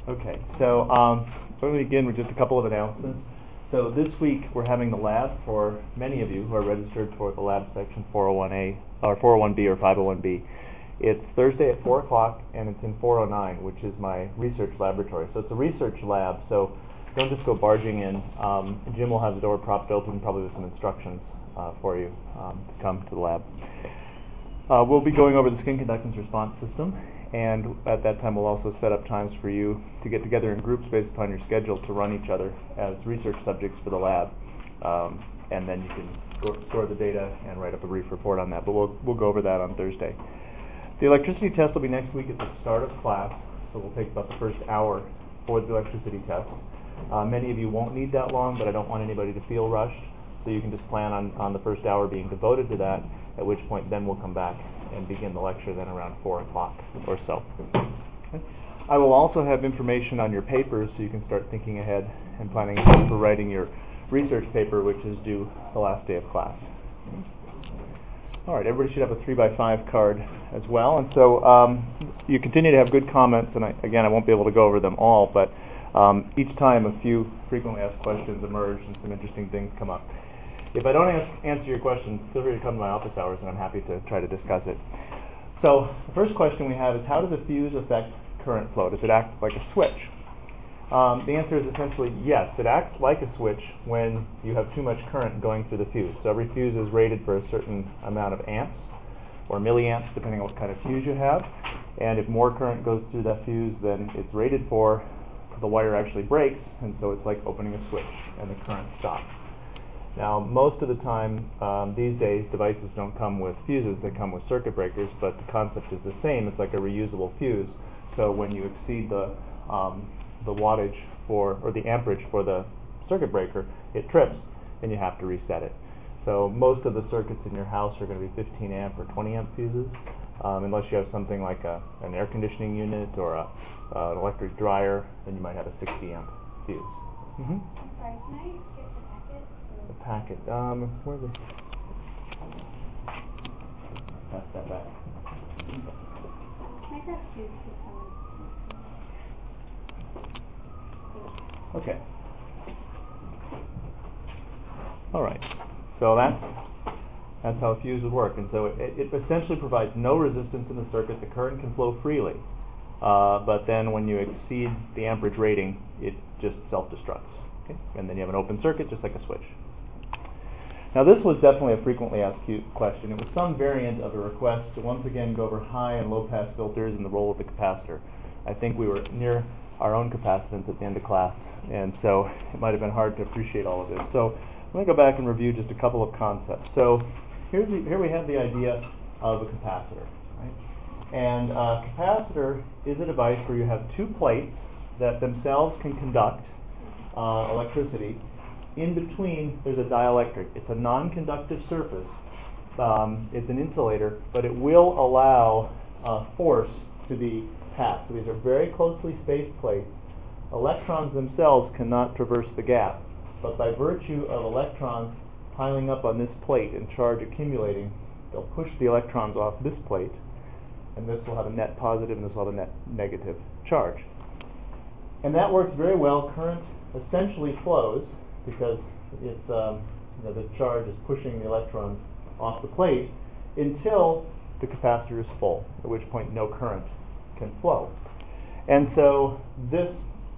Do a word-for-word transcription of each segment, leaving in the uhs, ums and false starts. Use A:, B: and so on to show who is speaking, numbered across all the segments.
A: Okay, so um, we're going to begin with just a couple of announcements. So this week we're having the lab for many of you who are registered for the lab section four oh one A or four oh one B or five oh one B. It's Thursday at four o'clock and it's in four oh nine, which is my research laboratory. So it's a research lab, so don't just go barging in. Um, Jim will have the door propped open, probably with some instructions uh, for you um, to come to the lab. Uh, we'll be going over the skin conductance response system, and at that time we'll also set up times for you to get together in groups based upon your schedule to run each other as research subjects for the lab. Um, and then you can go, store the data and write up a brief report on that, but we'll, we'll go over that on Thursday. The electricity test will be next week at the start of class, so we'll take about the first hour for the electricity test. Uh, many of you won't need that long, but I don't want anybody to feel rushed, so you can just plan on, on the first hour being devoted to that, at which point then we'll come back and begin the lecture then around four o'clock or so. Okay. I will also have information on your papers so you can start thinking ahead and planning for writing your research paper, which is due the last day of class. All right, everybody should have a three by five card as well, and so um, you continue to have good comments, and I, again, I won't be able to go over them all, but um, each time a few frequently asked questions emerge and some interesting things come up. If I don't ask, answer your question, feel free to come to my office hours, and I'm happy to try to discuss it. So the first question we have is, how does a fuse affect current flow? Does it act like a switch? Um, the answer is essentially yes. It acts like a switch when you have too much current going through the fuse. So every fuse is rated for a certain amount of amps or milliamps, depending on what kind of fuse you have. And if more current goes through that fuse than it's rated for, the wire actually breaks, and so it's like opening a switch, and the current stops. Now, most of the time, um, these days, devices don't come with fuses, they come with circuit breakers, but the concept is the same. It's like a reusable fuse. So when you exceed the um, the wattage for, or the amperage for the circuit breaker, it trips, and you have to reset it. So most of the circuits in your house are going to be fifteen amp or twenty amp fuses, um, unless you have something like a, an air conditioning unit or a, uh, an electric dryer, then you might have a sixty amp fuse. Mm-hmm.
B: I'm sorry, can I get the packet?
A: The packet. Um, where's it? Pass that back.
B: Can I grab two for someone?
A: Okay. All right. So that's that's how a fuse would work, and so it, it essentially provides no resistance in the circuit. The current can flow freely, uh, but then when you exceed the amperage rating, it just self-destructs. Okay? And then you have an open circuit, just like a switch. Now this was definitely a frequently asked question. It was some variant of a request to once again go over high and low pass filters and the role of the capacitor. I think we were near our own capacitance at the end of class, and so it might have been hard to appreciate all of this. So let me go back and review just a couple of concepts. So here's the, here we have the idea of a capacitor, right? And a capacitor is a device where you have two plates that themselves can conduct uh, electricity. In between, there's a dielectric. It's a non-conductive surface. Um, it's an insulator, but it will allow uh, force to be passed. So these are very closely spaced plates. Electrons themselves cannot traverse the gap, but by virtue of electrons piling up on this plate and charge accumulating, they'll push the electrons off this plate, and this will have a net positive and this will have a net negative charge. And that works very well. Current essentially flows because it's, um, you know, the charge is pushing the electrons off the plate until the capacitor is full, at which point no current can flow. And so this,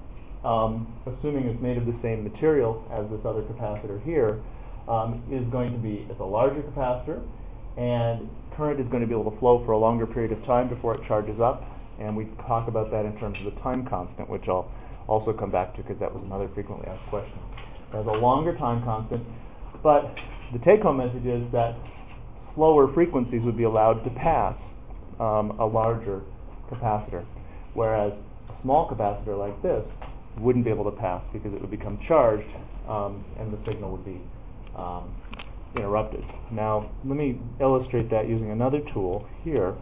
A: um, assuming it's made of the same material as this other capacitor here, um, is going to be, it's a larger capacitor, and current is going to be able to flow for a longer period of time before it charges up, and we talk about that in terms of the time constant, which I'll also come back to because that was another frequently asked question. It has a longer time constant, but the take-home message is that slower frequencies would be allowed to pass um, a larger capacitor, whereas a small capacitor like this wouldn't be able to pass because it would become charged um, and the signal would be um, interrupted. Now, let me illustrate that using another tool here.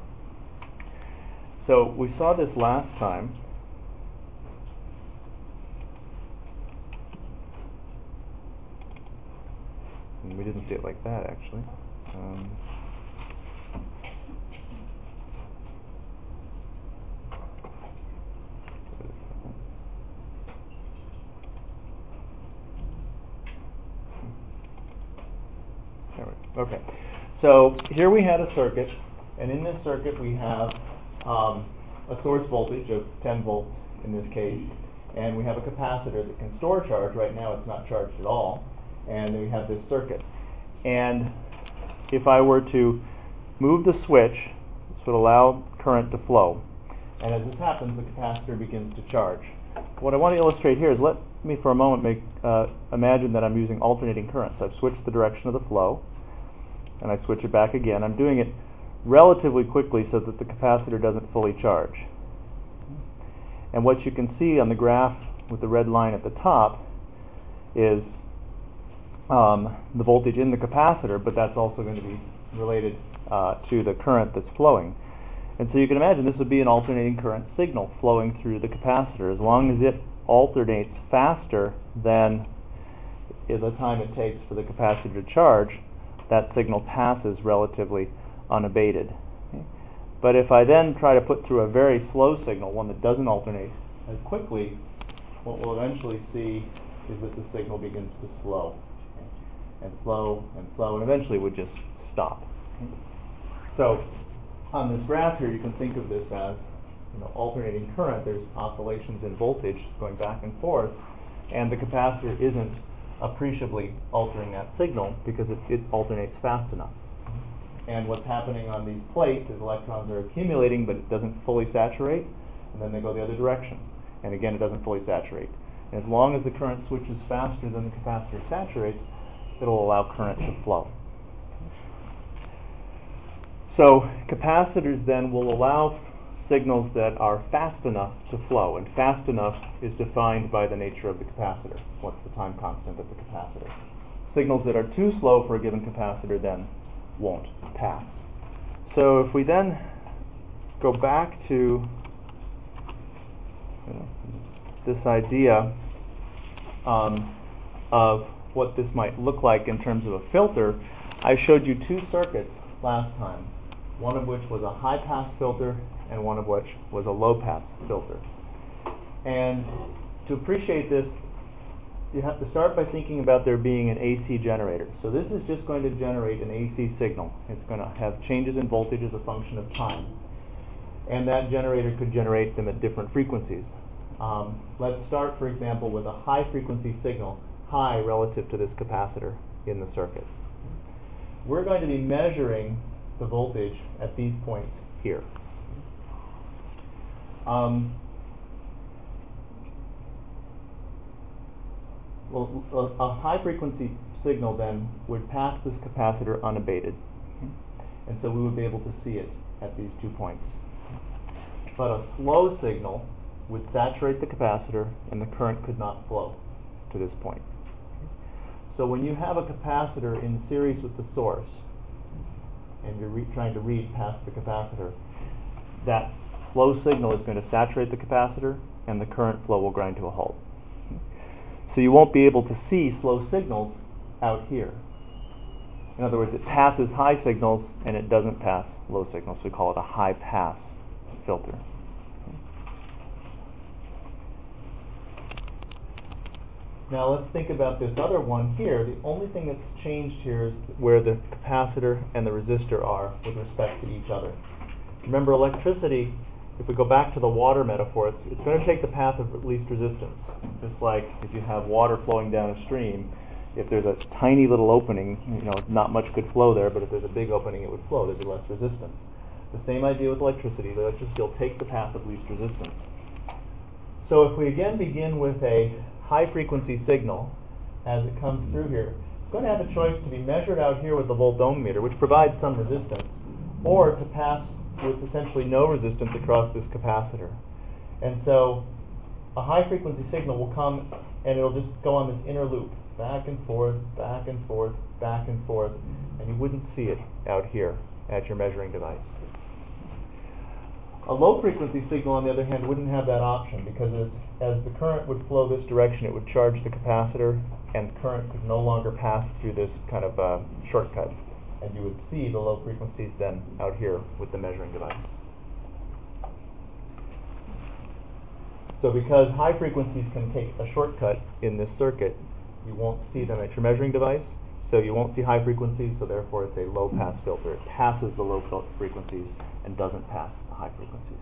A: So we saw this last time. And we didn't see it like that, actually. Um, Okay. So here we had a circuit, and in this circuit we have um, a source voltage of ten volts in this case, and we have a capacitor that can store charge. Right now it's not charged at all, and then we have this circuit. And if I were to move the switch, this would allow current to flow, and as this happens, the capacitor begins to charge. What I want to illustrate here is, let me for a moment make uh, imagine that I'm using alternating current. So I've switched the direction of the flow, and I switch it back again. I'm doing it relatively quickly so that the capacitor doesn't fully charge. And what you can see on the graph with the red line at the top is um, the voltage in the capacitor, but that's also going to be related uh, to the current that's flowing. And so you can imagine this would be an alternating current signal flowing through the capacitor. As long as it alternates faster than the time it takes for the capacitor to charge, that signal passes relatively unabated. Okay? But if I then try to put through a very slow signal, one that doesn't alternate as quickly, what we'll eventually see is that the signal begins to slow, okay? and slow and slow, and eventually would just stop. Okay? So on this graph here, you can think of this as, you know, alternating current. There's oscillations in voltage going back and forth, and the capacitor isn't appreciably altering that signal because it, it alternates fast enough. And what's happening on these plates is electrons are accumulating, but it doesn't fully saturate, and then they go the other direction. And again, it doesn't fully saturate. And as long as the current switches faster than the capacitor saturates, it'll allow current to flow. So capacitors then will allow signals that are fast enough to flow, and fast enough is defined by the nature of the capacitor. What's the time constant of the capacitor? Signals that are too slow for a given capacitor then won't pass. So if we then go back to you know, this idea um, of what this might look like in terms of a filter, I showed you two circuits last time, one of which was a high-pass filter and one of which was a low-pass filter. And to appreciate this, you have to start by thinking about there being an A C generator. So this is just going to generate an A C signal. It's going to have changes in voltage as a function of time. And that generator could generate them at different frequencies. Um, let's start, for example, with a high-frequency signal, high relative to this capacitor in the circuit. We're going to be measuring the voltage at these points here. Um, well, a, a high-frequency signal then would pass this capacitor unabated, and so we would be able to see it at these two points. But a slow signal would saturate the capacitor, and the current could not flow to this point. So when you have a capacitor in series with the source, and you're re trying to read past the capacitor, that slow signal is going to saturate the capacitor, and the current flow will grind to a halt. So you won't be able to see slow signals out here. In other words, it passes high signals, and it doesn't pass low signals. We call it a high-pass filter. Now let's think about this other one here. The only thing that's changed here is where the capacitor and the resistor are with respect to each other. Remember, electricity, if we go back to the water metaphor, it's, it's going to take the path of least resistance. Just like if you have water flowing down a stream, if there's a tiny little opening, you know, not much could flow there, but if there's a big opening, it would flow. There'd be less resistance. The same idea with electricity. The electricity will take the path of least resistance. So if we again begin with a high-frequency signal as it comes through here, it's going to have a choice to be measured out here with the volt-ohm-meter, which provides some resistance, or to pass with essentially no resistance across this capacitor. And so a high-frequency signal will come and it'll just go on this inner loop, back and forth, back and forth, back and forth, and you wouldn't see it out here at your measuring device. A low-frequency signal, on the other hand, wouldn't have that option, because as, as the current would flow this direction, it would charge the capacitor, and current could no longer pass through this kind of uh, shortcut. And you would see the low frequencies then out here with the measuring device. So because high frequencies can take a shortcut in this circuit, you won't see them at your measuring device. So you won't see high frequencies, so therefore it's a low pass filter. It passes the low fil- frequencies and doesn't pass the high frequencies.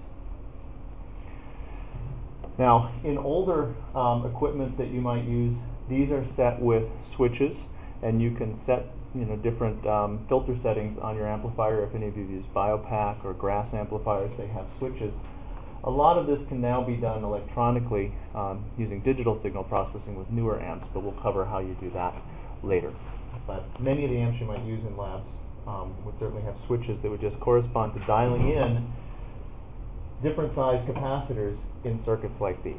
A: Now, in older um, equipment that you might use, these are set with switches, and you can set you know different um, filter settings on your amplifier. If any of you use Biopack or Grass amplifiers, they have switches. A lot of this can now be done electronically um, using digital signal processing with newer amps, but we'll cover how you do that later. But many of the amps you might use in labs um, would certainly have switches that would just correspond to dialing in different size capacitors in circuits like these.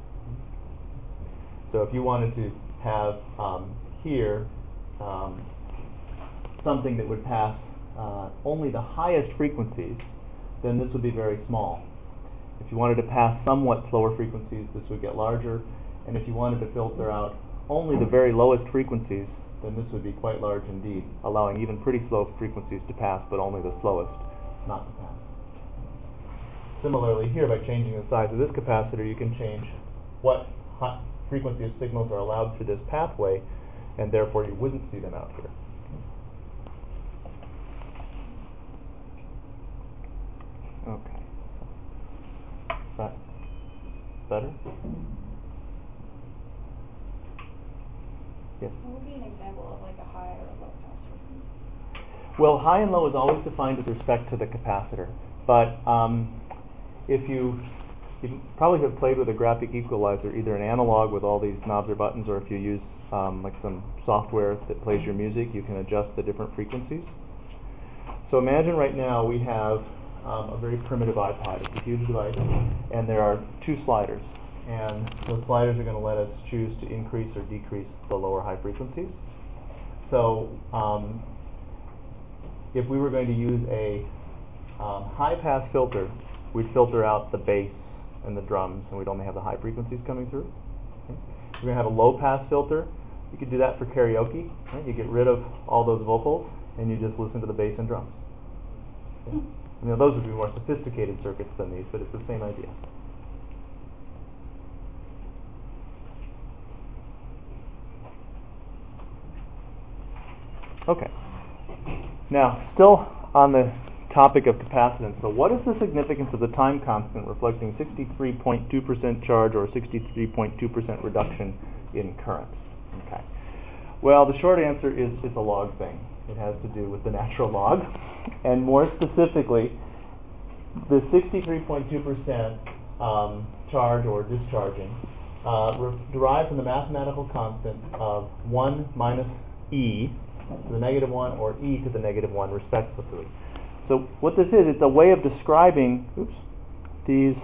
A: So if you wanted to have um, here um, something that would pass uh, only the highest frequencies, then this would be very small. If you wanted to pass somewhat slower frequencies, this would get larger. And if you wanted to filter out only the very lowest frequencies, then this would be quite large indeed, allowing even pretty slow frequencies to pass, but only the slowest not to pass. Similarly here, by changing the size of this capacitor, you can change what high frequency of signals are allowed through this pathway, and therefore you wouldn't see them out here. Okay. Is that better? Yes?
B: What would be an example of like a high or a low pass frequency?
A: Well, high and low is always defined with respect to the capacitor, but um, if you you probably have played with a graphic equalizer, either an analog with all these knobs or buttons, or if you use um, like some software that plays your music, you can adjust the different frequencies. So imagine right now we have um, a very primitive iPod. It's a huge device, and there are two sliders, and those sliders are going to let us choose to increase or decrease the lower high frequencies. So um, if we were going to use a um, high pass filter, we'd filter out the bass and the drums, and we'd only have the high frequencies coming through. Okay. We're going to have a low pass filter. You could do that for karaoke. Right? You get rid of all those vocals, and you just listen to the bass and drums. Okay. You know, those would be more sophisticated circuits than these, but it's the same idea. Okay. Now, still on the topic of capacitance, so what is the significance of the time constant reflecting sixty-three point two percent charge or sixty-three point two percent reduction in current? Okay. Well, the short answer is it's a log thing. It has to do with the natural log, and more specifically, the sixty-three point two percent um, charge or discharging uh, re- derived from the mathematical constant of one minus e to the negative one or e to the negative one, respectively. So what this is, it's a way of describing oops, these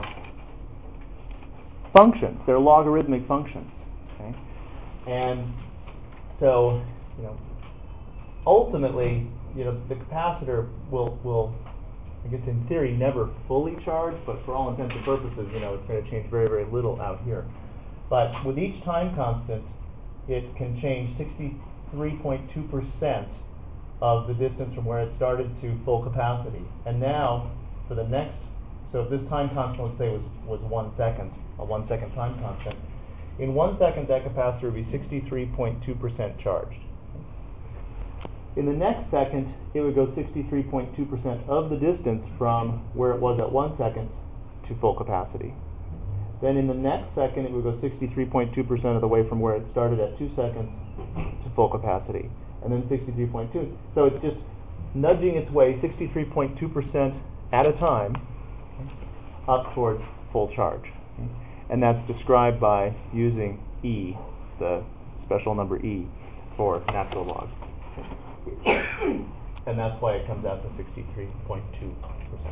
A: functions. They're logarithmic functions. Okay? And so, you know, ultimately, you know, the capacitor will, will, I guess in theory, never fully charge, but for all intents and purposes, you know, it's going to change very, very little out here. But with each time constant, it can change sixty-three point two percent of the distance from where it started to full capacity. And now, for the next, so if this time constant, let's say, was, was one second, a one second time constant, in one second that capacitor would be sixty-three point two percent charged. In the next second, it would go sixty-three point two percent of the distance from where it was at one second to full capacity. Then in the next second, it would go sixty-three point two percent of the way from where it started at two seconds to full capacity. And then sixty-three point two. So it's just nudging its way sixty-three point two percent at a time up towards full charge. And that's described by using E, the special number E, for natural log. And that's why it comes out to sixty-three point two percent.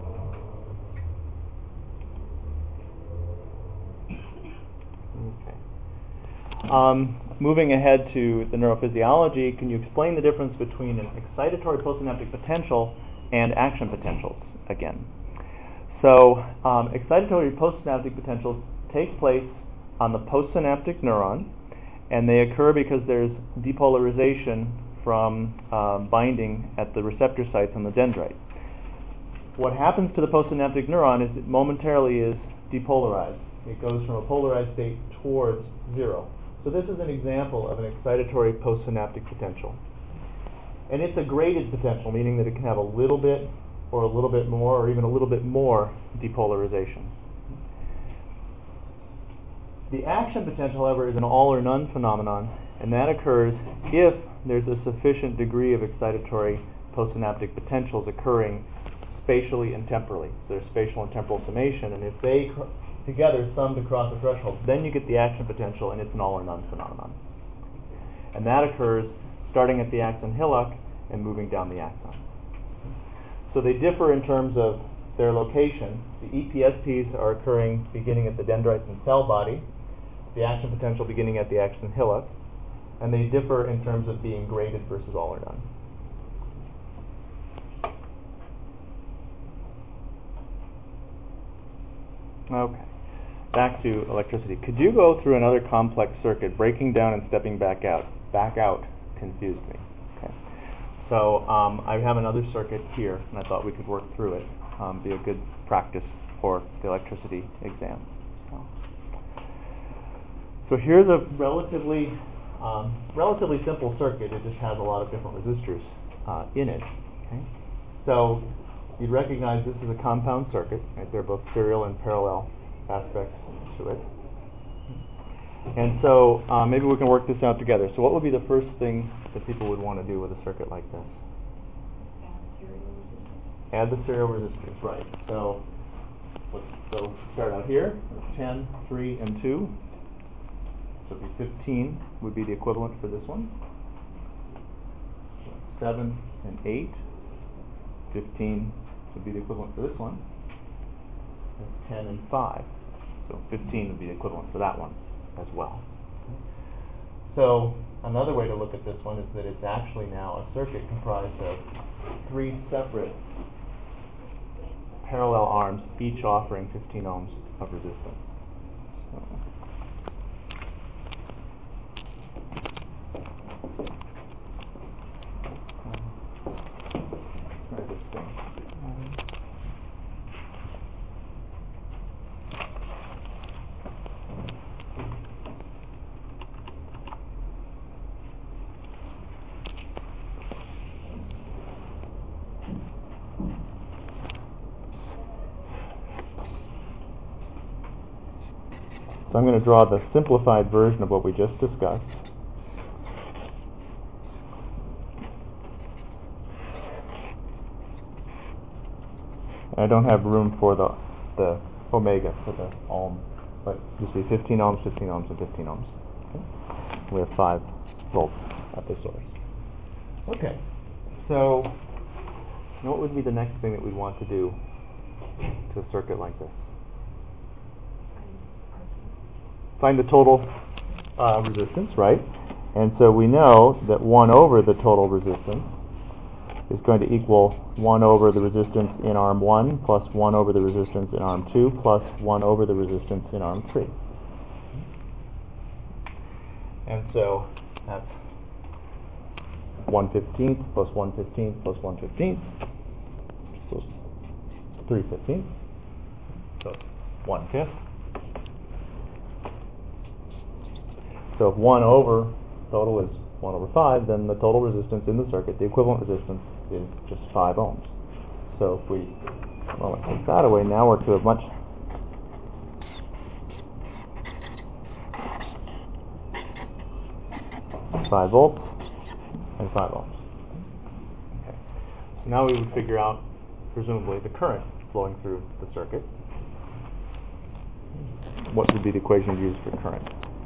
A: Okay. Um, moving ahead to the neurophysiology, can you explain the difference between an excitatory postsynaptic potential and action potentials again? So, um, excitatory postsynaptic potentials take place on the postsynaptic neuron, and they occur because there's depolarization from um, binding at the receptor sites on the dendrite. What happens to the postsynaptic neuron is it momentarily is depolarized. It goes from a polarized state towards zero. So this is an example of an excitatory postsynaptic potential. And it's a graded potential, meaning that it can have a little bit or a little bit more or even a little bit more depolarization. The action potential, however, is an all or none phenomenon, and that occurs if there's a sufficient degree of excitatory postsynaptic potentials occurring spatially and temporally. So there's spatial and temporal summation, and if they cr- together sum to cross a threshold, then you get the action potential, and it's an all or none phenomenon. And that occurs starting at the axon hillock and moving down the axon. So they differ in terms of their location. The E P S Ps are occurring beginning at the dendrites and cell body, the action potential beginning at the axon hillock, and they differ in terms of being graded versus all or none. Okay, back to electricity. Could you go through another complex circuit, breaking down and stepping back out? Back out confused me. Okay. So um, I have another circuit here, and I thought we could work through it. Um, be a good practice for the electricity exam. So, so here's a relatively um, relatively simple circuit. It just has a lot of different resistors uh, in it. Okay. So you'd recognize this is a compound circuit. Right? They're both serial and parallel aspects to it. And so uh, maybe we can work this out together. So what would be the first thing that people would want to do with a circuit like this? Add the serial resistors, right. So let's so start out here. ten, three, and two. So it'd be fifteen would be the equivalent for this one. seven and eight. fifteen would be the equivalent for this one. And ten and five. So fifteen would be the equivalent for that one as well. So another way to look at this one is that it's actually now a circuit comprised of three separate parallel arms, each offering fifteen ohms of resistance. So try this thing. So I'm going to draw the simplified version of what we just discussed. I don't have room for the the omega, for the ohm, but you see fifteen ohms, fifteen ohms, and fifteen ohms. Okay. We have five volts at the source. Okay, so what would be the next thing that we'd want to do to a circuit like this? Find the total uh, resistance, right? And so we know that one over the total resistance is going to equal one over the resistance in arm one plus one over the resistance in arm two plus one over the resistance in arm three. And so that's one fifteenth plus one fifteenth plus one fifteenth, so three fifteenths, so one fifth. So if one over total is one over five, then the total resistance in the circuit, the equivalent resistance, is just five ohms. So if we, well, let's take that away, now we're to a much five volts and five ohms. Okay. So now we would figure out, presumably, the current flowing through the circuit. What would be the equation used for current?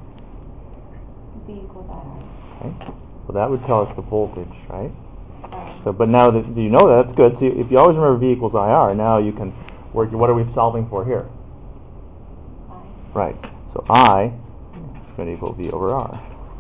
B: V equals I R.
A: Okay. So that would tell us the voltage, right? So, but now that you know that, that's good. So if you always remember V equals I R, now you can work. What are we solving for here?
B: I.
A: Right. So I is going to equal V over R.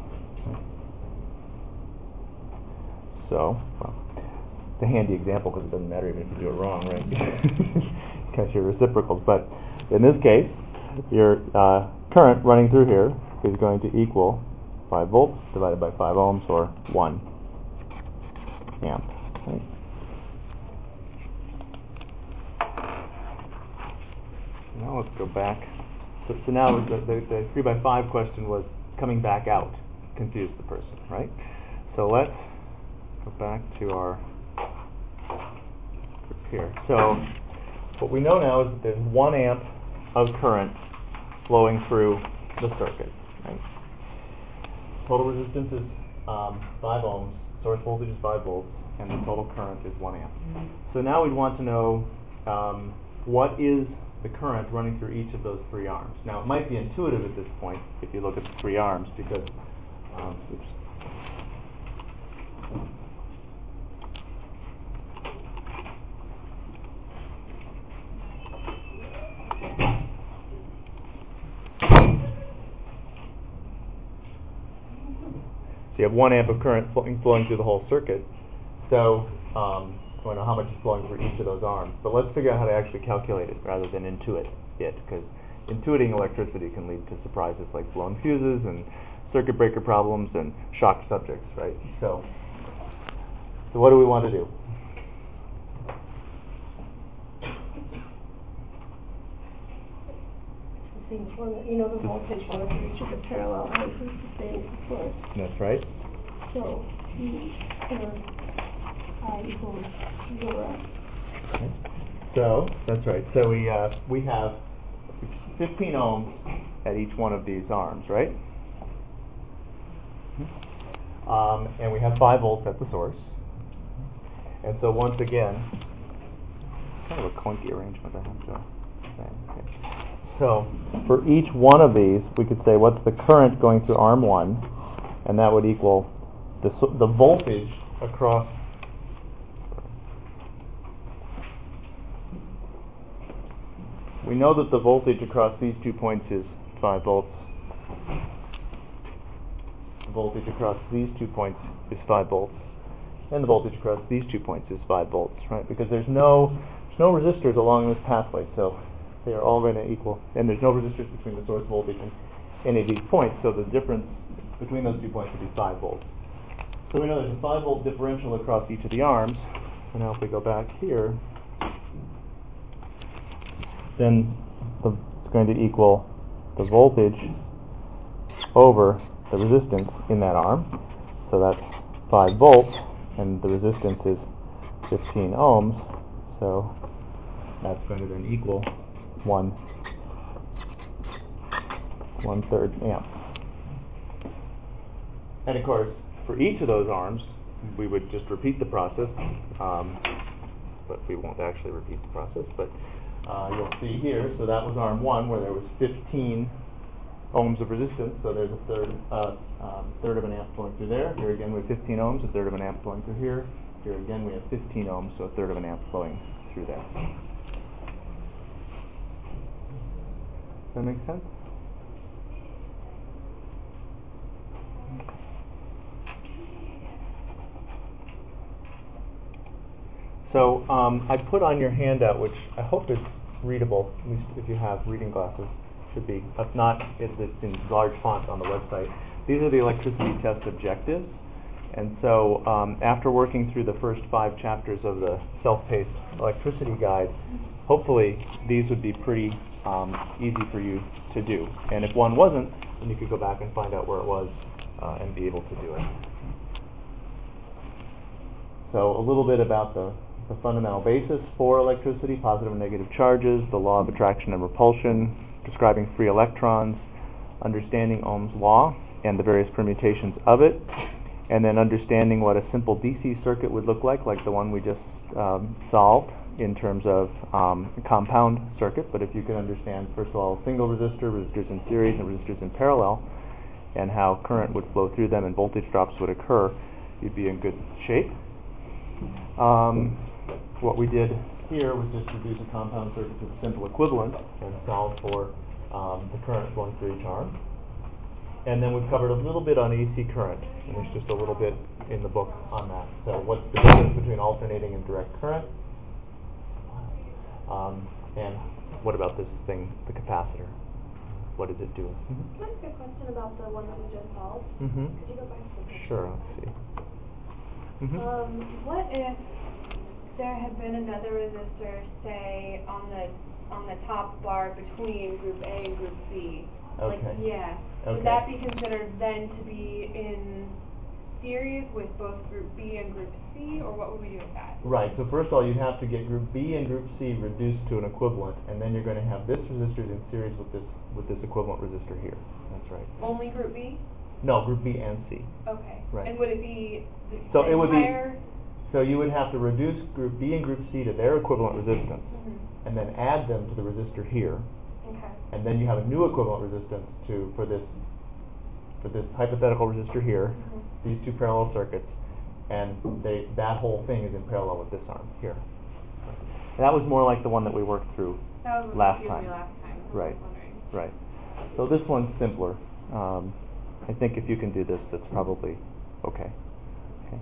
A: So, well, it's a handy example because it doesn't matter even if you do it wrong, right? Because you're reciprocals. But in this case, your uh, current running through here is going to equal five volts divided by five ohms, or one amp. Right? Now let's go back. So, so now the, the, the three by five question was coming back out confuse the person, right? So let's go back to our group here. So what we know now is that there's one amp of current flowing through the circuit, right? Total resistance is um, five ohms, source voltage is five volts, and the total current is one amp. So now we'd want to know um, what is the current running through each of those three arms. Now it might be intuitive at this point if you look at the three arms because um, oops. So you have one amp of current flowing, flowing through the whole circuit. So um, I don't know how much is flowing through each of those arms. But let's figure out how to actually calculate it rather than intuit it, because intuiting electricity can lead to surprises like blown fuses and circuit breaker problems and shocked subjects, right? So, so what do we want to do?
C: You know, the voltage going through each of the parallel lines is the same as the source.
A: That's right.
C: So E or I equals zero.
A: Okay. So that's right. So we uh, we have fifteen ohms at each one of these arms, right? Um, and we have five volts at the source. And so once again, kind of a clunky arrangement, I have to say. Okay. So for each one of these, we could say what's the current going through arm one, and that would equal the the voltage across. We know that the voltage across these two points is five volts. The voltage across these two points is five volts, and the voltage across these two points is five volts, right? Because there's no there's no resistors along this pathway, so they are all going to equal, and there's no resistors between the source voltage and any of these points, so the difference between those two points would be five volts. So we know there's a five volt differential across each of the arms. So now if we go back here, then the, it's going to equal the voltage over the resistance in that arm. So that's five volts, and the resistance is fifteen ohms. So that's going to then equal one one third amp. And of course, for each of those arms, we would just repeat the process, um, but we won't actually repeat the process. But uh, you'll see here, so that was arm one, where there was fifteen ohms of resistance. So there's a third uh, um, third of an amp flowing through there. Here again, we have fifteen ohms, a third of an amp flowing through here. Here again, we have fifteen ohms, so a third of an amp flowing through there. Does that make sense? So um, I put on your handout, which I hope is readable, at least if you have reading glasses, should be. If not, it's in large font on the website. These are the electricity test objectives. And so um, after working through the first five chapters of the self-paced electricity guide, hopefully these would be pretty um, easy for you to do. And if one wasn't, then you could go back and find out where it was uh, and be able to do it. So a little bit about the, the fundamental basis for electricity, positive and negative charges, the law of attraction and repulsion, describing free electrons, understanding Ohm's law and the various permutations of it, and then understanding what a simple D C circuit would look like, like the one we just um, solved in terms of um, a compound circuit. But if you can understand, first of all, single resistor, resistors in series, and resistors in parallel, and how current would flow through them and voltage drops would occur, you'd be in good shape. Um, what we did here was just reduce a compound circuit to the simple equivalent and solve for um, the current flowing through each arm. And then we've covered a little bit on A C current, and there's just a little bit in the book on that. So what's the difference between alternating and direct current? Um, and what about this thing, the capacitor? What does it do? Mm-hmm.
C: Can I ask a question about the one that we just solved?
A: Mm-hmm.
C: Could you go back to the picture?
A: Sure, let's see. Mm-hmm.
B: Um, what if there had been another resistor, say, on the on the top bar between group A and group B,
A: Okay.
D: Like, yeah.
A: Okay.
D: Would that be considered then to be in series with both Group B and Group C, or what would we do with that?
A: Right, so first of all, you'd have to get Group B and Group C reduced to an equivalent, and then you're going to have this resistor in series with this with this equivalent resistor here. That's right.
D: Only Group B?
A: No, Group B and C.
D: Okay.
A: Right.
D: And would it be the
A: So it would be,
D: entire...
A: so you would have to reduce Group B and Group C to their equivalent resistance,
D: Mm-hmm.
A: and then add them to the resistor here,
D: Okay.
A: and then you have a new equivalent resistance to for this for this hypothetical resistor here,
D: Mm-hmm.
A: these two parallel circuits, and they that whole thing is in parallel with this arm here. And that was more like the one that we worked through
D: That was what
A: last
D: confused
A: time.
D: me last time. I was
A: Right.
D: wondering.
A: Right. So this one's simpler. Um, I think if you can do this, that's probably okay. Okay.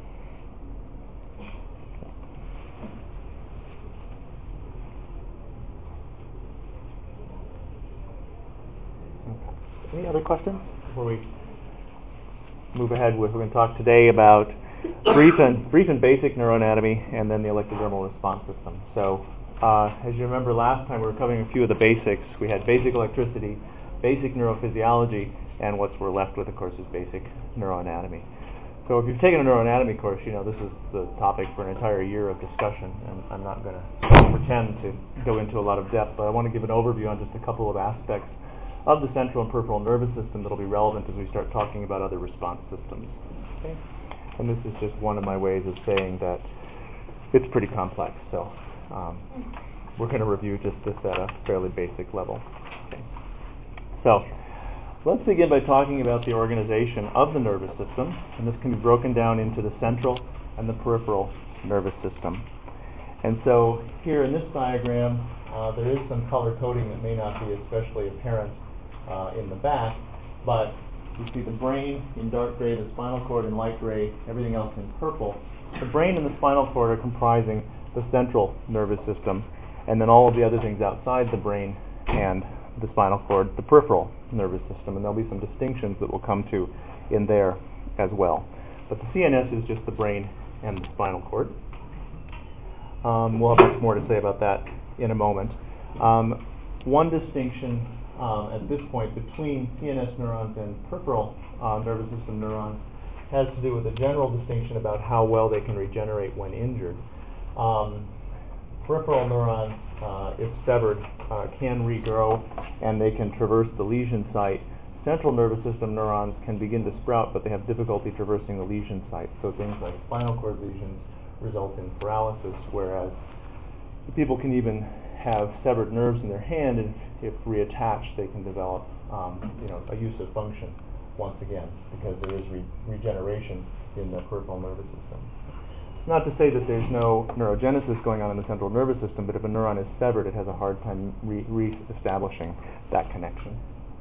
A: Okay. Any other questions before we move ahead with? We're going to talk today about brief and brief and basic neuroanatomy, and then the electrodermal response system. So, uh, as you remember, last time we were covering a few of the basics. We had basic electricity, basic neurophysiology, and what's we're left with, of course, is basic neuroanatomy. So, if you've taken a neuroanatomy course, you know this is the topic for an entire year of discussion, and I'm not going to pretend to go into a lot of depth, but I want to give an overview on just a couple of aspects of the central and peripheral nervous system that will be relevant as we start talking about other response systems. Okay? And this is just one of my ways of saying that it's pretty complex, so um, we're going to review just this at a fairly basic level. Okay. So let's begin by talking about the organization of the nervous system, and this can be broken down into the central and the peripheral nervous system. And so here in this diagram, uh, there is some color coding that may not be especially apparent uh, in the back, but you see the brain in dark gray, the spinal cord in light gray, everything else in purple. The brain and the spinal cord are comprising the central nervous system, and then all of the other things outside the brain and the spinal cord, the peripheral nervous system, and there'll be some distinctions that we'll come to in there as well. But the C N S is just the brain and the spinal cord. Um, we'll have much more to say about that in a moment. Um, one distinction um, at this point between C N S neurons and peripheral uh, nervous system neurons has to do with a general distinction about how well they can regenerate when injured. Um, peripheral neurons, uh, if severed, uh, can regrow and they can traverse the lesion site. Central nervous system neurons can begin to sprout, but they have difficulty traversing the lesion site. So things like spinal cord lesions result in paralysis, whereas people can even have severed nerves in their hand, and if reattached, they can develop um, you know, a use of function once again, because there is re- regeneration in the peripheral nervous system. Not to say that there's no neurogenesis going on in the central nervous system, but if a neuron is severed, it has a hard time re- re-establishing that connection.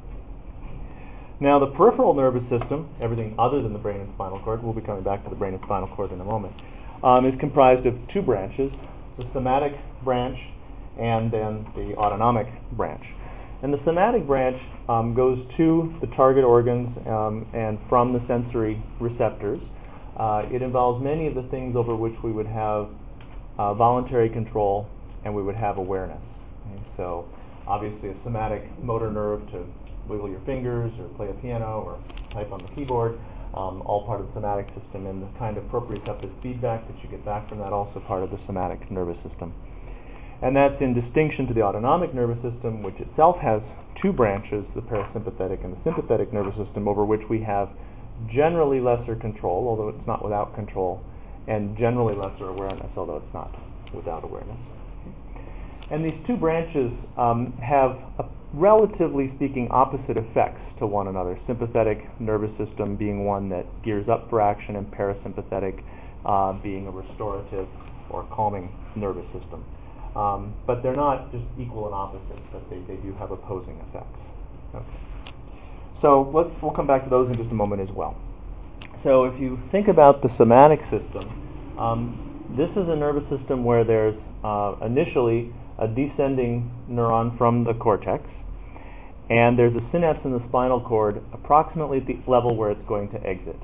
A: Now, the peripheral nervous system, everything other than the brain and spinal cord, we'll be coming back to the brain and spinal cord in a moment, um, is comprised of two branches, the somatic branch and then the autonomic branch. And the somatic branch um, goes to the target organs um, and from the sensory receptors. Uh, it involves many of the things over which we would have uh, voluntary control and we would have awareness. Okay? So obviously a somatic motor nerve to wiggle your fingers or play a piano or type on the keyboard, um, all part of the somatic system, and the kind of proprioceptive feedback that you get back from that, also part of the somatic nervous system. And that's in distinction to the autonomic nervous system, which itself has two branches, the parasympathetic and the sympathetic nervous system, over which we have generally lesser control, although it's not without control, and generally lesser awareness, although it's not without awareness. And these two branches um, have, a, relatively speaking, opposite effects to one another. Sympathetic nervous system being one that gears up for action, and parasympathetic uh, being a restorative or calming nervous system. Um, but they're not just equal and opposite, but they, they do have opposing effects. Okay. So let's, we'll come back to those in just a moment as well. So if you think about the somatic system, um, this is a nervous system where there's uh, initially a descending neuron from the cortex, and there's a synapse in the spinal cord approximately at the level where it's going to exit.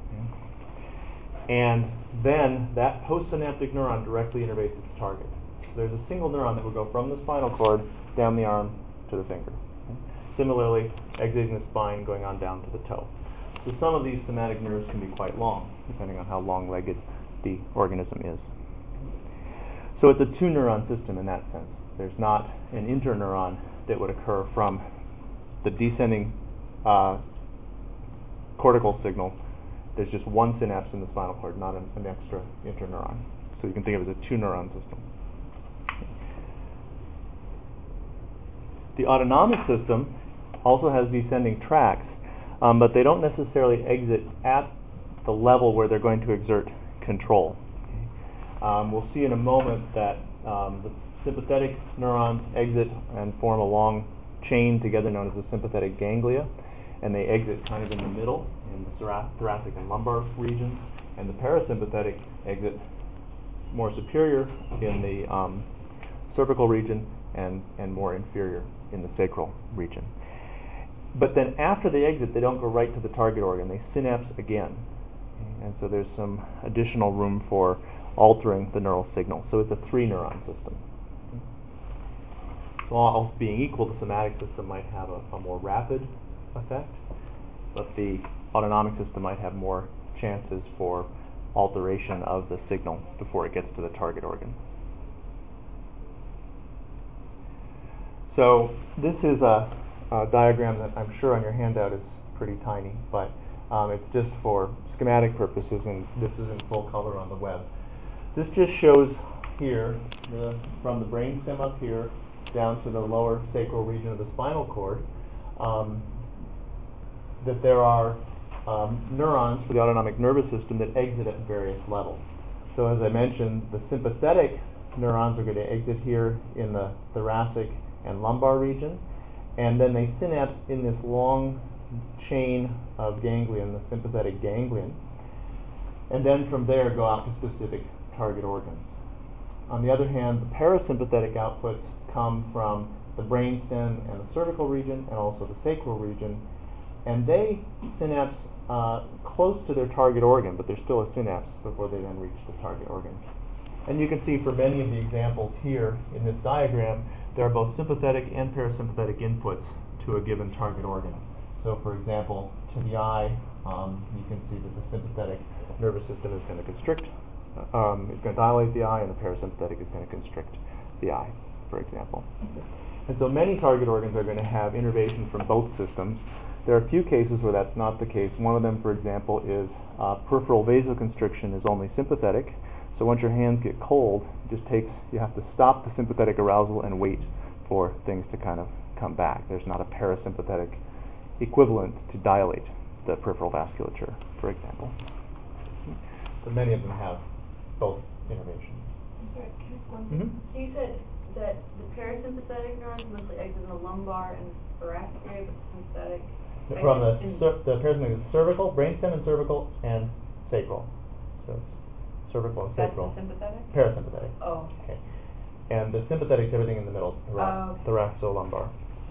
A: And then that postsynaptic neuron directly innervates its target. So there's a single neuron that will go from the spinal cord down the arm to the finger. Similarly, exiting the spine, going on down to the toe. So some of these somatic nerves can be quite long, depending on how long-legged the organism is. So it's a two-neuron system in that sense. There's not an interneuron that would occur from the descending uh, cortical signal. There's just one synapse in the spinal cord, not an, an extra interneuron. So you can think of it as a two-neuron system. The autonomic system also has descending tracts, um, but they don't necessarily exit at the level where they're going to exert control. Um, we'll see in a moment that um, the sympathetic neurons exit and form a long chain together known as the sympathetic ganglia, and they exit kind of in the middle in the thoracic and lumbar regions, and the parasympathetic exit more superior in the um, cervical region and, and more inferior in the sacral region. But then after they exit, they don't go right to the target organ. They synapse again. And so there's some additional room for altering the neural signal. So it's a three-neuron system. So all else being equal, the somatic system might have a, a more rapid effect, but the autonomic system might have more chances for alteration of the signal before it gets to the target organ. So this is a, a diagram that I'm sure on your handout is pretty tiny, but um, it's just for schematic purposes, and this is in full color on the web. This just shows here, the, from the brainstem up here down to the lower sacral region of the spinal cord, um, that there are um, neurons for the autonomic nervous system that exit at various levels. So as I mentioned, the sympathetic neurons are going to exit here in the thoracic and lumbar region, and then they synapse in this long chain of ganglion, the sympathetic ganglion, and then from there go out to specific target organs. On the other hand, the parasympathetic outputs come from the brainstem and the cervical region and also the sacral region, and they synapse uh, close to their target organ, but there's still a synapse before they then reach the target organ. And you can see for many of the examples here in this diagram, there are both sympathetic and parasympathetic inputs to a given target organ. So for example, to the eye, um, you can see that the sympathetic nervous system is going to constrict, um, it's going to dilate the eye, and the parasympathetic is going to constrict the eye, for example. And so many target organs are going to have innervation from both systems. There are a few cases where that's not the case. One of them, for example, is uh, peripheral vasoconstriction is only sympathetic. So once your hands get cold, it just takes, you have to stop the sympathetic arousal and wait for things to kind of come back. There's not a parasympathetic equivalent to dilate the peripheral vasculature, for example. But many of them have both innervations.
C: Sorry, can I ask one
A: Mm-hmm.
C: thing? So you said that the parasympathetic neurons mostly exit in the lumbar and thoracic area, but the sympathetic
A: From the,
C: exit in
A: cer- the parasympathetic is cervical, brainstem and cervical, and sacral. So it's cervical and
D: That's
A: sacral.
D: the sympathetic?
A: Parasympathetic.
D: Oh.
A: Okay. And the sympathetic is everything in the middle, thora-
D: Oh, okay.
A: thoracolumbar.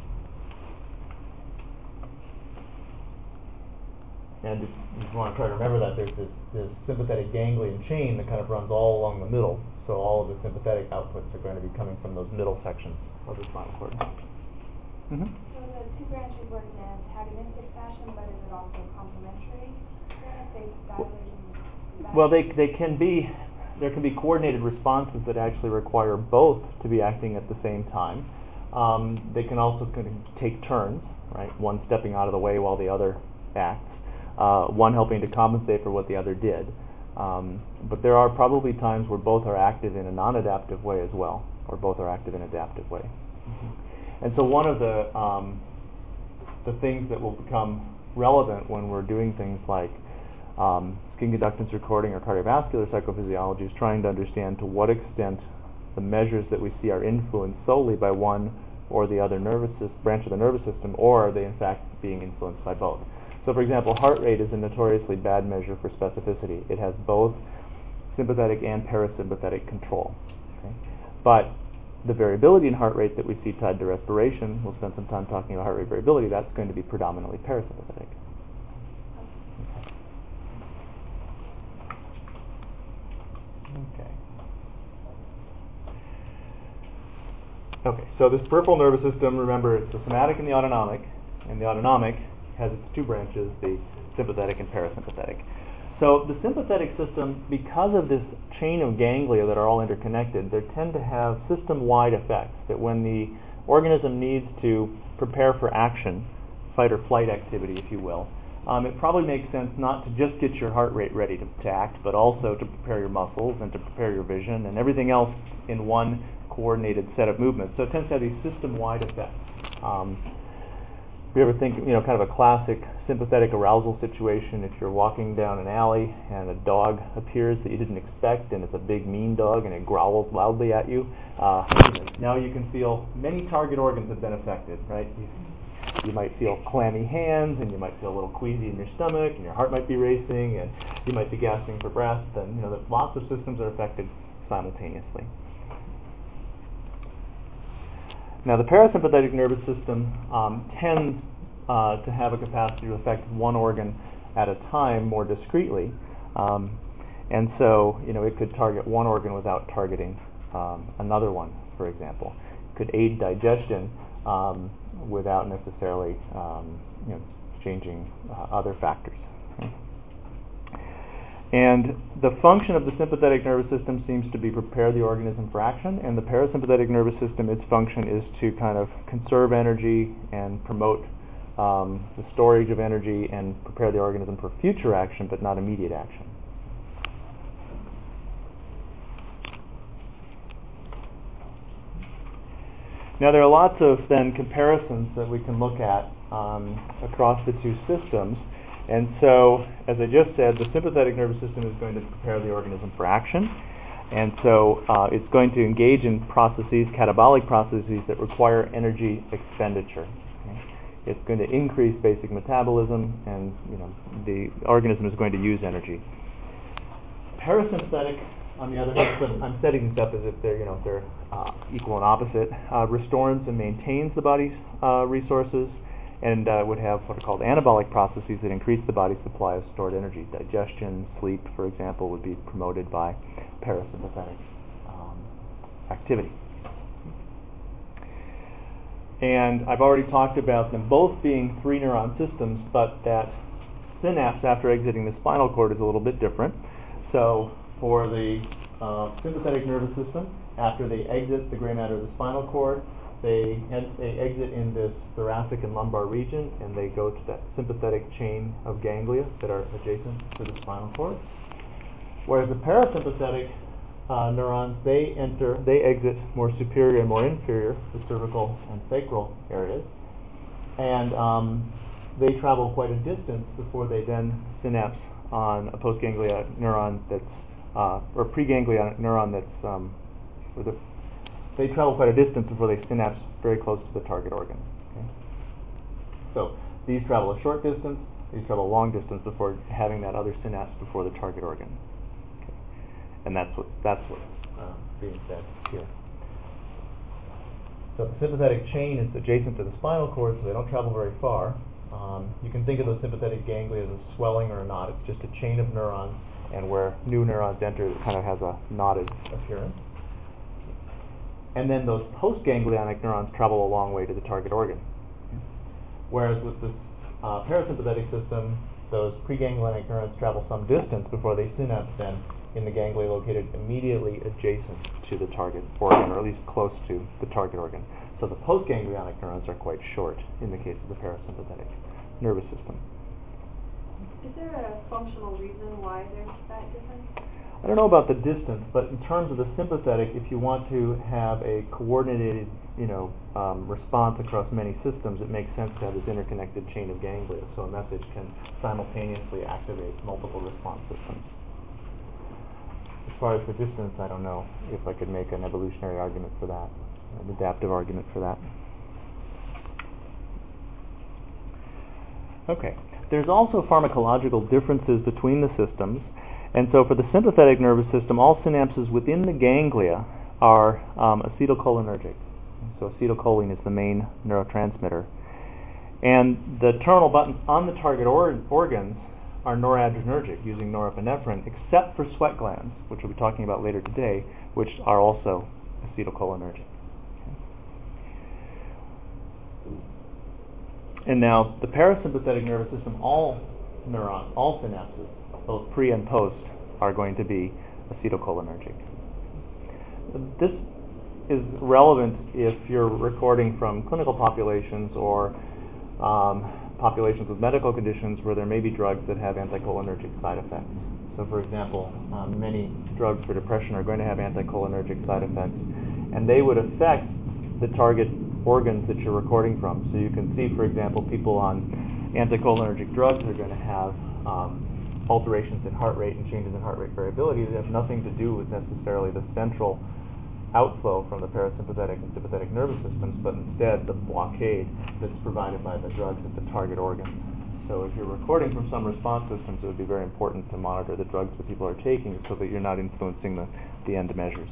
A: And if you want to try to remember that, there's this, this sympathetic ganglion chain that kind of runs all along the middle. So all of the sympathetic outputs are going to be coming from those middle sections of the spinal cord. Mm-hmm.
B: So the two branches work in an antagonistic fashion, but is it also complementary? If they dilate and
A: Well, they they can be, there can be coordinated responses that actually require both to be acting at the same time. Um, they can also kind of take turns, right? One stepping out of the way while the other acts. Uh, one helping to compensate for what the other did. Um, but there are probably times where both are active in a non-adaptive way as well, or both are active in an adaptive way. Mm-hmm. And so one of the um, the things that will become relevant when we're doing things like um, skin conductance recording or cardiovascular psychophysiology is trying to understand to what extent the measures that we see are influenced solely by one or the other nervous system, branch of the nervous system, or are they in fact being influenced by both. So for example, heart rate is a notoriously bad measure for specificity. It has both sympathetic and parasympathetic control. Okay? But the variability in heart rate that we see tied to respiration, we'll spend some time talking about heart rate variability, that's going to be predominantly parasympathetic. Okay. Okay, so this peripheral nervous system, remember, it's the somatic and the autonomic. And the autonomic has its two branches, the sympathetic and parasympathetic. So the sympathetic system, because of this chain of ganglia that are all interconnected, they tend to have system-wide effects, that when the organism needs to prepare for action, fight or flight activity, if you will, um, it probably makes sense not to just get your heart rate ready to, to act, but also to prepare your muscles and to prepare your vision and everything else in one coordinated set of movements. So it tends to have these system-wide effects. Um, if you ever think, you know, kind of a classic sympathetic arousal situation, if you're walking down an alley and a dog appears that you didn't expect, and it's a big mean dog and it growls loudly at you, uh, now you can feel many target organs have been affected, right? You, you might feel clammy hands, and you might feel a little queasy in your stomach, and your heart might be racing, and you might be gasping for breath, and you know that lots of systems are affected simultaneously. Now, the parasympathetic nervous system um, tends uh, to have a capacity to affect one organ at a time more discreetly, um, and so you know it could target one organ without targeting um, another one, for example. It could aid digestion um, without necessarily um, you know, changing uh, other factors. Okay? And the function of the sympathetic nervous system seems to be prepare the organism for action, and the parasympathetic nervous system, its function is to kind of conserve energy and promote um, the storage of energy and prepare the organism for future action, but not immediate action. Now there are lots of then comparisons that we can look at um, across the two systems. And so, as I just said, the sympathetic nervous system is going to prepare the organism for action. And so uh, it's going to engage in processes, catabolic processes, that require energy expenditure. Okay? It's going to increase basic metabolism, and you know the organism is going to use energy. Parasympathetic, on the other hand, but I'm setting this up as if they're, you know, they're uh, equal and opposite, uh, restores and maintains the body's uh, resources, and uh, would have what are called anabolic processes that increase the body's supply of stored energy. Digestion, sleep, for example, would be promoted by parasympathetic um, activity. And I've already talked about them both being three neuron systems, but that synapse after exiting the spinal cord is a little bit different. So for the uh, sympathetic nervous system, after they exit the gray matter of the spinal cord, They, ed- they exit in this thoracic and lumbar region, and they go to that sympathetic chain of ganglia that are adjacent to the spinal cord. Whereas the parasympathetic uh, neurons, they enter, they exit more superior and more inferior, the cervical and sacral areas, and um, they travel quite a distance before they then synapse on a postganglionic neuron that's, uh, or preganglionic neuron that's, um, or the They travel quite a distance before they synapse very close to the target organ. Okay? So these travel a short distance, these travel a long distance before having that other synapse before the target organ. Okay? And that's what that's what's uh, being said here. So the sympathetic chain is adjacent to the spinal cord, so they don't travel very far. Um, you can think of those sympathetic ganglia as a swelling or a knot. It's just a chain of neurons, and where new neurons enter, it kind of has a knotted appearance. And then those postganglionic neurons travel a long way to the target organ. Whereas with this uh, parasympathetic system, those preganglionic neurons travel some distance before they synapse then in the ganglia located immediately adjacent to the target organ, or at least close to the target organ. So the postganglionic neurons are quite short in the case of the parasympathetic nervous system.
C: Is there a functional reason why there's that difference?
A: I don't know about the distance, but in terms of the sympathetic, if you want to have a coordinated, you know, um, response across many systems, it makes sense to have this interconnected chain of ganglia, so a message can simultaneously activate multiple response systems. As far as the distance, I don't know if I could make an evolutionary argument for that, an adaptive argument for that. Okay. There's also pharmacological differences between the systems. And so for the sympathetic nervous system, all synapses within the ganglia are um, acetylcholinergic. So acetylcholine is the main neurotransmitter. And the terminal buttons on the target or- organs are noradrenergic, using norepinephrine, except for sweat glands, which we'll be talking about later today, which are also acetylcholinergic. And now the parasympathetic nervous system, all neurons, all synapses, both pre and post, are going to be acetylcholinergic. This is relevant if you're recording from clinical populations or um, populations with medical conditions where there may be drugs that have anticholinergic side effects. So for example, um, many drugs for depression are going to have anticholinergic side effects, and they would affect the target organs that you're recording from. So you can see, for example, people on anticholinergic drugs are going to have um, alterations in heart rate and changes in heart rate variability that have nothing to do with necessarily the central outflow from the parasympathetic and sympathetic nervous systems, but instead the blockade that's provided by the drugs at the target organ. So if you're recording from some response systems, it would be very important to monitor the drugs that people are taking so that you're not influencing the, the end measures.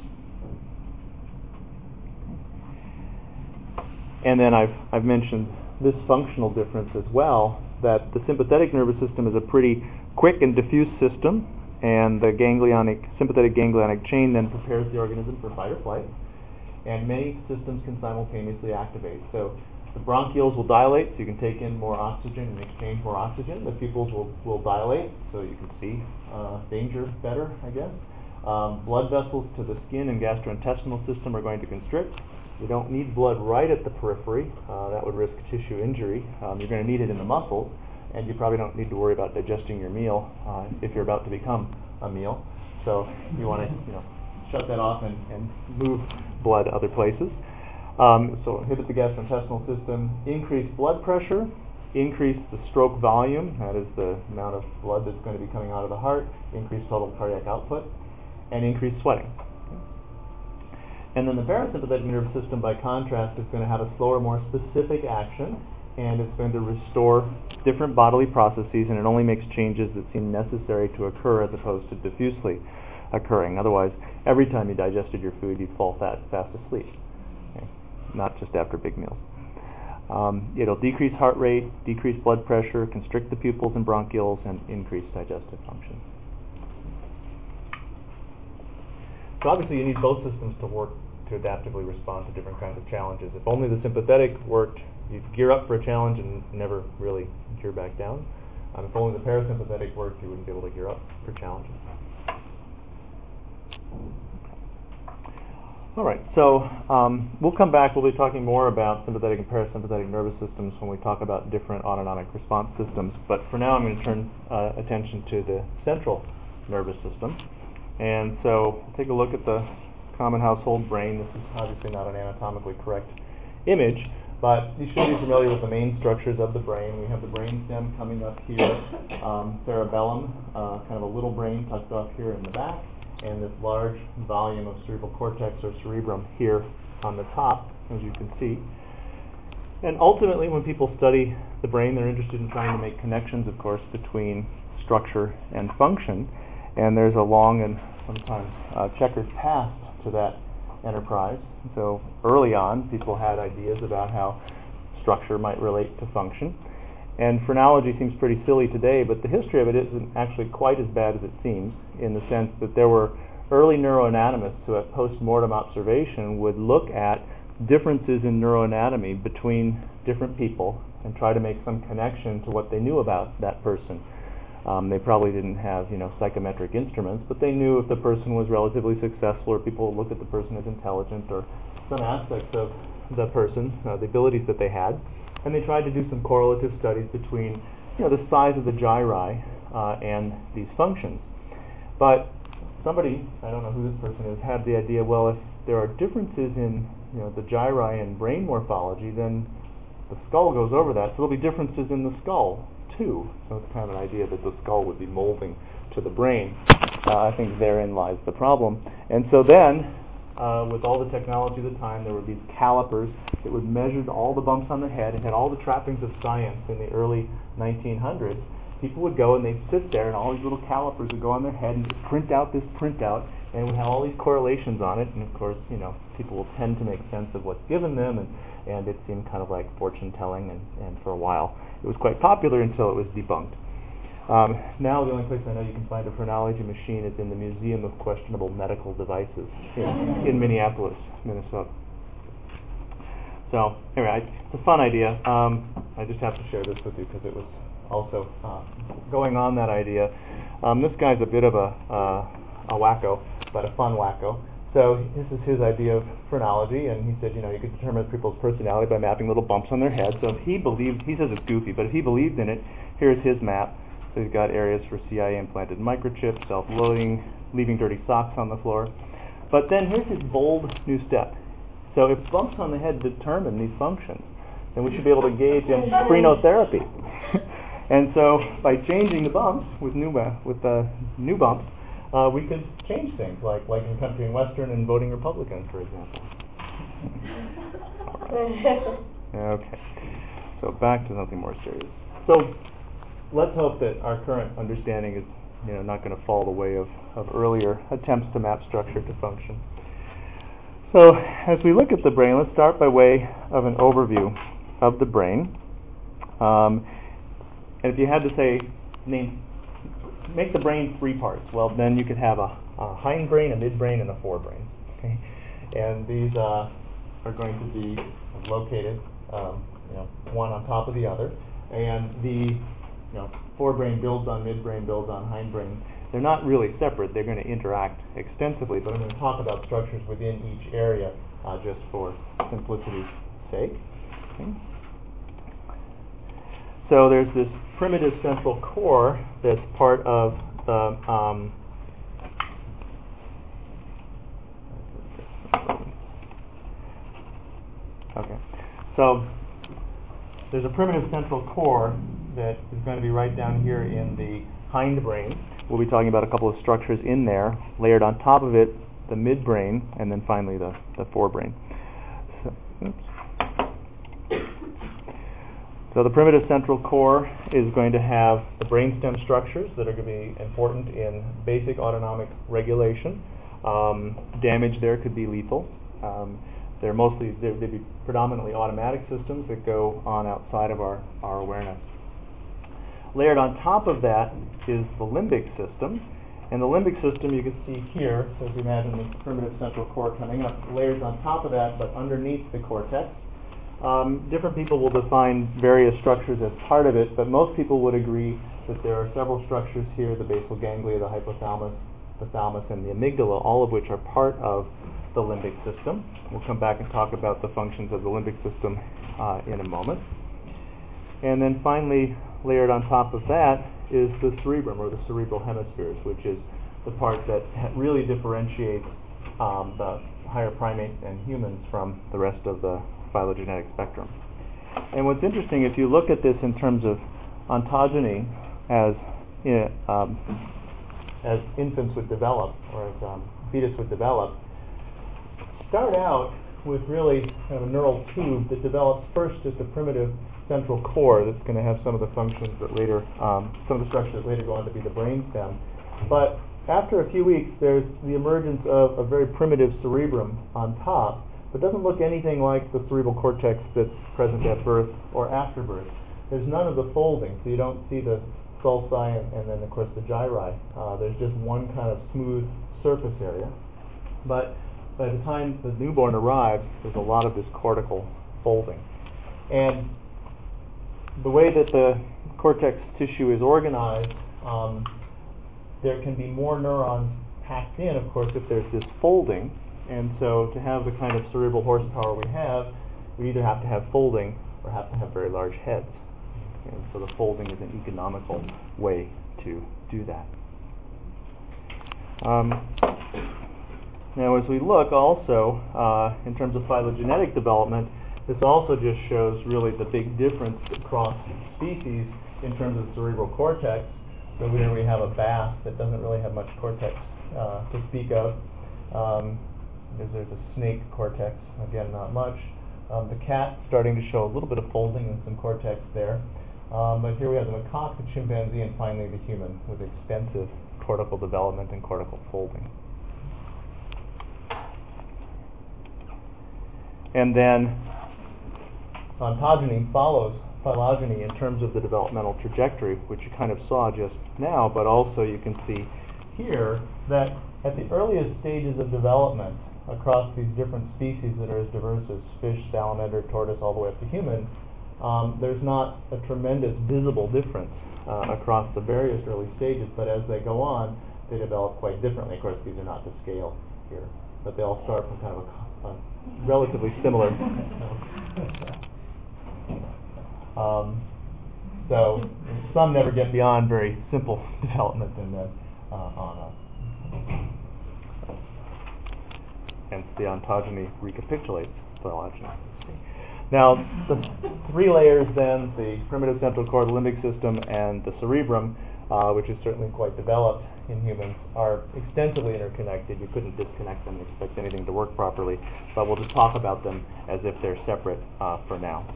A: And then I've, I've mentioned this functional difference as well, that the sympathetic nervous system is a pretty quick and diffuse system, and the ganglionic, sympathetic ganglionic chain then prepares the organism for fight or flight, and many systems can simultaneously activate. So the bronchioles will dilate, so you can take in more oxygen and exchange more oxygen. The pupils will, will dilate, so you can see uh, danger better, I guess. Um, blood vessels to the skin and gastrointestinal system are going to constrict. You don't need blood right at the periphery. Uh, that would risk tissue injury. Um, you're going to need it in the muscles, and you probably don't need to worry about digesting your meal uh, if you're about to become a meal. So you want to, you know, shut that off and, and move blood other places. Um, so inhibit the gastrointestinal system, increase blood pressure, increase the stroke volume, that is the amount of blood that's going to be coming out of the heart, increase total cardiac output, and increase sweating. And then the parasympathetic nervous system, by contrast, is going to have a slower, more specific action, and it's going to restore different bodily processes, and it only makes changes that seem necessary to occur as opposed to diffusely occurring. Otherwise, every time you digested your food, you'd fall fat, fast asleep, okay? Not just after big meals. Um, it'll decrease heart rate, decrease blood pressure, constrict the pupils and bronchioles, and increase digestive function. So obviously you need both systems to work to adaptively respond to different kinds of challenges. If only the sympathetic worked, you'd gear up for a challenge and never really gear back down. Um, if only the parasympathetic worked, you wouldn't be able to gear up for challenges. All right, so um, we'll come back. We'll be talking more about sympathetic and parasympathetic nervous systems when we talk about different autonomic response systems. But for now, I'm going to turn uh, attention to the central nervous system. And so take a look at the common household brain. This is obviously not an anatomically correct image, but you should be familiar with the main structures of the brain. We have the brain stem coming up here, um, cerebellum, uh, kind of a little brain tucked off here in the back, and this large volume of cerebral cortex or cerebrum here on the top, as you can see. And ultimately, when people study the brain, they're interested in trying to make connections, of course, between structure and function. And there's a long and sometimes uh, checkered path to that enterprise. So early on, people had ideas about how structure might relate to function. And phrenology seems pretty silly today, but the history of it isn't actually quite as bad as it seems, in the sense that there were early neuroanatomists who at post-mortem observation would look at differences in neuroanatomy between different people and try to make some connection to what they knew about that person. Um, they probably didn't have, you know, psychometric instruments, but they knew if the person was relatively successful, or people looked at the person as intelligent, or some aspects of the person, uh, the abilities that they had, and they tried to do some correlative studies between, you know, the size of the gyri uh, and these functions. But somebody, I don't know who this person is, had the idea, well, if there are differences in, you know, the gyri and brain morphology, then the skull goes over that, so there'll be differences in the skull too. So it's kind of an idea that the skull would be molding to the brain. Uh, I think therein lies the problem. And so then, uh, with all the technology of the time, there were these calipers that would measure all the bumps on the head and had all the trappings of science in the early nineteen hundreds. People would go and they'd sit there, and all these little calipers would go on their head and print out this printout, and it would have all these correlations on it. And of course, you know, people will tend to make sense of what's given them, and, and it seemed kind of like fortune telling, and, and for a while it was quite popular until it was debunked. Um, now the only place I know you can find a phrenology machine is in the Museum of Questionable Medical Devices in, in Minneapolis, Minnesota. So anyway, I, it's a fun idea. Um, I just have to share this with you because it was also uh, going on that idea. Um, this guy's a bit of a uh, a wacko, but a fun wacko. So this is his idea of phrenology, and he said, you know, you could determine people's personality by mapping little bumps on their head. So if he believed, he says it's goofy, but if he believed in it, here's his map. So he's got areas for C I A implanted microchips, self-loading, leaving dirty socks on the floor. But then here's his bold new step. So if bumps on the head determine these functions, then we should be able to engage in phrenotherapy. And so by changing the bumps with new uh, with uh, new bumps, uh, we could change things, like like in Country and Western and voting Republican, for example. Okay. So back to something more serious. So let's hope that our current understanding is, you know, not going to fall the way of, of earlier attempts to map structure to function. So as we look at the brain, let's start by way of an overview of the brain. Um, and if you had to say, name, make the brain three parts, well, then you could have a, a hindbrain, a midbrain, and a forebrain. Okay? And these uh, are going to be located, um, you know, one on top of the other. And the you know, forebrain builds on midbrain, builds on hindbrain. They're not really separate. They're going to interact extensively, but I'm going to talk about structures within each area uh, just for simplicity's sake. Okay. So there's this primitive central core that's part of the um, okay. So there's a primitive central core that is going to be right down here in the hindbrain. We'll be talking about a couple of structures in there, layered on top of it, the midbrain, and then finally the, the forebrain. So, oops. So the primitive central core is going to have the brainstem structures that are going to be important in basic autonomic regulation. Um, damage there could be lethal. Um, they're mostly, they'd be predominantly automatic systems that go on outside of our, our awareness. Layered on top of that is the limbic system. And the limbic system you can see here, so if you imagine the primitive central core coming up, layers on top of that, but underneath the cortex. Um, different people will define various structures as part of it, but most people would agree that there are several structures here, the basal ganglia, the hypothalamus, the thalamus, and the amygdala, all of which are part of the limbic system. We'll come back and talk about the functions of the limbic system uh, in a moment. And then finally, layered on top of that is the cerebrum, or the cerebral hemispheres, which is the part that really differentiates um, the higher primates and humans from the rest of the phylogenetic spectrum. And what's interesting, if you look at this in terms of ontogeny, as you know, um, as infants would develop, or as um, fetus would develop, start out with really kind of a neural tube that develops first as the primitive central core that's going to have some of the functions that later, um, some of the structures that later go on to be the brainstem. But after a few weeks, there's the emergence of a very primitive cerebrum on top, but doesn't look anything like the cerebral cortex that's present at birth or after birth. There's none of the folding, so you don't see the sulci and, and then, of course, the gyri. Uh, there's just one kind of smooth surface area. But by the time the newborn arrives, there's a lot of this cortical folding. And the way that the cortex tissue is organized, um, there can be more neurons packed in, of course, if there's this folding. And so to have the kind of cerebral horsepower we have, we either have to have folding or have to have very large heads. And so the folding is an economical way to do that. Um, now as we look also, uh, in terms of phylogenetic development, this also just shows really the big difference across species in terms of cerebral cortex. So here we have a bass that doesn't really have much cortex uh, to speak of. Um, there's, there's a snake cortex, again not much. Um, the cat starting to show a little bit of folding and some cortex there. Um, but here we have the macaque, the chimpanzee, and finally the human with extensive cortical development and cortical folding. And then ontogeny follows phylogeny in terms of the developmental trajectory, which you kind of saw just now, but also you can see here that at the earliest stages of development, across these different species that are as diverse as fish, salamander, tortoise, all the way up to human, um, there's not a tremendous visible difference uh, across the various early stages, but as they go on, they develop quite differently. Of course, these are not to scale here, but they all start from kind of a, a relatively similar. um, so some never get beyond very simple development, and then uh, on up. Hence, the ontogeny recapitulates phylogeny. Now, the three layers then, the primitive central core, the limbic system, and the cerebrum, uh, which is certainly quite developed in humans, are extensively interconnected. You couldn't disconnect them and expect anything to work properly, but we'll just talk about them as if they're separate uh, for now.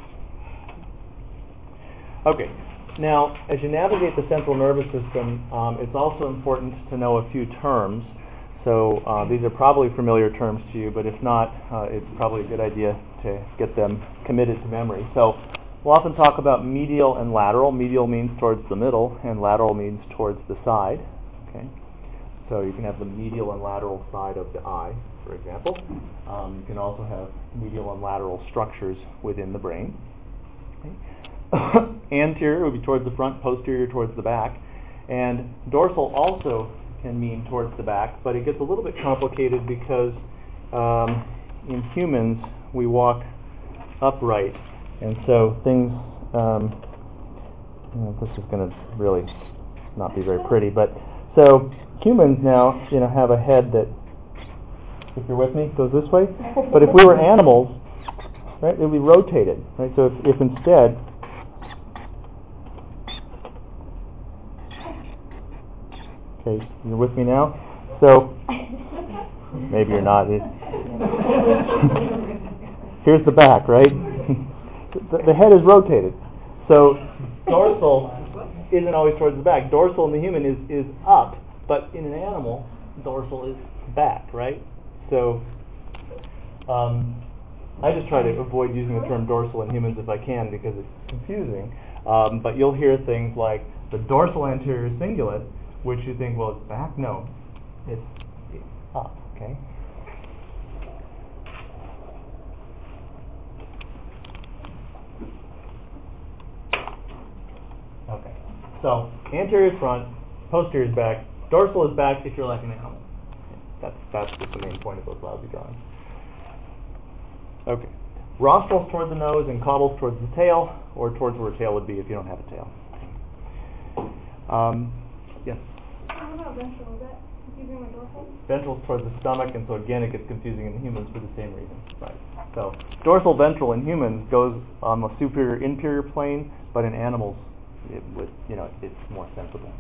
A: Okay, now, as you navigate the central nervous system, um, it's also important to know a few terms. So uh, these are probably familiar terms to you, but if not, uh, it's probably a good idea to get them committed to memory. So we'll often talk about medial and lateral. Medial means towards the middle, and lateral means towards the side. Okay, so you can have the medial and lateral side of the eye, for example. Um, you can also have medial and lateral structures within the brain. Okay. Anterior would be towards the front, posterior towards the back, and dorsal also can mean towards the back, but it gets a little bit complicated because um, in humans we walk upright, and so things, um, you know, this is going to really not be very pretty, but so humans now, you know, have a head that, if you're with me, goes this way, but if we were animals, right, it would be rotated, right? So if, if instead Okay, you're with me now? So, maybe you're not. Here's the back, right? the, the head is rotated. So, dorsal isn't always towards the back. Dorsal in the human is, is up, but in an animal, dorsal is back, right? So, um, I just try to avoid using the term dorsal in humans if I can because it's confusing. Um, but you'll hear things like the dorsal anterior cingulate, which you think, well, it's back? No, it's, it's up, okay? Okay, so anterior is front, posterior is back, dorsal is back if you're like an animal. That's, that's just the main point of those lousy drawings. Okay, rostrils towards the nose and caudals towards the tail, or towards where a tail would be if you don't have a tail. Um, Yes?
B: What about ventral? Is that confusing with dorsal?
A: Ventral's towards the stomach, and so again it gets confusing in humans for the same reason. Right. So dorsal ventral in humans goes on the superior inferior plane, but in animals, it would, you know, it's more sensible.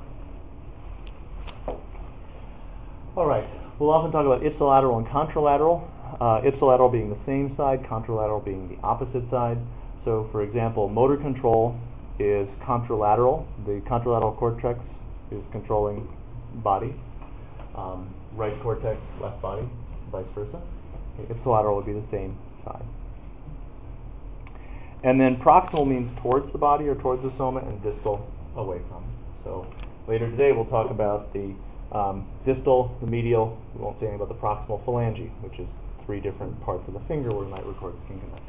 A: All right. We'll often talk about ipsilateral and contralateral. Uh, ipsilateral being the same side, contralateral being the opposite side. So, for example, motor control is contralateral. The contralateral cortex is controlling body, um, right cortex, left body, vice versa. Okay, ipsilateral would be the same side. And then proximal means towards the body or towards the soma, and distal away from. So later today we'll talk about the um, distal, the medial. We won't say anything about the proximal phalange, which is three different parts of the finger where we might record skin conduction.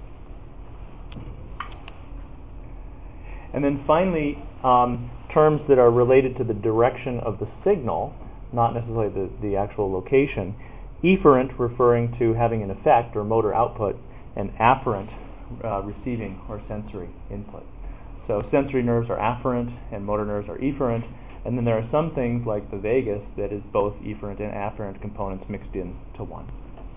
A: And then finally, um, terms that are related to the direction of the signal, not necessarily the, the actual location. Efferent, referring to having an effect or motor output, and afferent, uh, receiving or sensory input. So sensory nerves are afferent and motor nerves are efferent, and then there are some things like the vagus that is both efferent and afferent components mixed into one.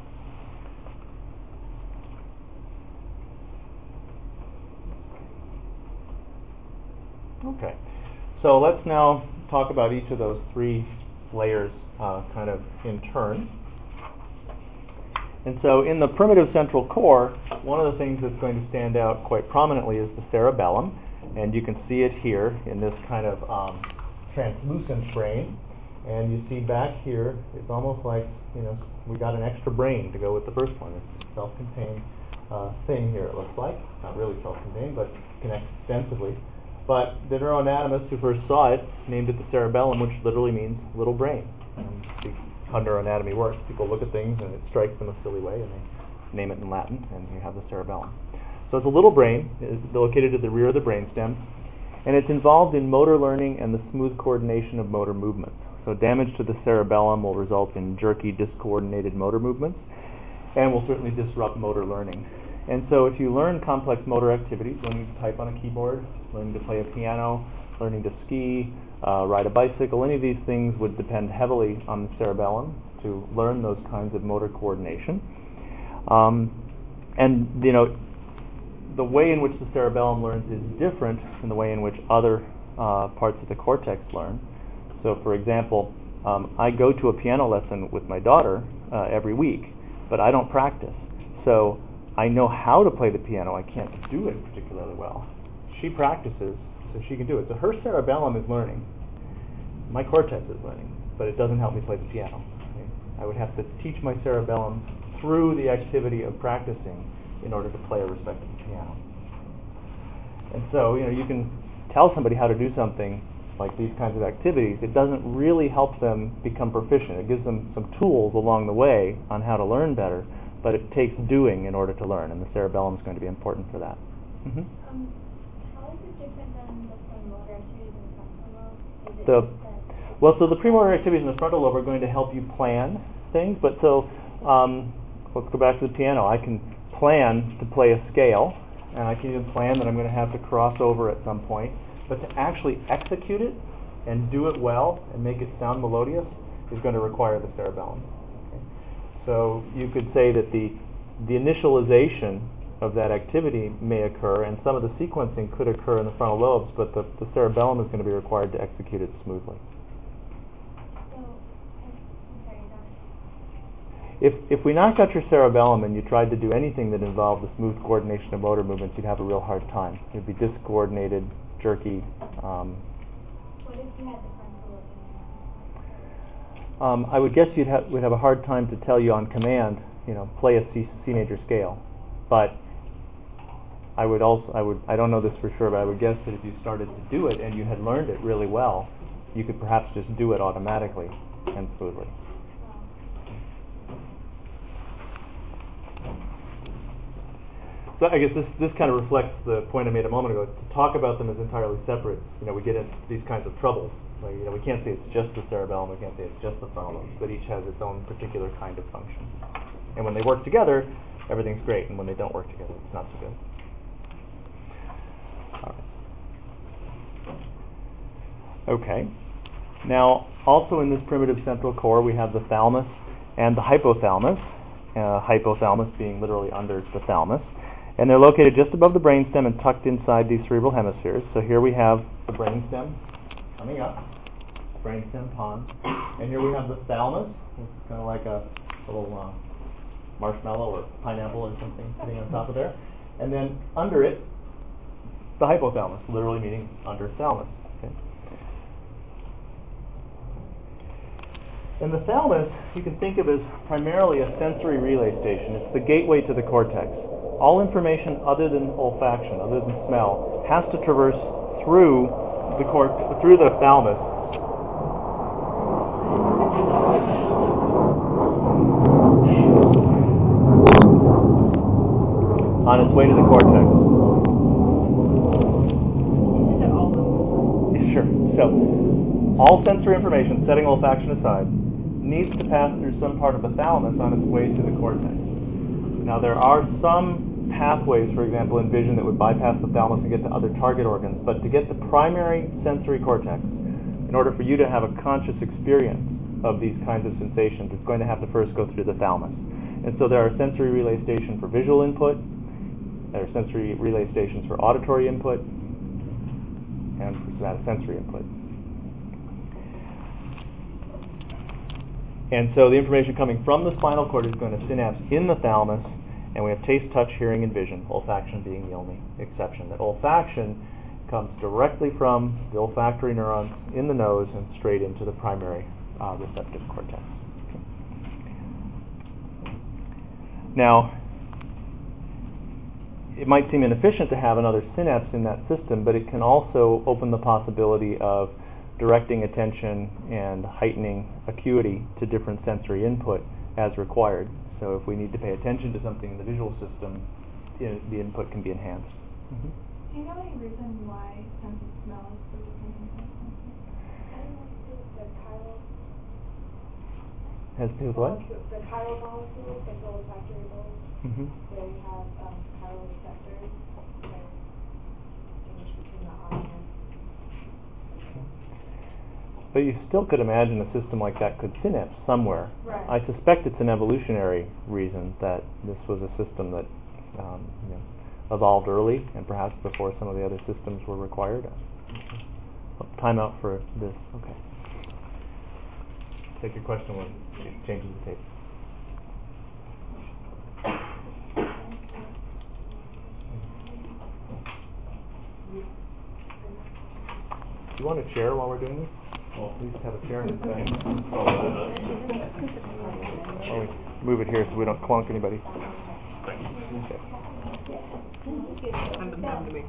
A: Okay, so let's now talk about each of those three layers uh, kind of in turn. And so in the primitive central core, one of the things that's going to stand out quite prominently is the cerebellum, and you can see it here in this kind of um, translucent brain. And you see back here, it's almost like, you know, we got an extra brain to go with the first one. It's a self-contained uh, thing here, it looks like. Not really self-contained, but connects extensively. But the neuroanatomist who first saw it named it the cerebellum, which literally means little brain. And how neuroanatomy works. People look at things and it strikes them a silly way, and they name it in Latin, and you have the cerebellum. So it's a little brain. It's located at the rear of the brainstem, and it's involved in motor learning and the smooth coordination of motor movements. So damage to the cerebellum will result in jerky, discoordinated motor movements, and will certainly disrupt motor learning. And so if you learn complex motor activities, learning to type on a keyboard, learning to play a piano, learning to ski, uh, ride a bicycle, any of these things would depend heavily on the cerebellum to learn those kinds of motor coordination. Um, and, you know, the way in which the cerebellum learns is different from the way in which other uh, parts of the cortex learn. So, for example, um, I go to a piano lesson with my daughter uh, every week, but I don't practice. So I know how to play the piano. I can't do it particularly well. She practices, so she can do it. So her cerebellum is learning. My cortex is learning, but it doesn't help me play the piano. Okay? I would have to teach my cerebellum through the activity of practicing in order to play a respective piano. And so, you know, you can tell somebody how to do something like these kinds of activities. It doesn't really help them become proficient. It gives them some tools along the way on how to learn better, but it takes doing in order to learn, and the cerebellum is going to be important for that. Mm-hmm.
B: Um, how is it different than the premotor activities in the frontal lobe? Is it
A: The,
B: just that
A: well, so the premotor activities in the frontal lobe are going to help you plan things, but so um, let's go back to the piano. I can plan to play a scale, and I can even plan that I'm going to have to cross over at some point, but to actually execute it and do it well and make it sound melodious is going to require the cerebellum. Okay? So you could say that the the initialization of that activity may occur, and some of the sequencing could occur in the frontal lobes, but the, the cerebellum is going to be required to execute it smoothly.
B: So, I'm sorry, Doc.
A: If if we knocked out your cerebellum and you tried to do anything that involved the smooth coordination of motor movements, you'd have a real hard time. You'd be discoordinated, jerky. Um,
B: What if you had the frontal lobe in
A: um, I would guess you'd have would have a hard time to tell you on command, you know, play a C, C major scale. But I would also I would I don't know this for sure, but I would guess that if you started to do it and you had learned it really well, you could perhaps just do it automatically and smoothly. So I guess this, this kind of reflects the point I made a moment ago. To talk about them as entirely separate, you know, we get into these kinds of troubles. Like, you know, we can't say it's just the cerebellum, we can't say it's just the frontal lobes, but each has its own particular kind of function. And when they work together, everything's great, and when they don't work together, it's not so good. All right. Okay. Now, also in this primitive central core, we have the thalamus and the hypothalamus. Uh, hypothalamus being literally under the thalamus. And they're located just above the brainstem and tucked inside these cerebral hemispheres. So here we have the brainstem coming up, brainstem pons, and here we have the thalamus. It's kind of like a little uh, marshmallow or pineapple or something sitting on top of there. And then under it, the hypothalamus, literally meaning under thalamus. Okay. And the thalamus, you can think of as primarily a sensory relay station. It's the gateway to the cortex. All information other than olfaction, other than smell, has to traverse through the cor- through the thalamus. On its way to the cortex.
C: Is it all of
A: Sure. So, all sensory information, setting olfaction aside, needs to pass through some part of the thalamus on its way to the cortex. Now, there are some pathways, for example, in vision that would bypass the thalamus and get to other target organs, but to get the primary sensory cortex, in order for you to have a conscious experience of these kinds of sensations, it's going to have to first go through the thalamus. And so there are sensory relay stations for visual input, there are sensory relay stations for auditory input, and for somatosensory input. And so the information coming from the spinal cord is going to synapse in the thalamus, and we have taste, touch, hearing, and vision, olfaction being the only exception. That olfaction comes directly from the olfactory neurons in the nose and straight into the primary uh, receptive cortex. Okay. Now, it might seem inefficient to have another synapse in that system, but it can also open the possibility of directing attention and heightening acuity to different sensory input as required. So if we need to pay attention to something in the visual system, i- the input can be enhanced. Mm-hmm.
B: Do you know any reason why sense of smell is so different from sense of senses? I don't know if it's the chiral.
A: Has to do with what?
B: molecule- The chiral molecules, like the olfactory bulbs,
A: Mm-hmm.
B: where you have um, chiral receptors that distinguish between the eye and.
A: But you still could imagine a system like that could synapse somewhere.
B: Right.
A: I suspect it's an evolutionary reason that this was a system that um, you know, evolved early and perhaps before some of the other systems were required. Oh, time out for this. Okay. Take your question when it changes the tape. Do you want a chair while we're doing this? Well, please have a chair in the back. Or we move it here so we don't clunk anybody. Okay.
D: Hand them down to me.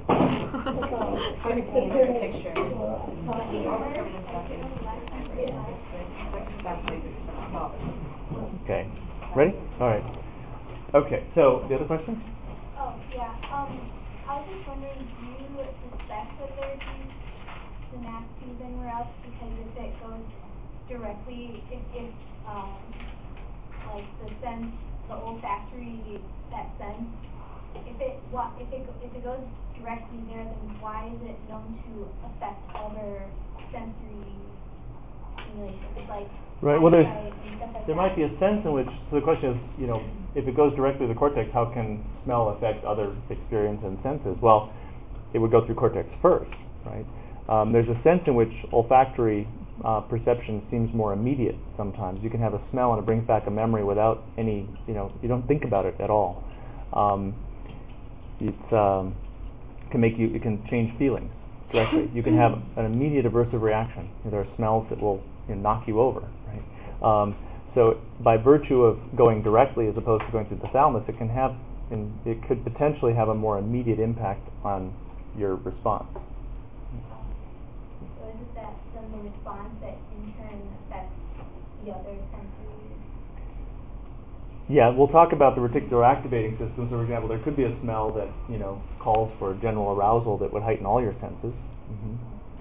A: Okay. Ready? All right. Okay. So the other question?
B: Oh, yeah. Um, I was just wondering, do you suspect that there'd be synapses anywhere else? Because if it goes directly, if, if um, like the sense, the olfactory, that sense, if it what if it go- if it goes directly there, then why is it known to affect other sensory stimulations, like
A: Right. Well, there's,
B: eyesight and stuff like
A: there
B: that?
A: might be a sense in which. So the question is, you know, if it goes directly to the cortex, how can smell affect other experience and senses? Well, it would go through cortex first, right? Um, there's a sense in which olfactory uh, perception seems more immediate sometimes. You can have a smell and it brings back a memory without any, you know, you don't think about it at all. Um, it's um, can make you, it can change feelings directly. You can have an immediate aversive reaction. You know, there are smells that will, you know, knock you over, right? Um, so by virtue of going directly as opposed to going through the thalamus, it can have, in, it could potentially have a more immediate impact on your response.
B: So is it that then the response that in turn affects the other sensory?
A: Yeah, we'll talk about the reticular activating system. So, for example, there could be a smell that, you know, calls for general arousal that would heighten all your senses. Mm-hmm.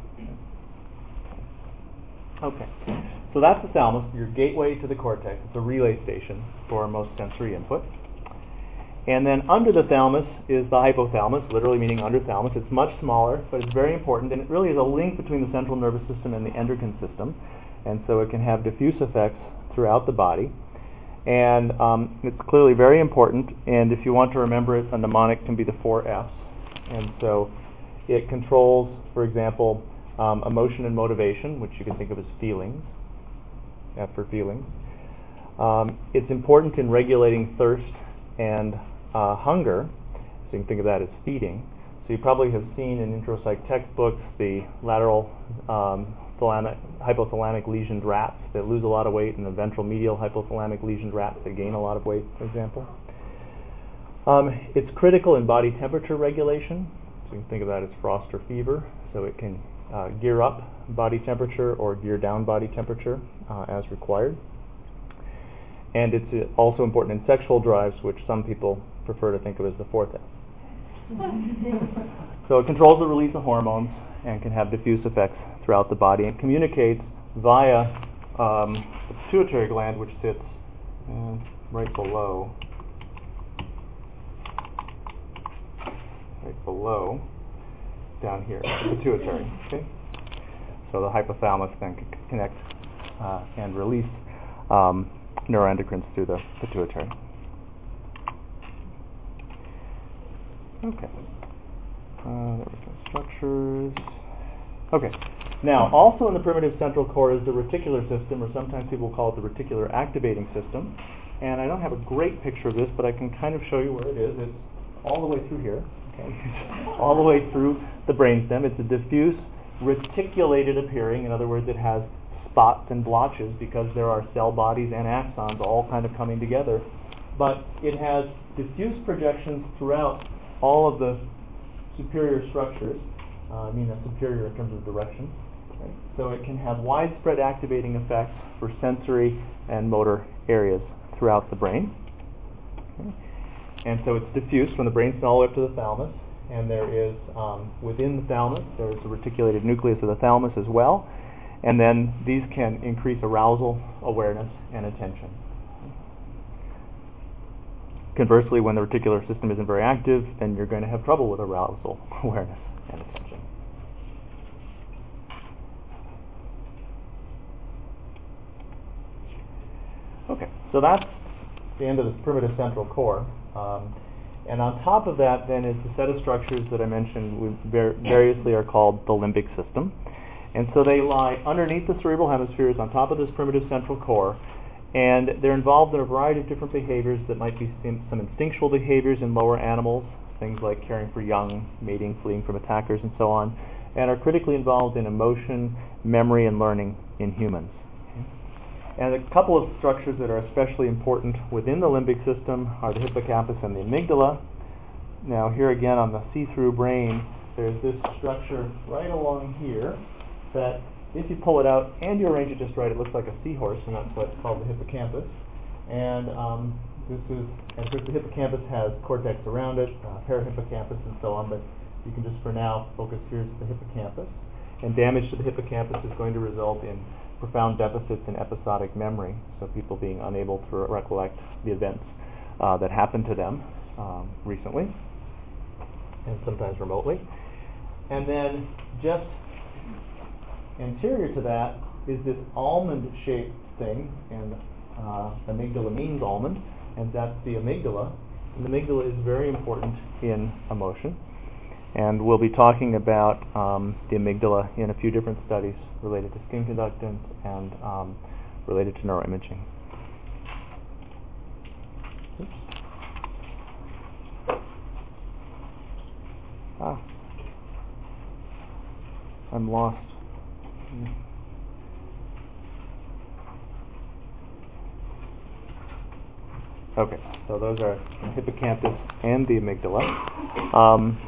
A: Okay, so that's the thalamus, your gateway to the cortex. It's a relay station for most sensory input. And then under the thalamus is the hypothalamus, literally meaning under thalamus. It's much smaller, but it's very important, and it really is a link between the central nervous system and the endocrine system. And so it can have diffuse effects throughout the body. And um, it's clearly very important, and if you want to remember it, a mnemonic can be the four F's. And so it controls, for example, um, emotion and motivation, which you can think of as feelings, F for feelings. Um, it's important in regulating thirst and uh, hunger, so you can think of that as feeding. So you probably have seen in intro-psych textbooks the lateral um, thalamic, hypothalamic lesioned rats that lose a lot of weight, and the ventral medial hypothalamic lesioned rats that gain a lot of weight, for example. Um, it's critical in body temperature regulation, so you can think of that as frost or fever, so it can uh, gear up body temperature or gear down body temperature uh, as required. And it's uh, also important in sexual drives, which some people prefer to think of as the fourth F. So it controls the release of hormones and can have diffuse effects throughout the body, and communicates via um, the pituitary gland, which sits uh, right below, right below, down here, the pituitary. Okay, so the hypothalamus then can c- connect uh, and release um, neuroendocrines through the pituitary. Okay. Uh, there we go. Structures. Okay. Now, also in the primitive central core is the reticular system, or sometimes people call it the reticular activating system. And I don't have a great picture of this, but I can kind of show you where it is. It's all the way through here. Okay. All the way through the brainstem. It's a diffuse, reticulated appearing. In other words, it has spots and blotches because there are cell bodies and axons all kind of coming together. But it has diffuse projections throughout all of the superior structures. Uh, I mean, uh, superior in terms of direction. Okay. So it can have widespread activating effects for sensory and motor areas throughout the brain. Okay. And so it's diffuse from the brainstem all the way up to the thalamus, and there is, um, within the thalamus, there is a reticulated nucleus of the thalamus as well, and then these can increase arousal, awareness, and attention. Conversely, when the reticular system isn't very active, then you're going to have trouble with arousal, awareness, and attention. Okay, so that's the end of this primitive central core. Um, and on top of that, then, is the set of structures that I mentioned, we var- variously are called the limbic system. And so they lie underneath the cerebral hemispheres on top of this primitive central core, and they're involved in a variety of different behaviors that might be some, some instinctual behaviors in lower animals, things like caring for young, mating, fleeing from attackers, and so on, and are critically involved in emotion, memory, and learning in humans. And a couple of structures that are especially important within the limbic system are the hippocampus and the amygdala. Now here again on the see-through brain, there's this structure right along here that if you pull it out and you arrange it just right, it looks like a seahorse, and that's what's called the hippocampus. And um, this is, and of course the hippocampus has cortex around it, uh, parahippocampus and so on, but you can just for now focus here's the hippocampus. And damage to the hippocampus is going to result in profound deficits in episodic memory, so people being unable to recollect the events uh, that happened to them um, recently, and sometimes remotely. And then just anterior to that is this almond-shaped thing, and uh, amygdala means almond, and that's the amygdala. And the amygdala is very important in emotion. And we'll be talking about um, the amygdala in a few different studies related to skin conductance and um, related to neuroimaging. Oops. Ah. I'm lost. Okay, so those are the hippocampus and the amygdala. Um,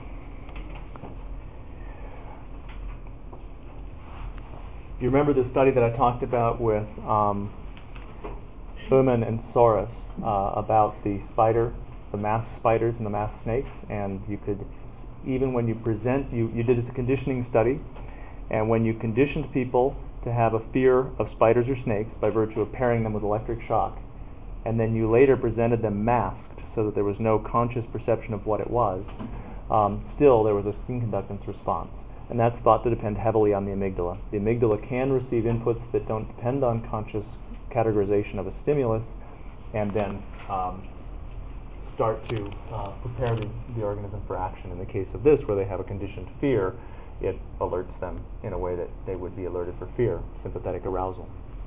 A: You remember the study that I talked about with um, Uman and Soros uh, about the spider, the masked spiders and the masked snakes, and you could, even when you present, you, you did a conditioning study, and when you conditioned people to have a fear of spiders or snakes by virtue of pairing them with electric shock, and then you later presented them masked so that there was no conscious perception of what it was, um, still there was a skin conductance response. And that's thought to depend heavily on the amygdala. The amygdala can receive inputs that don't depend on conscious categorization of a stimulus, and then um, start to uh, prepare the, the organism for action. In the case of this, where they have a conditioned fear, it alerts them in a way that they would be alerted for fear, sympathetic arousal.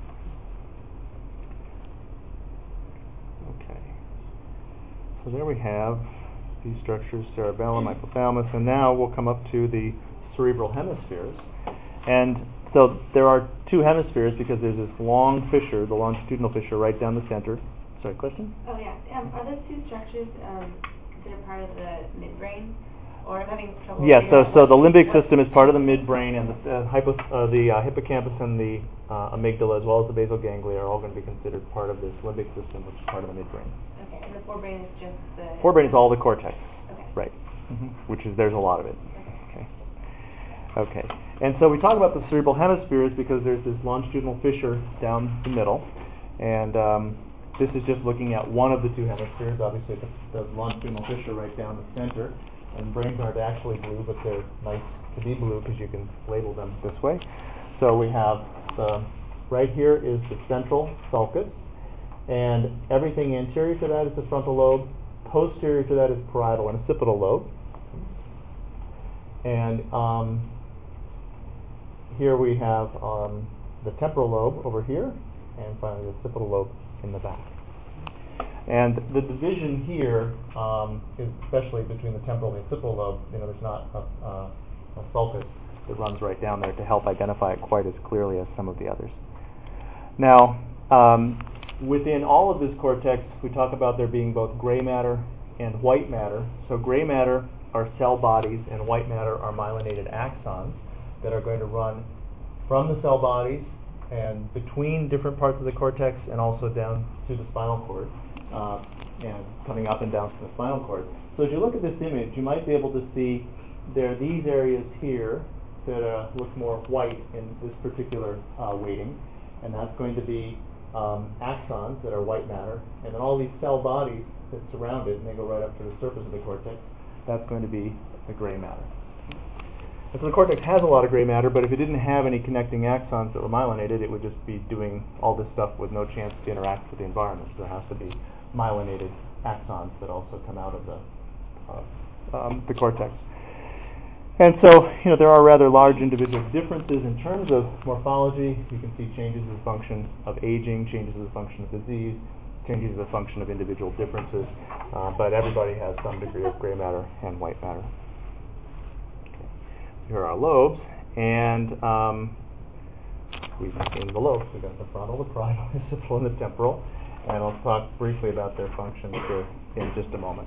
A: Okay. So there we have these structures, cerebellum, hypothalamus, and now we'll come up to the cerebral hemispheres. And so there are two hemispheres because there's this long fissure, the longitudinal fissure right down the center. Sorry, question?
C: Oh yeah. Um, are those two structures um, considered part of the midbrain? Or I'm having trouble.
A: Yeah, so so the limbic
C: what
A: system is part of the midbrain, and the uh, hypo, uh, the uh, hippocampus and the uh, amygdala, as well as the basal ganglia, are all going to be considered part of this limbic system, which is part of the midbrain.
C: Okay, and the forebrain is just the.
A: Forebrain is all the cortex.
C: Okay.
A: Right. Mm-hmm. Which is there's a lot of it. Okay. Okay. And so we talk about the cerebral hemispheres because there's this longitudinal fissure down the middle, and um, this is just looking at one of the two hemispheres. Obviously, the, the longitudinal fissure right down the center. And brains aren't actually blue, but they're nice to be blue because you can label them this way. So we have the, right here is the central sulcus, and everything anterior to that is the frontal lobe, posterior to that is parietal and occipital lobe. And um, here we have um, the temporal lobe over here, and finally the occipital lobe in the back. And the division here um, is especially between the temporal and the occipital lobe. You know, there's not a, a, a sulcus that runs right down there to help identify it quite as clearly as some of the others. Now, um, within all of this cortex, we talk about there being both gray matter and white matter. So gray matter are cell bodies, and white matter are myelinated axons that are going to run from the cell bodies and between different parts of the cortex and also down to the spinal cord, uh, and coming up and down to the spinal cord. So as you look at this image, you might be able to see there are these areas here that uh, look more white in this particular uh, weighting, and that's going to be um, axons that are white matter, and then all these cell bodies that surround it, and they go right up to the surface of the cortex, that's going to be the gray matter. And so the cortex has a lot of gray matter, but if it didn't have any connecting axons that were myelinated, it would just be doing all this stuff with no chance to interact with the environment. So there has to be myelinated axons that also come out of the, uh, um, the cortex. And so, you know, there are rather large individual differences in terms of morphology. You can see changes as a function of aging, changes as a function of disease, changes as a function of individual differences, uh, but everybody has some degree of gray matter and white matter. Okay. Here are our lobes, and um, we've seen the lobes. We've got the frontal, the parietal, the occipital, and the temporal, and I'll talk briefly about their functions here in just a moment.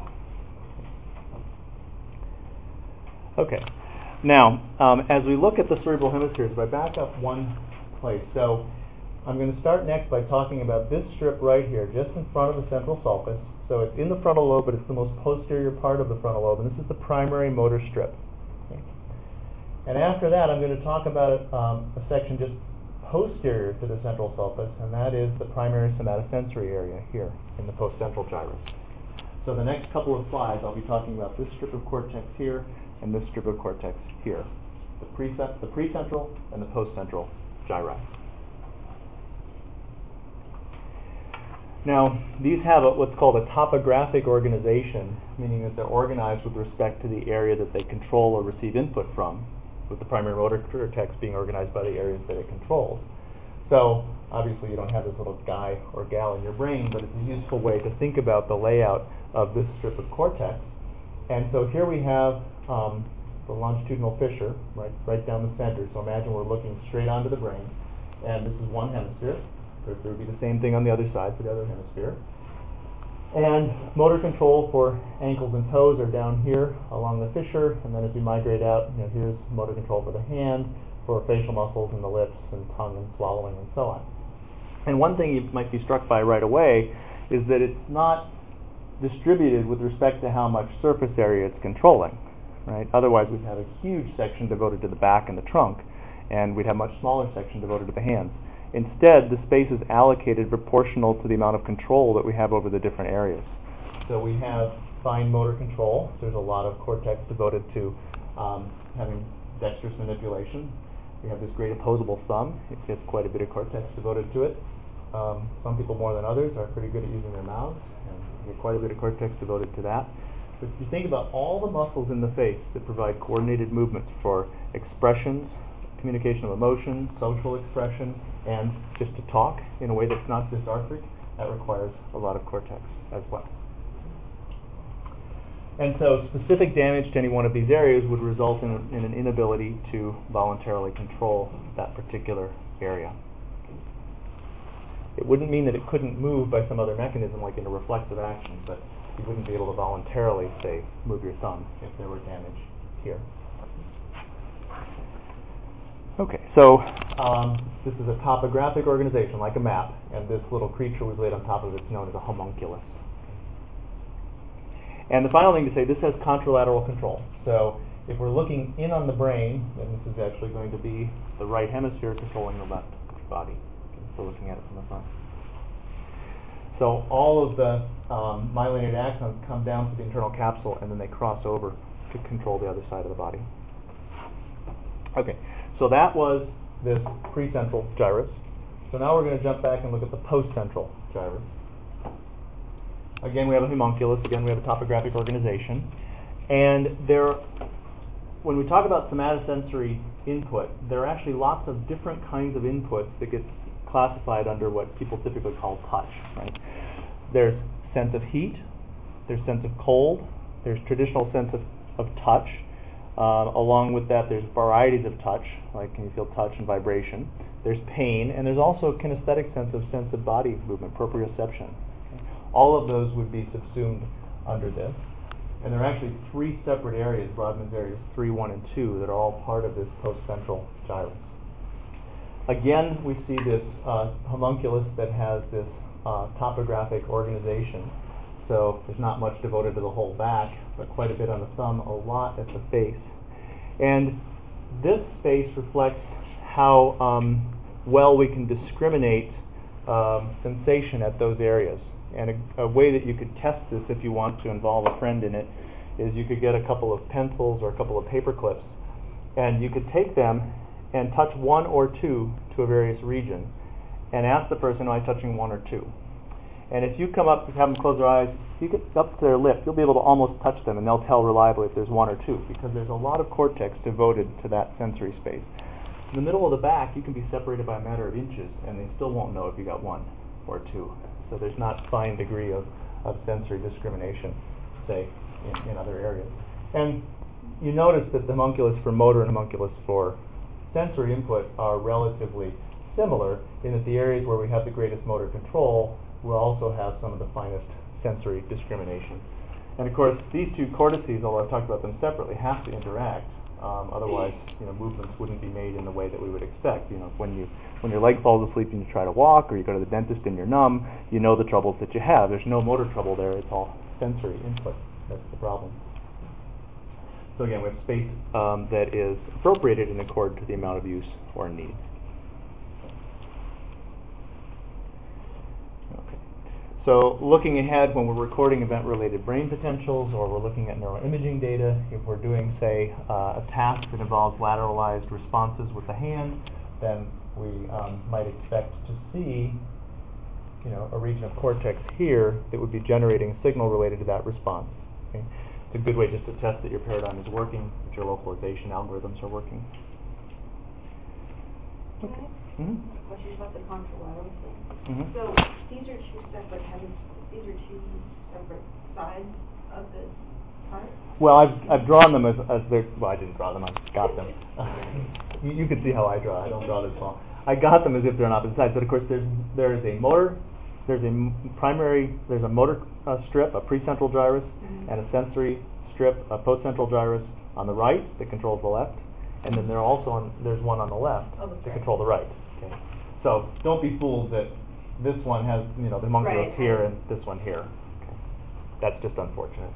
A: Okay. Now, um, as we look at the cerebral hemispheres, if I back up one place, so I'm going to start next by talking about this strip right here, just in front of the central sulcus. So it's in the frontal lobe, but it's the most posterior part of the frontal lobe, and this is the primary motor strip. Okay. And after that, I'm going to talk about um, a section just posterior to the central sulcus, and that is the primary somatosensory area here in the postcentral gyrus. So the next couple of slides, I'll be talking about this strip of cortex here and this strip of cortex here, the, precept, the precentral and the postcentral gyri. Now, these have a, what's called a topographic organization, meaning that they're organized with respect to the area that they control or receive input from, with the primary motor cortex being organized by the areas that it controls. So, obviously you don't have this little guy or gal in your brain, but it's a useful way to think about the layout of this strip of cortex. And so here we have um, the longitudinal fissure right, right down the center. So imagine we're looking straight onto the brain, and this is one hemisphere. There would be the same thing on the other side for the other hemisphere. And motor control for ankles and toes are down here along the fissure, and then as we migrate out, you know, here's motor control for the hand, for facial muscles and the lips and tongue and swallowing and so on. And one thing you might be struck by right away is that it's not distributed with respect to how much surface area it's controlling, right? Otherwise we'd have a huge section devoted to the back and the trunk, and we'd have a much smaller section devoted to the hands. Instead, the space is allocated proportional to the amount of control that we have over the different areas. So we have fine motor control. There's a lot of cortex devoted to um, having dexterous manipulation. We have this great opposable thumb. It gets quite a bit of cortex devoted to it. Um, some people more than others are pretty good at using their mouths, and we get quite a bit of cortex devoted to that. But if you think about all the muscles in the face that provide coordinated movements for expressions, communication of emotion, social expression, and just to talk in a way that's not dysarthric, that requires a lot of cortex as well. And so specific damage to any one of these areas would result in, in an inability to voluntarily control that particular area. It wouldn't mean that it couldn't move by some other mechanism like in a reflexive action, but you wouldn't be able to voluntarily, say, move your thumb if there were damage here. Okay, so um, this is a topographic organization, like a map, and this little creature we've laid on top of it is known as a homunculus. And the final thing to say, this has contralateral control. So if we're looking in on the brain, then this is actually going to be the right hemisphere controlling the left body. Okay, so looking at it from the front. So all of the um, myelinated axons come down to the internal capsule, and then they cross over to control the other side of the body. Okay, so that was this precentral gyrus. So now we're going to jump back and look at the postcentral gyrus. Again, we have a homunculus. Again, we have a topographic organization. And there, when we talk about somatosensory input, there are actually lots of different kinds of inputs that get classified under what people typically call touch. Right? There's sense of heat. There's sense of cold. There's traditional sense of, of touch. Uh, along with that, there's varieties of touch, like can you feel touch and vibration. There's pain, and there's also a kinesthetic sense of sense of body movement, proprioception. All of those would be subsumed under this. And there are actually three separate areas, Brodmann's areas three, one, and two, that are all part of this postcentral gyrus. again, we see this uh, homunculus that has this uh, topographic organization. So there's not much devoted to the whole back, but quite a bit on the thumb, a lot at the face. And this space reflects how um, well we can discriminate um, sensation at those areas. And a, a way that you could test this if you want to involve a friend in it is you could get a couple of pencils or a couple of paper clips, and you could take them and touch one or two to a various region and ask the person, am I touching one or two? And if you come up and have them close their eyes, you get up to their lip, you'll be able to almost touch them, and they'll tell reliably if there's one or two, because there's a lot of cortex devoted to that sensory space. In the middle of the back, you can be separated by a matter of inches, and they still won't know if you got one or two. So there's not fine degree of, of sensory discrimination, say, in, in other areas. And you notice that the homunculus for motor and homunculus for sensory input are relatively similar in that the areas where we have the greatest motor control will also have some of the finest sensory discrimination. And of course, these two cortices, although I've talked about them separately, have to interact. Um, otherwise, you know, movements wouldn't be made in the way that we would expect. You know, when you when your leg falls asleep and you try to walk, or you go to the dentist and you're numb, you know the troubles that you have. There's no motor trouble there. It's all sensory input. That's the problem. So again, we have space um, that is appropriated in accord to the amount of use or need. Okay. So looking ahead, when we're recording event-related brain potentials, or we're looking at neuroimaging data, if we're doing, say, uh, a task that involves lateralized responses with the hand, then we um, might expect to see, you know, a region of cortex here that would be generating a signal related to that response. Okay? It's a good way just to test that your paradigm is working, that your localization algorithms are working.
C: Okay.
A: Mm-hmm.
C: Questions about the contralateral thing.
A: Mm-hmm.
C: So these are two separate hemis- these are two separate sides of this part?
A: Well, I've I've drawn them as as they're, well, I didn't draw them, I got them. you, you can see how I draw. I don't draw this small. I got them as if they're on opposite sides, but of course there's there is a motor, there's a m- primary, there's a motor uh, strip, a precentral gyrus, mm-hmm. and a sensory strip, a postcentral gyrus on the right that controls the left, and then there also on, there's one on the left
C: oh,
A: to
C: right.
A: control the right. Okay. So don't be fooled that this one has, you know, the homunculus
C: right.
A: here and this one here. Okay. That's just unfortunate.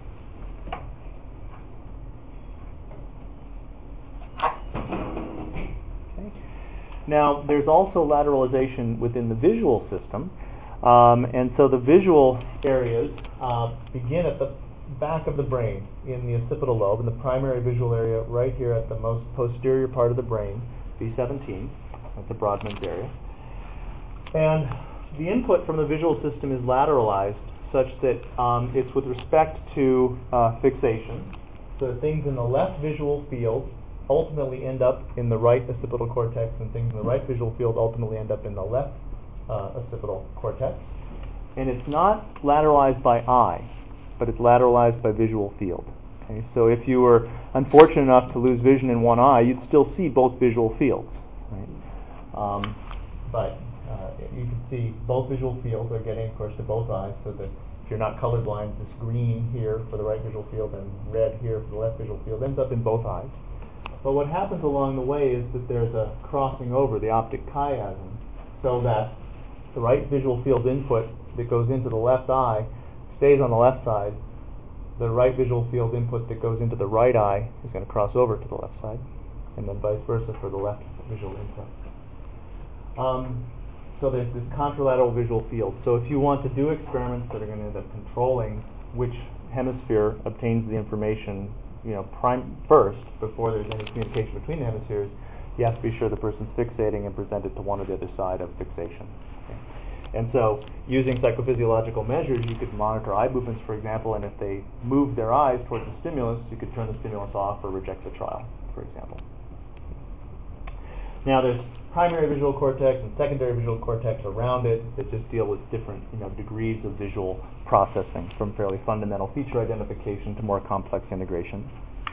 A: Okay. Now, there's also lateralization within the visual system, um, and so the visual areas uh, begin at the back of the brain in the occipital lobe, in the primary visual area right here at the most posterior part of the brain, B seventeen, that's the Brodmann's area. And the input from the visual system is lateralized such that um, it's with respect to uh, fixation. So things in the left visual field ultimately end up in the right occipital cortex, and things in the right visual field ultimately end up in the left uh, occipital cortex. And it's not lateralized by eye, but it's lateralized by visual field. Okay? So if you were unfortunate enough to lose vision in one eye, you'd still see both visual fields. Right? Um, but uh, you can see both visual fields are getting, of course, to both eyes, so that if you're not colorblind, this green here for the right visual field and red here for the left visual field ends up in both eyes. But what happens along the way is that there's a crossing over, the optic chiasm, so that the right visual field input that goes into the left eye stays on the left side. The right visual field input that goes into the right eye is going to cross over to the left side, and then vice versa for the left visual input. Um, so there's this contralateral visual field. So if you want to do experiments that are going to end up controlling which hemisphere obtains the information, you know, prime first, before there's any communication between the hemispheres, you have to be sure the person's fixating and presented to one or the other side of fixation. Okay. And so, using psychophysiological measures, you could monitor eye movements, for example, and if they move their eyes towards the stimulus, you could turn the stimulus off or reject the trial, for example. Now, there's primary visual cortex and secondary visual cortex around it that just deal with different, you know, degrees of visual processing, from fairly fundamental feature identification to more complex integration.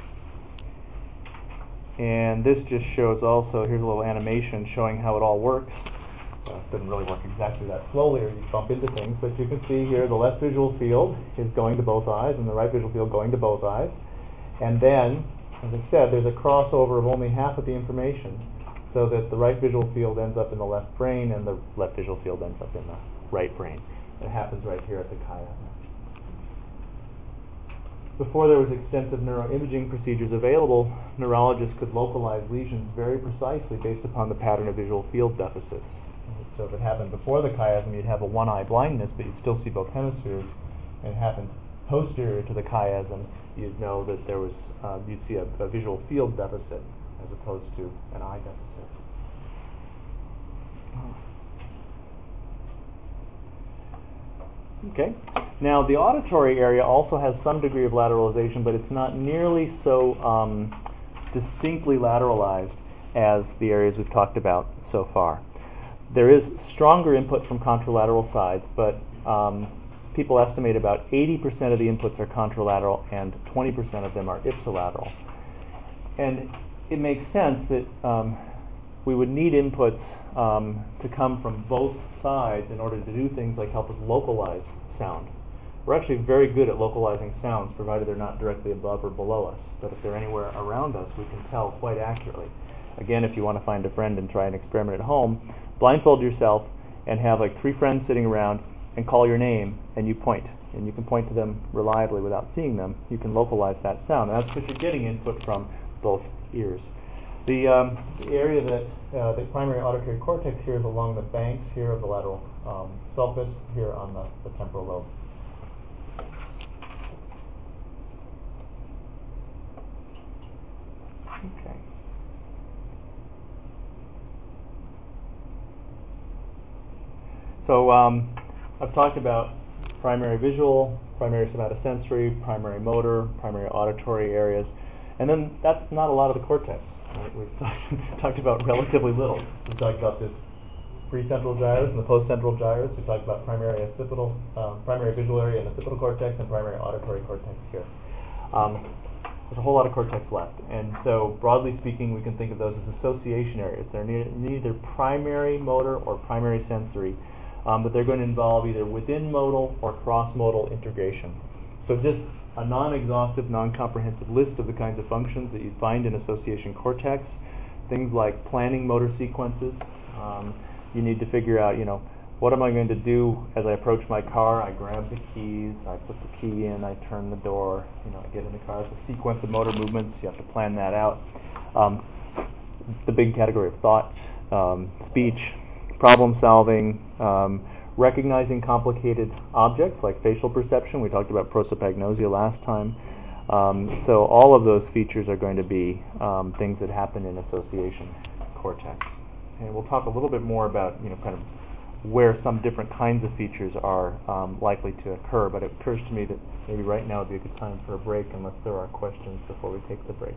A: And this just shows also, here's a little animation showing how it all works. Uh, it doesn't really work exactly that slowly, or you bump into things, but you can see here the left visual field is going to both eyes and the right visual field going to both eyes. And then, as I said, there's a crossover of only half of the information so that the right visual field ends up in the left brain and the left visual field ends up in the right brain. It happens right here at the chiasm. Before there was extensive neuroimaging procedures available, neurologists could localize lesions very precisely based upon the pattern of visual field deficits. So if it happened before the chiasm, you'd have a one-eye blindness, but you'd still see both hemispheres. And it happened posterior to the chiasm, you'd know that there was, uh, you'd see a, a visual field deficit as opposed to an eye deficit. Okay. Now the auditory area also has some degree of lateralization, but it's not nearly so um, distinctly lateralized as the areas we've talked about so far. There is stronger input from contralateral sides, but um, people estimate about eighty percent of the inputs are contralateral and twenty percent of them are ipsilateral. And it makes sense that um, we would need inputs um, to come from both sides in order to do things like help us localize sound. We're actually very good at localizing sounds, provided they're not directly above or below us. But if they're anywhere around us, we can tell quite accurately. Again, if you want to find a friend and try an experiment at home, blindfold yourself and have like three friends sitting around and call your name and you point. And you can point to them reliably without seeing them. You can localize that sound. And that's because you're getting input from both ears. The, um, the area that uh, the primary auditory cortex here is along the banks here of the lateral um, sulcus, here on the, the temporal lobe. Okay. So um, I've talked about primary visual, primary somatosensory, primary motor, primary auditory areas, and then that's not a lot of the cortex. Right? We've talked, talked about relatively little. We've talked about this precentral gyrus and the postcentral gyrus. We talked about primary occipital, um, primary visual area in the occipital cortex and primary auditory cortex here. Um, there's a whole lot of cortex left, and so broadly speaking, we can think of those as association areas. They're ne- neither primary motor or primary sensory, um, but they're going to involve either within modal or cross-modal integration. So just a non-exhaustive, non-comprehensive list of the kinds of functions that you find in association cortex, things like planning motor sequences. Um, you need to figure out, you know, what am I going to do as I approach my car? I grab the keys, I put the key in, I turn the door, you know, I get in the car. It's a sequence of motor movements. You have to plan that out. Um, the big category of thought, um, speech, problem solving, um, recognizing complicated objects like facial perception. We talked about prosopagnosia last time. Um, so all of those features are going to be um, things that happen in association cortex. And we'll talk a little bit more about, you know, kind of where some different kinds of features are um, likely to occur. But it occurs to me that maybe right now would be a good time for a break, unless there are questions before we take the break.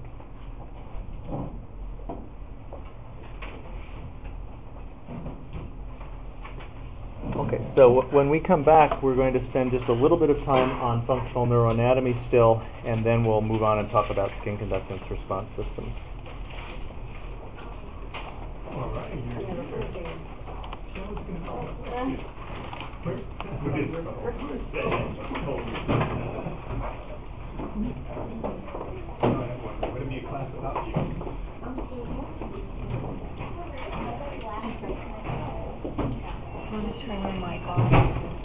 A: Okay, so w- when we come back, we're going to spend just a little bit of time on functional neuroanatomy still, and then we'll move on and talk about skin conductance response systems.
E: All right. Would it be a class without you?
C: I'm just turning my mic off.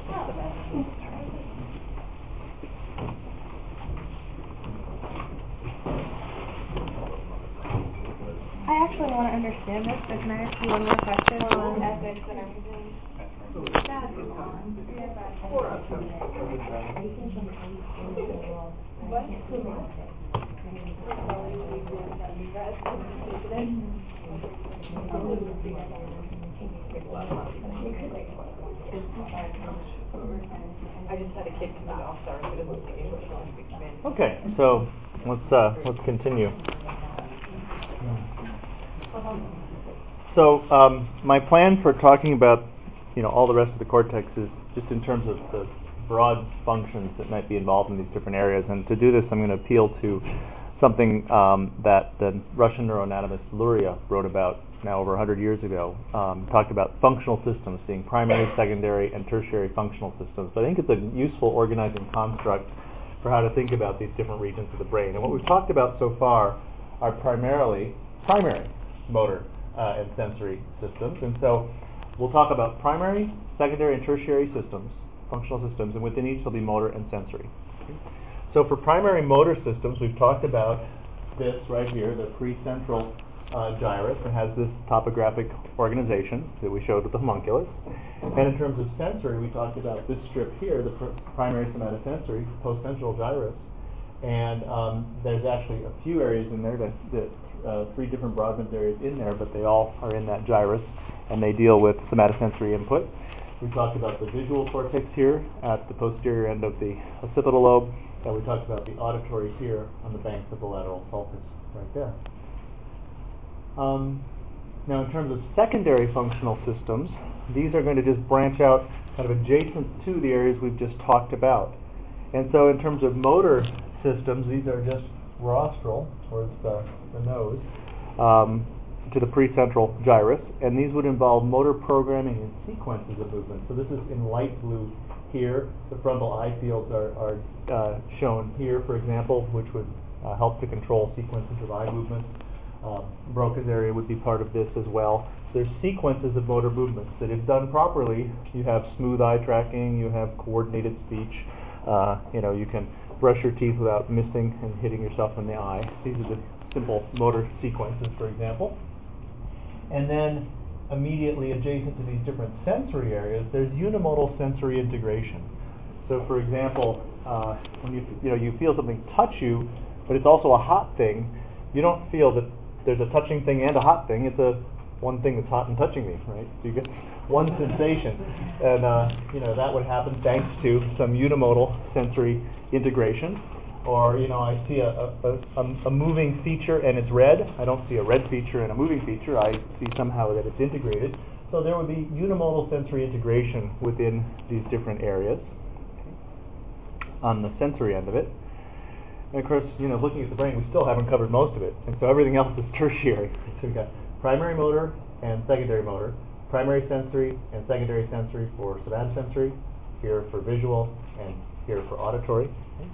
F: I actually want to understand this, but can I ask you one more question on
D: Ethics and everything.
C: I just had a kid come off, sorry, but it wasn't English, so I speak Spanish.
A: Okay, so let's uh, let's continue. So um, my plan for talking about, you know, all the rest of the cortex is just in terms of the broad functions that might be involved in these different areas. And to do this, I'm going to appeal to something um, that the Russian neuroanatomist Luria wrote about now over one hundred years ago. Um, talked about functional systems being primary, secondary, and tertiary functional systems. But I think it's a useful organizing construct for how to think about these different regions of the brain. And what we've talked about so far are primarily primary motor uh, and sensory systems. And so we'll talk about primary, secondary, and tertiary systems, functional systems, and within each there'll be motor and sensory. Okay. So for primary motor systems, we've talked about this right here, the precentral uh, gyrus, that has this topographic organization that we showed with the homunculus. And in terms of sensory, we talked about this strip here, the pr primary somatosensory, postcentral gyrus. And um, there's actually a few areas in there, that, that uh, three different Brodmann's areas in there, but they all are in that gyrus, and they deal with somatosensory input. We talked about the visual cortex here at the posterior end of the occipital lobe, and we talked about the auditory here on the banks of the lateral sulcus right there. Um, now in terms of secondary functional systems, these are going to just branch out kind of adjacent to the areas we've just talked about. And so in terms of motor systems, these are just rostral, towards the, the nose, um, to the precentral gyrus, and these would involve motor programming and sequences of movement. So this is in light blue here. The frontal eye fields are, are uh, shown here, for example, which would uh, help to control sequences of eye movements. Uh, Broca's area would be part of this as well. There's sequences of motor movements that, if done properly, you have smooth eye tracking, you have coordinated speech, uh, you know, you can brush your teeth without missing and hitting yourself in the eye. These are the simple motor sequences, for example. And then immediately adjacent to these different sensory areas, there's unimodal sensory integration. So, for example, uh, when you you know you feel something touch you, but it's also a hot thing, you don't feel that there's a touching thing and a hot thing. It's a one thing that's hot and touching me, right? So you get one sensation, and uh, you know that would happen thanks to some unimodal sensory integration. Or, you know, I see a, a, a, a moving feature and it's red. I don't see a red feature and a moving feature. I see somehow that it's integrated. So there would be unimodal sensory integration within these different areas on the sensory end of it. And of course, you know, looking at the brain, we still haven't covered most of it. And so everything else is tertiary. So we've got primary motor and secondary motor, primary sensory and secondary sensory for somatosensory, here for visual, and here for auditory.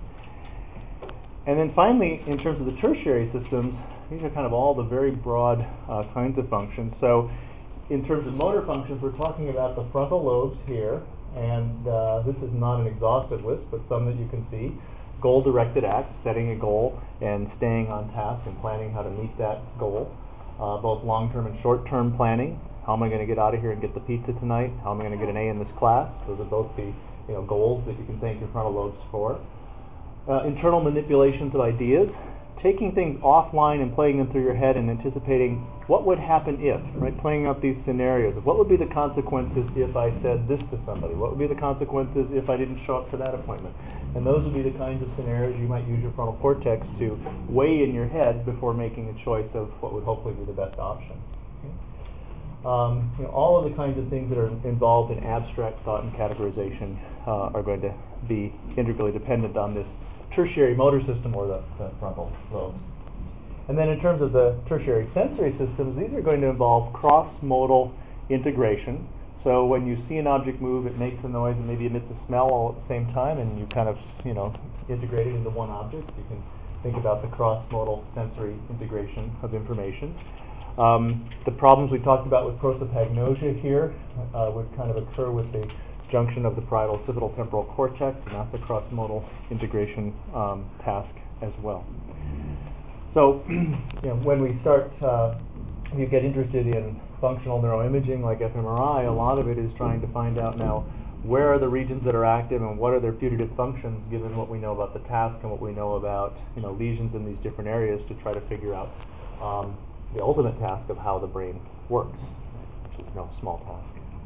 A: And then finally, in terms of the tertiary systems, these are kind of all the very broad uh, kinds of functions. So in terms of motor functions, we're talking about the frontal lobes here, and uh, this is not an exhaustive list, but some that you can see. Goal-directed acts, setting a goal and staying on task and planning how to meet that goal. Uh, both long-term and short-term planning. How am I going to get out of here and get the pizza tonight? How am I going to get an A in this class? Those would both be, you know, goals that you can thank your frontal lobes for. Uh, internal manipulations of ideas, taking things offline and playing them through your head and anticipating what would happen if, right? Playing out these scenarios. What would be the consequences if I said this to somebody? What would be the consequences if I didn't show up for that appointment? And those would be the kinds of scenarios you might use your frontal cortex to weigh in your head before making a choice of what would hopefully be the best option. Okay. Um, you know, all of the kinds of things that are involved in abstract thought and categorization uh, are going to be integrally dependent on this tertiary motor system, or the, the frontal lobes. And then in terms of the tertiary sensory systems, these are going to involve cross-modal integration. So when you see an object move, it makes a noise and maybe emits a smell all at the same time, and you kind of, you know, integrate it into one object. You can think about the cross-modal sensory integration of information. Um, the problems we talked about with prosopagnosia here uh, would kind of occur with the junction of the parietal occipital temporal cortex, and that's a cross-modal integration um, task as well. So, you know, when we start, uh, you get interested in functional neuroimaging like f M R I, a lot of it is trying to find out now where are the regions that are active and what are their putative functions, given what we know about the task and what we know about, you know, lesions in these different areas, to try to figure out um, the ultimate task of how the brain works, which is no small task.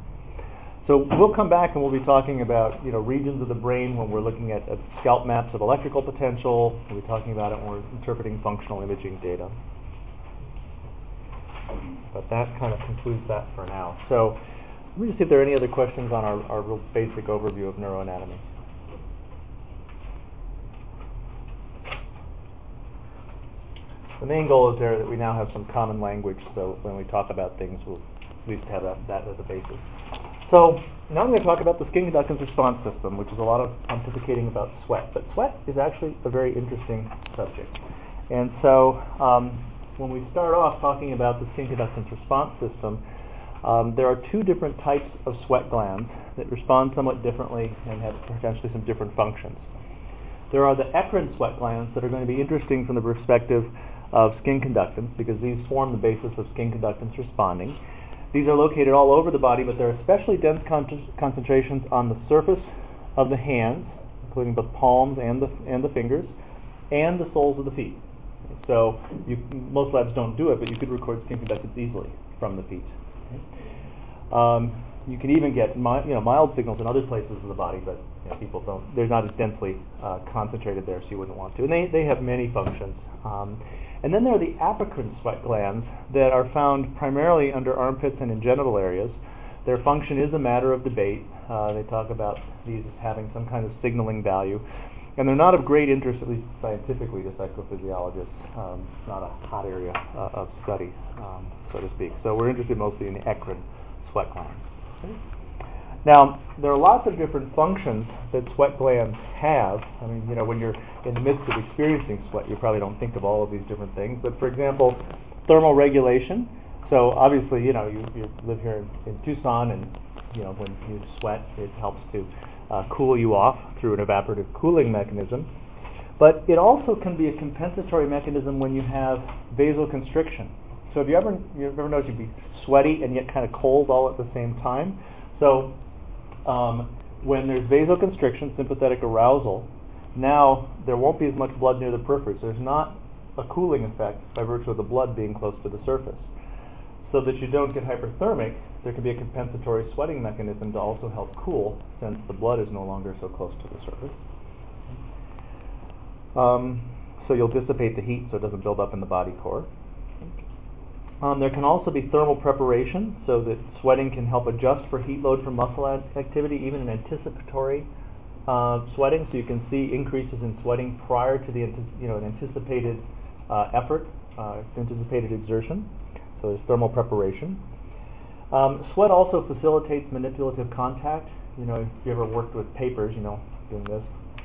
A: So we'll come back and we'll be talking about, you know, regions of the brain when we're looking at, at scalp maps of electrical potential. We'll be talking about it when we're interpreting functional imaging data. But that kind of concludes that for now. So let me just see if there are any other questions on our, our real basic overview of neuroanatomy. The main goal is there that we now have some common language, so when we talk about things, we'll at least have that, that as a basis. So now I'm going to talk about the skin conductance response system, which is a lot of pontificating about sweat. But sweat is actually a very interesting subject. And so um, when we start off talking about the skin conductance response system, um, there are two different types of sweat glands that respond somewhat differently and have potentially some different functions. There are the eccrine sweat glands that are going to be interesting from the perspective of skin conductance, because these form the basis of skin conductance responding. These are located all over the body, but there are especially dense con- concentrations on the surface of the hands, including both palms and the and the fingers, and the soles of the feet. So you, most labs don't do it, but you could record skin conductance easily from the feet. Okay. Um, you can even get mi- you know mild signals in other places of the body, but you know, people don't. They're not as densely uh, concentrated there, so you wouldn't want to. And they they have many functions. Um, and then there are the apocrine sweat glands that are found primarily under armpits and in genital areas. Their function is a matter of debate. Uh, they talk about these as having some kind of signaling value. And they're not of great interest, at least scientifically, to psychophysiologists. Um, it's not a hot area uh, of study, um, so to speak. So we're interested mostly in the eccrine sweat glands. Okay. Now, there are lots of different functions that sweat glands have. I mean, you know, when you're in the midst of experiencing sweat, you probably don't think of all of these different things. But for example, thermal regulation. So obviously, you know, you, you live here in, in Tucson, and you know, when you sweat, it helps to uh, cool you off through an evaporative cooling mechanism. But it also can be a compensatory mechanism when you have vasoconstriction. So have you ever you ever noticed you'd be sweaty and yet kind of cold all at the same time? So um, when there's vasoconstriction, sympathetic arousal, now there won't be as much blood near the periphery. So there's not a cooling effect by virtue of the blood being close to the surface. So that you don't get hyperthermic, there can be a compensatory sweating mechanism to also help cool, since the blood is no longer so close to the surface. Um, so you'll dissipate the heat so it doesn't build up in the body core. Um, there can also be thermal preparation, so that sweating can help adjust for heat load from muscle activity, even in anticipatory uh, sweating. So you can see increases in sweating prior to the you know an anticipated uh, effort, uh, anticipated exertion. So there's thermal preparation. Um, sweat also facilitates manipulative contact. You know, if you ever worked with papers, you know, doing this.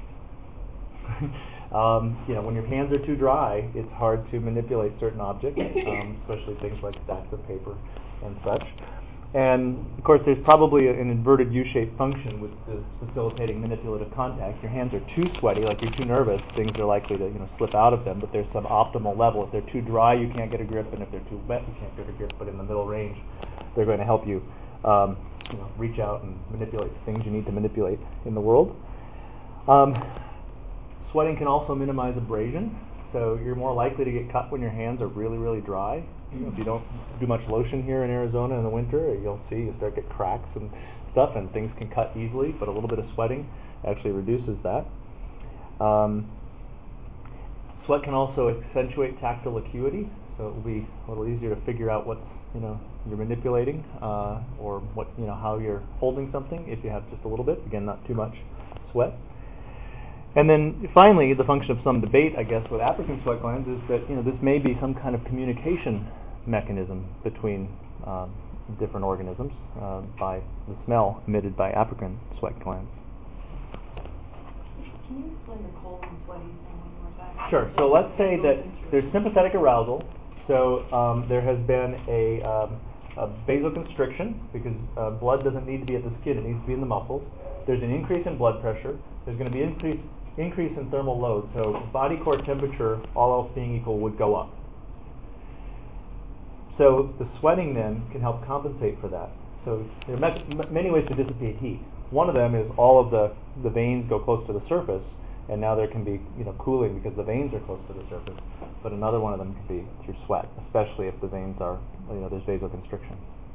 A: um, you know, when your hands are too dry, it's hard to manipulate certain objects, um, especially things like stacks of paper and such. And of course, there's probably an inverted U-shaped function with the facilitating manipulative contact. Your hands are too sweaty, like you're too nervous, things are likely to you know slip out of them. But there's some optimal level. If they're too dry, you can't get a grip, and if they're too wet, you can't get a grip. But in the middle range, they're going to help you, um, you know, reach out and manipulate things you need to manipulate in the world. Um, sweating can also minimize abrasion, so you're more likely to get cut when your hands are really, really dry. You know, if you don't do much lotion here in Arizona in the winter, you'll see you start to get cracks and stuff, and things can cut easily, but a little bit of sweating actually reduces that. Um, sweat can also accentuate tactile acuity, so it will be a little easier to figure out what you know you're manipulating uh, or what you know how you're holding something if you have just a little bit. Again, not too much sweat. And then finally, the function of some debate, I guess, with apocrine sweat glands is that you know this may be some kind of communication mechanism between um, different organisms uh, by the smell emitted by apocrine sweat glands.
C: Can you explain the cold and sweaty thing one more time?
A: Sure. So let's say that there's sympathetic arousal. So um, there has been a, um, a vasoconstriction because uh, blood doesn't need to be at the skin; it needs to be in the muscles. There's an increase in blood pressure. There's going to be increase increase in thermal load. So body core temperature, all else being equal, would go up. So the sweating then can help compensate for that. So there are me- many ways to dissipate heat. One of them is all of the, the veins go close to the surface, and now there can be you know cooling because the veins are close to the surface. But another one of them can be through sweat, especially if the veins are you know there's vasoconstriction.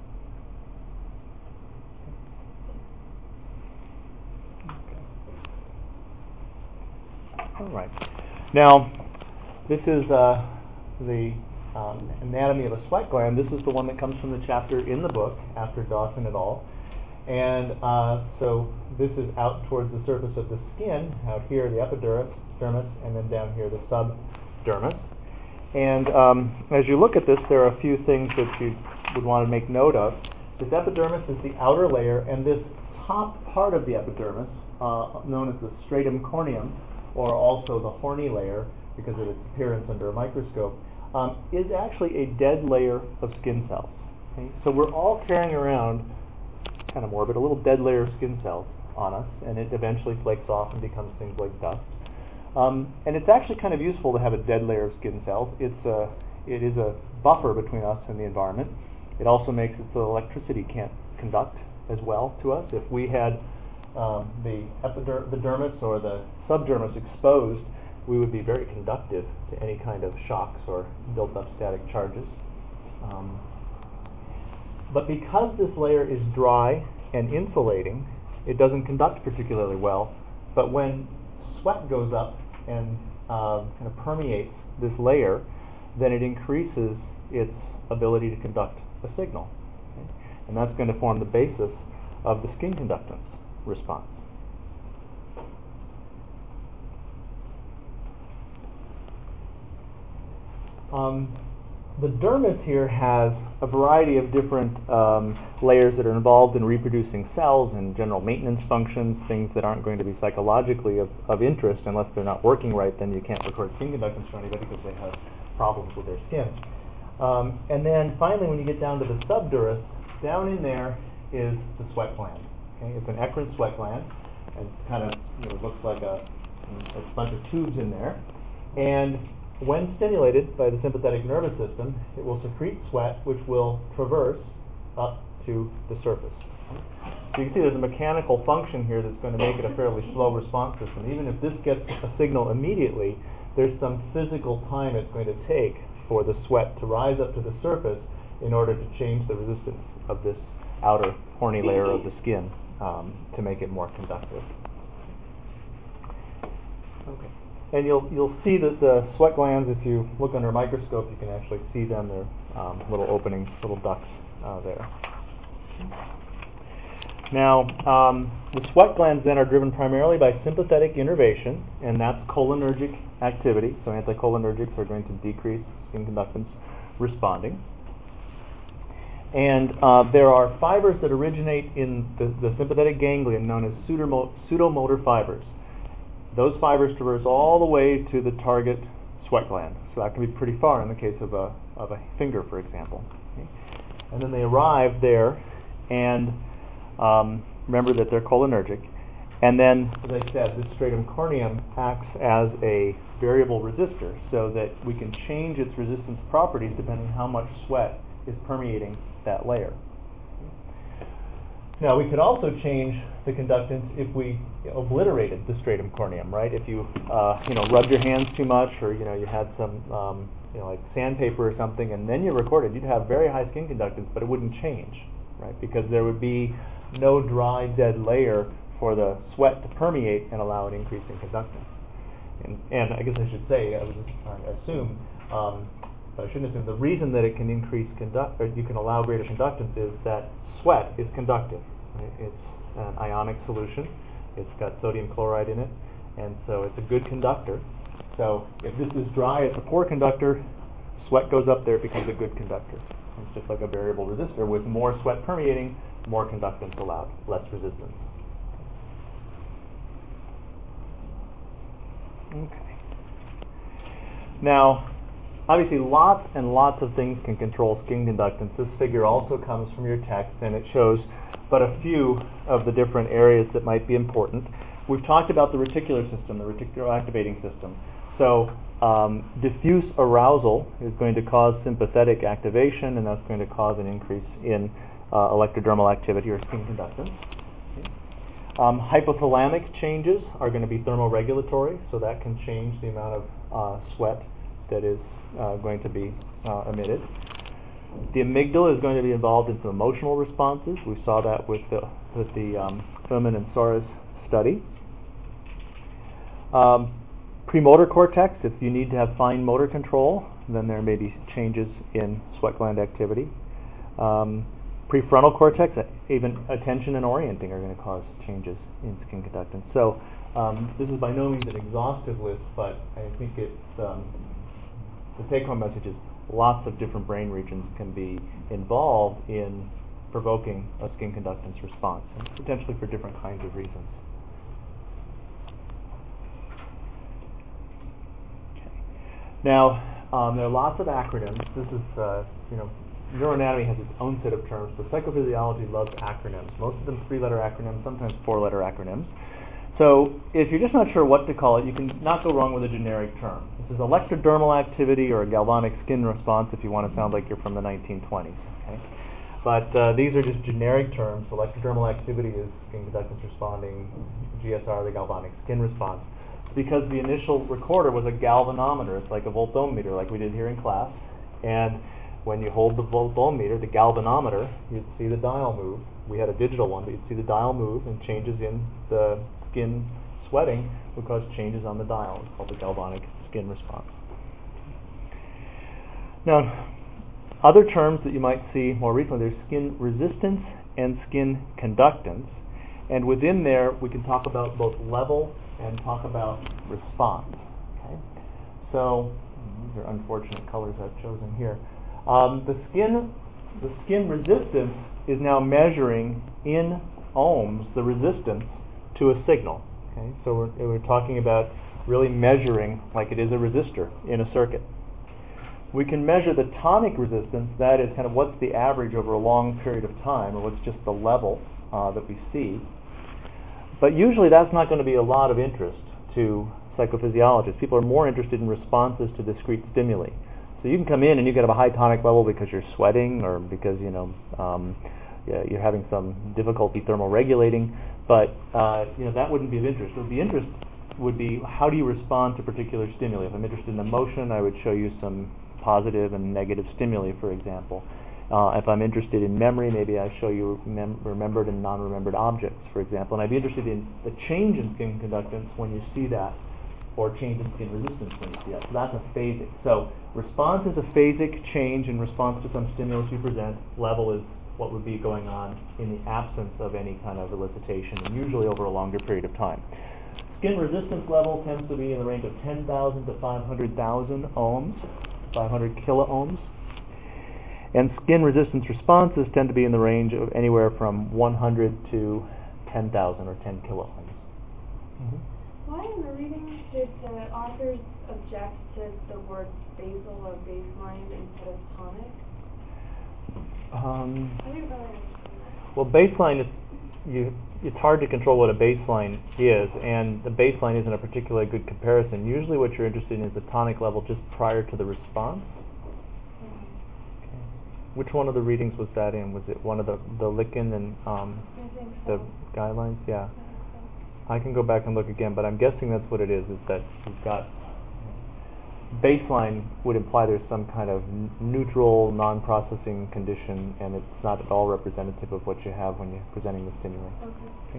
A: All right. Now, this is uh, the um, anatomy of a sweat gland. This is the one that comes from the chapter in the book after Dawson et al. And uh, so this is out towards the surface of the skin. Out here, the epidermis, dermis, and then down here, the subdermis. And um, as you look at this, there are a few things that you would want to make note of. This epidermis is the outer layer, and this top part of the epidermis, uh, known as the stratum corneum, or also the horny layer because of its appearance under a microscope, um, is actually a dead layer of skin cells. Okay? So we're all carrying around, kind of morbid, a little dead layer of skin cells on us, and it eventually flakes off and becomes things like dust. Um, and it's actually kind of useful to have a dead layer of skin cells. It's a, it is a buffer between us and the environment. It also makes it so electricity can't conduct as well to us. If we had um, the epider- the dermis or the subdermis exposed, we would be very conductive to any kind of shocks or built up static charges. Um, but because this layer is dry and insulating, it doesn't conduct particularly well. But when sweat goes up and uh, kind of permeates this layer, then it increases its ability to conduct a signal. Okay? And that's going to form the basis of the skin conductance response. Um, the dermis here has a variety of different um, layers that are involved in reproducing cells and general maintenance functions, things that aren't going to be psychologically of, of interest unless they're not working right. Then you can't record skin conductance for anybody because they have problems with their skin. Um, and then finally, when you get down to the subduris, down in there is the sweat gland. Okay? It's an eccrine sweat gland, and it kind of you know, looks like a, a bunch of tubes in there. And when stimulated by the sympathetic nervous system, it will secrete sweat, which will traverse up to the surface. So you can see there's a mechanical function here that's going to make it a fairly slow response system. Even if this gets a signal immediately, there's some physical time it's going to take for the sweat to rise up to the surface in order to change the resistance of this outer horny layer of the skin um, to make it more conductive. Okay. And you'll you'll see that the sweat glands, if you look under a microscope, you can actually see them. They're um, little openings, little ducts uh, there. Now, um, the sweat glands then are driven primarily by sympathetic innervation, and that's cholinergic activity. So anticholinergics are going to decrease skin conductance responding. And uh, there are fibers that originate in the, the sympathetic ganglion known as pseudomo- pseudomotor fibers. Those fibers traverse all the way to the target sweat gland. So that can be pretty far in the case of a, of a finger, for example. Okay? And then they arrive there, and um, remember that they're cholinergic. And then, as I said, this stratum corneum acts as a variable resistor so that we can change its resistance properties depending on how much sweat is permeating that layer. Now, we could also change the conductance if we obliterated the stratum corneum, right? If you, uh, you know, rubbed your hands too much, or you know, you had some, um, you know, like sandpaper or something, and then you recorded, you'd have very high skin conductance, but it wouldn't change, right? Because there would be no dry, dead layer for the sweat to permeate and allow an increase in conductance. And, and I guess I should say, I would I assume, um, but I shouldn't assume, the reason that it can increase conduct, or you can allow greater conductance is that sweat is conductive. Right? It's an ionic solution. It's got sodium chloride in it, and so it's a good conductor. So if this is dry, it's a poor conductor. Sweat goes up there, it becomes a good conductor. It's just like a variable resistor. With more sweat permeating, more conductance allowed, less resistance. Okay. Now, obviously, lots and lots of things can control skin conductance. This figure also comes from your text, and it shows but a few of the different areas that might be important. We've talked about the reticular system, the reticular activating system. So um, diffuse arousal is going to cause sympathetic activation, and that's going to cause an increase in uh, electrodermal activity or skin conductance. Okay. Um, hypothalamic changes are going to be thermoregulatory, so that can change the amount of uh, sweat that is uh, going to be uh, emitted. The amygdala is going to be involved in some emotional responses. We saw that with the, with the um, Fuhrman and Soares study. Um, premotor cortex, if you need to have fine motor control, then there may be changes in sweat gland activity. Um, prefrontal cortex, even attention and orienting are going to cause changes in skin conductance. So um, this is by no means an exhaustive list, but I think it's um, the take-home message is lots of different brain regions can be involved in provoking a skin conductance response, and potentially for different kinds of reasons. Okay. Now, Um, there are lots of acronyms. This is, uh, you know, neuroanatomy has its own set of terms, but psychophysiology loves acronyms. Most of them three-letter acronyms, sometimes four-letter acronyms. So if you're just not sure what to call it, you can not go wrong with a generic term. This is electrodermal activity or a galvanic skin response if you want to sound like you're from the nineteen twenties. Okay? But uh, these are just generic terms. Electrodermal activity is skin conductance responding, G S R, the galvanic skin response. Because the initial recorder was a galvanometer. It's like a volt-ohm-meter like we did here in class. And when you hold the volt-ohm-meter, the galvanometer, you'd see the dial move. We had a digital one, but you'd see the dial move, and changes in the skin sweating would cause changes on the dial. It's called the galvanic skin response. Now, other terms that you might see more recently, there's skin resistance and skin conductance. And within there, we can talk about both level and talk about response. Okay? So, these are unfortunate colors I've chosen here. Um, the skin, the skin resistance is now measuring in ohms the resistance to a signal. Okay? So we're, we're talking about really measuring like it is a resistor in a circuit. We can measure the tonic resistance, that is kind of what's the average over a long period of time, or what's just the level uh, that we see. But usually that's not going to be a lot of interest to psychophysiologists. People are more interested in responses to discrete stimuli. So you can come in and you can have a high tonic level because you're sweating or because you know um, yeah, you're having some difficulty thermoregulating, but uh, you know that wouldn't be of interest. So the interest would be how do you respond to particular stimuli. If I'm interested in emotion, I would show you some positive and negative stimuli, for example. Uh, if I'm interested in memory, maybe I show you mem- remembered and non-remembered objects, for example. And I'd be interested in the change in skin conductance when you see that, or change in skin resistance when you see that. So that's a phasic. So response is a phasic change in response to some stimulus you present. Level is what would be going on in the absence of any kind of elicitation, and usually over a longer period of time. Skin resistance level tends to be in the range of ten thousand to five hundred thousand ohms, five hundred kiloohms. And skin resistance responses tend to be in the range of anywhere from one hundred to ten thousand or ten kiloohms. Mm-hmm.
C: Why in the reading did the authors object to the word basal or baseline instead of tonic?
A: Um,
C: I didn't really understand that.
A: well, baseline is you. It's hard to control what a baseline is, and the baseline isn't a particularly good comparison. Usually, what you're interested in is the tonic level just prior to the response. Which one of the readings was that in? Was it one of the the Licken and um, the guidelines? Yeah. I can go back and look again, but I'm guessing that's what it is. Is that you've got baseline would imply there's some kind of n- neutral, non-processing condition, and it's not at all representative of what you have when you're presenting the stimuli.
C: Okay.
A: Okay.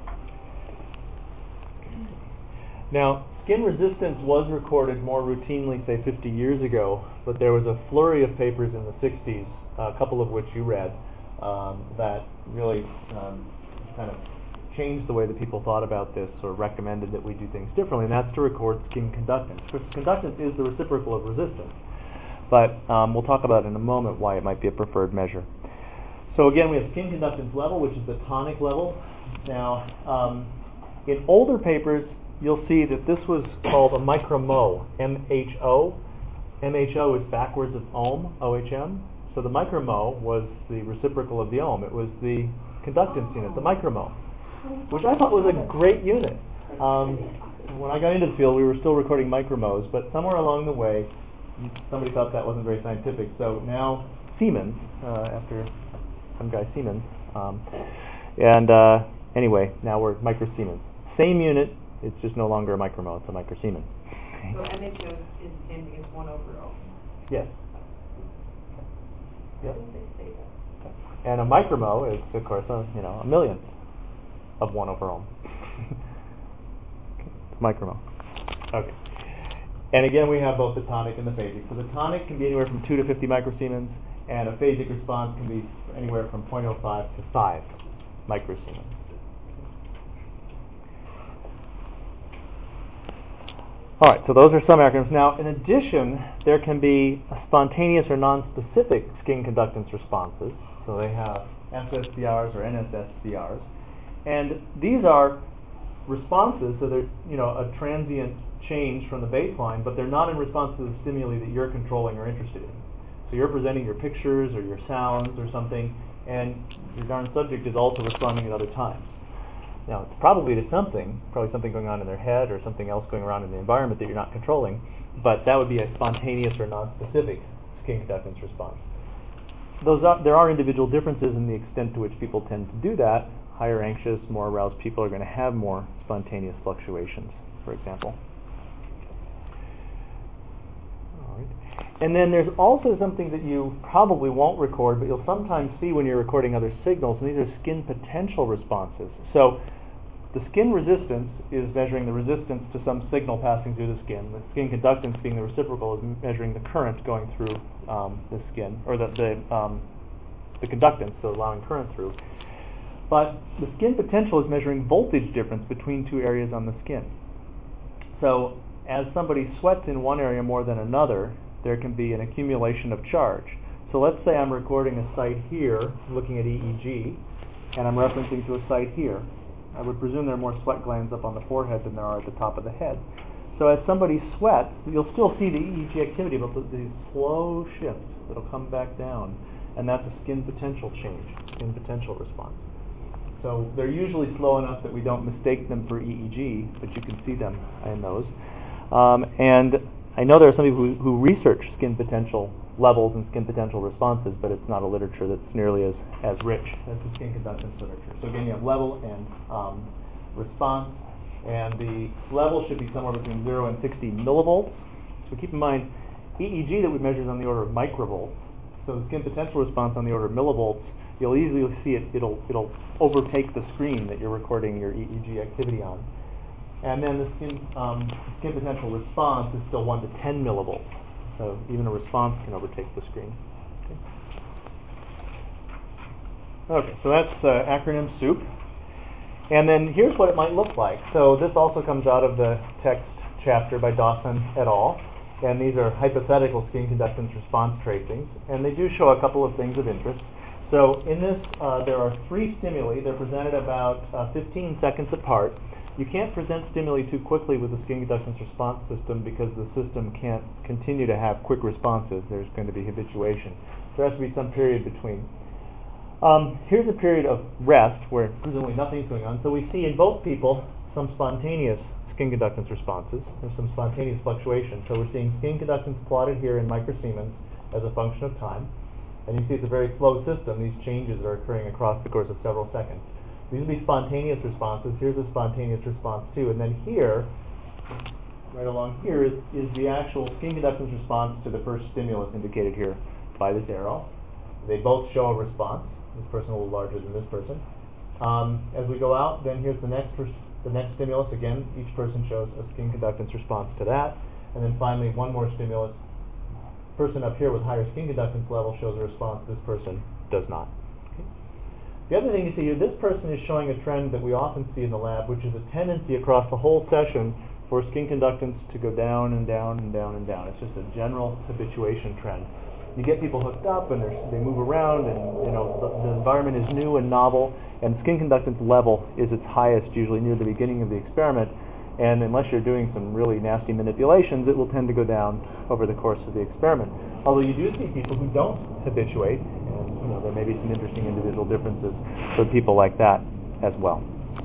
A: Now, skin resistance was recorded more routinely, say, fifty years ago, but there was a flurry of papers in the sixties, a couple of which you read, um, that really um, kind of changed the way that people thought about this or recommended that we do things differently, and that's to record skin conductance. Because conductance is the reciprocal of resistance, but um, we'll talk about in a moment why it might be a preferred measure. So again, we have skin conductance level, which is the tonic level. Now, um, in older papers, you'll see that this was called a micromho, M H O. M H O is backwards of ohm, O H M. So the micromho was the reciprocal of the ohm. It was the conductance unit, the micromho, which I thought was a great unit. Um, when I got into the field, we were still recording micromhos, but somewhere along the way, somebody thought that wasn't very scientific. So now Siemens, uh, after some guy Siemens, um, and uh, anyway, now we're microsiemens. Same unit, it's just no longer a micromho, it's a microsiemens.
C: So M H O is the same thing as one over O.
A: Yes.
C: Why
A: Yep.
C: didn't they say that?
A: And a micromho is, of course, a, you know, a millionth of one over ohm. Micromho. Okay. And again, we have both the tonic and the phasic. So the tonic can be anywhere from two to fifty microsiemens, and a phasic response can be anywhere from zero point zero five to five microsiemens. All right, so those are some acronyms. Now, in addition, there can be spontaneous or non-specific skin conductance responses. So they have S S C Rs or N S S C Rs. And these are responses, so they're, you know, a transient change from the baseline, but they're not in response to the stimuli that you're controlling or interested in. So you're presenting your pictures or your sounds or something, and your darn subject is also responding at other times. Now, it's probably to something, probably something going on in their head or something else going around in the environment that you're not controlling, but that would be a spontaneous or non-specific skin conductance response. Those are, there are individual differences in the extent to which people tend to do that. Higher anxious, more aroused people are going to have more spontaneous fluctuations, for example. All right. And then there's also something that you probably won't record, but you'll sometimes see when you're recording other signals, and these are skin potential responses. So the skin resistance is measuring the resistance to some signal passing through the skin. The skin conductance, being the reciprocal, is measuring the current going through um, the skin, or the the, um, the conductance, so allowing current through. But the skin potential is measuring voltage difference between two areas on the skin. So as somebody sweats in one area more than another, there can be an accumulation of charge. So let's say I'm recording a site here, looking at E E G, and I'm referencing to a site here. I would presume there are more sweat glands up on the forehead than there are at the top of the head. So as somebody sweats, you'll still see the E E G activity, but these slow shifts that'll come back down, and that's a skin potential change, skin potential response. So they're usually slow enough that we don't mistake them for E E G, but you can see them in those. Um, and I know there are some people who, who research skin potential levels and skin potential responses, but it's not a literature that's nearly as, as rich as the skin conductance literature. So again, you have level and um, response, and the level should be somewhere between zero and sixty millivolts. So keep in mind, E E G that we measure is on the order of microvolts. So the skin potential response on the order of millivolts, you'll easily see it, it'll, it'll overtake the screen that you're recording your E E G activity on. And then the skin, um, skin potential response is still one to ten millivolts. So even a response can overtake the screen. Okay, okay so that's uh, acronym SOUP. And then here's what it might look like. So this also comes out of the text chapter by Dawson et al. And these are hypothetical skin conductance response tracings. And they do show a couple of things of interest. So in this, uh, there are three stimuli. They're presented about uh, fifteen seconds apart. You can't present stimuli too quickly with the skin conductance response system because the system can't continue to have quick responses. There's going to be habituation. There has to be some period between. Um, here's a period of rest where presumably nothing's going on. So we see in both people some spontaneous skin conductance responses. There's some spontaneous fluctuation. So we're seeing skin conductance plotted here in microsiemens as a function of time. And you see it's a very slow system. These changes are occurring across the course of several seconds. These will be spontaneous responses. Here's a spontaneous response too. And then here, right along here, is, is the actual skin conductance response to the first stimulus indicated here by this arrow. They both show a response. This person a little larger than this person. Um, as we go out, then here's the next the next stimulus. Again, each person shows a skin conductance response to that. And then finally, one more stimulus. Person up here with higher skin conductance level shows a response. This person does not. The other thing you see here, this person is showing a trend that we often see in the lab, which is a tendency across the whole session for skin conductance to go down and down and down and down. It's just a general habituation trend. You get people hooked up and they move around, and you know the, the environment is new and novel, and skin conductance level is its highest usually near the beginning of the experiment. And unless you're doing some really nasty manipulations, it will tend to go down over the course of the experiment. Although you do see people who don't habituate, and you know, there may be some interesting individual differences for people like that as well.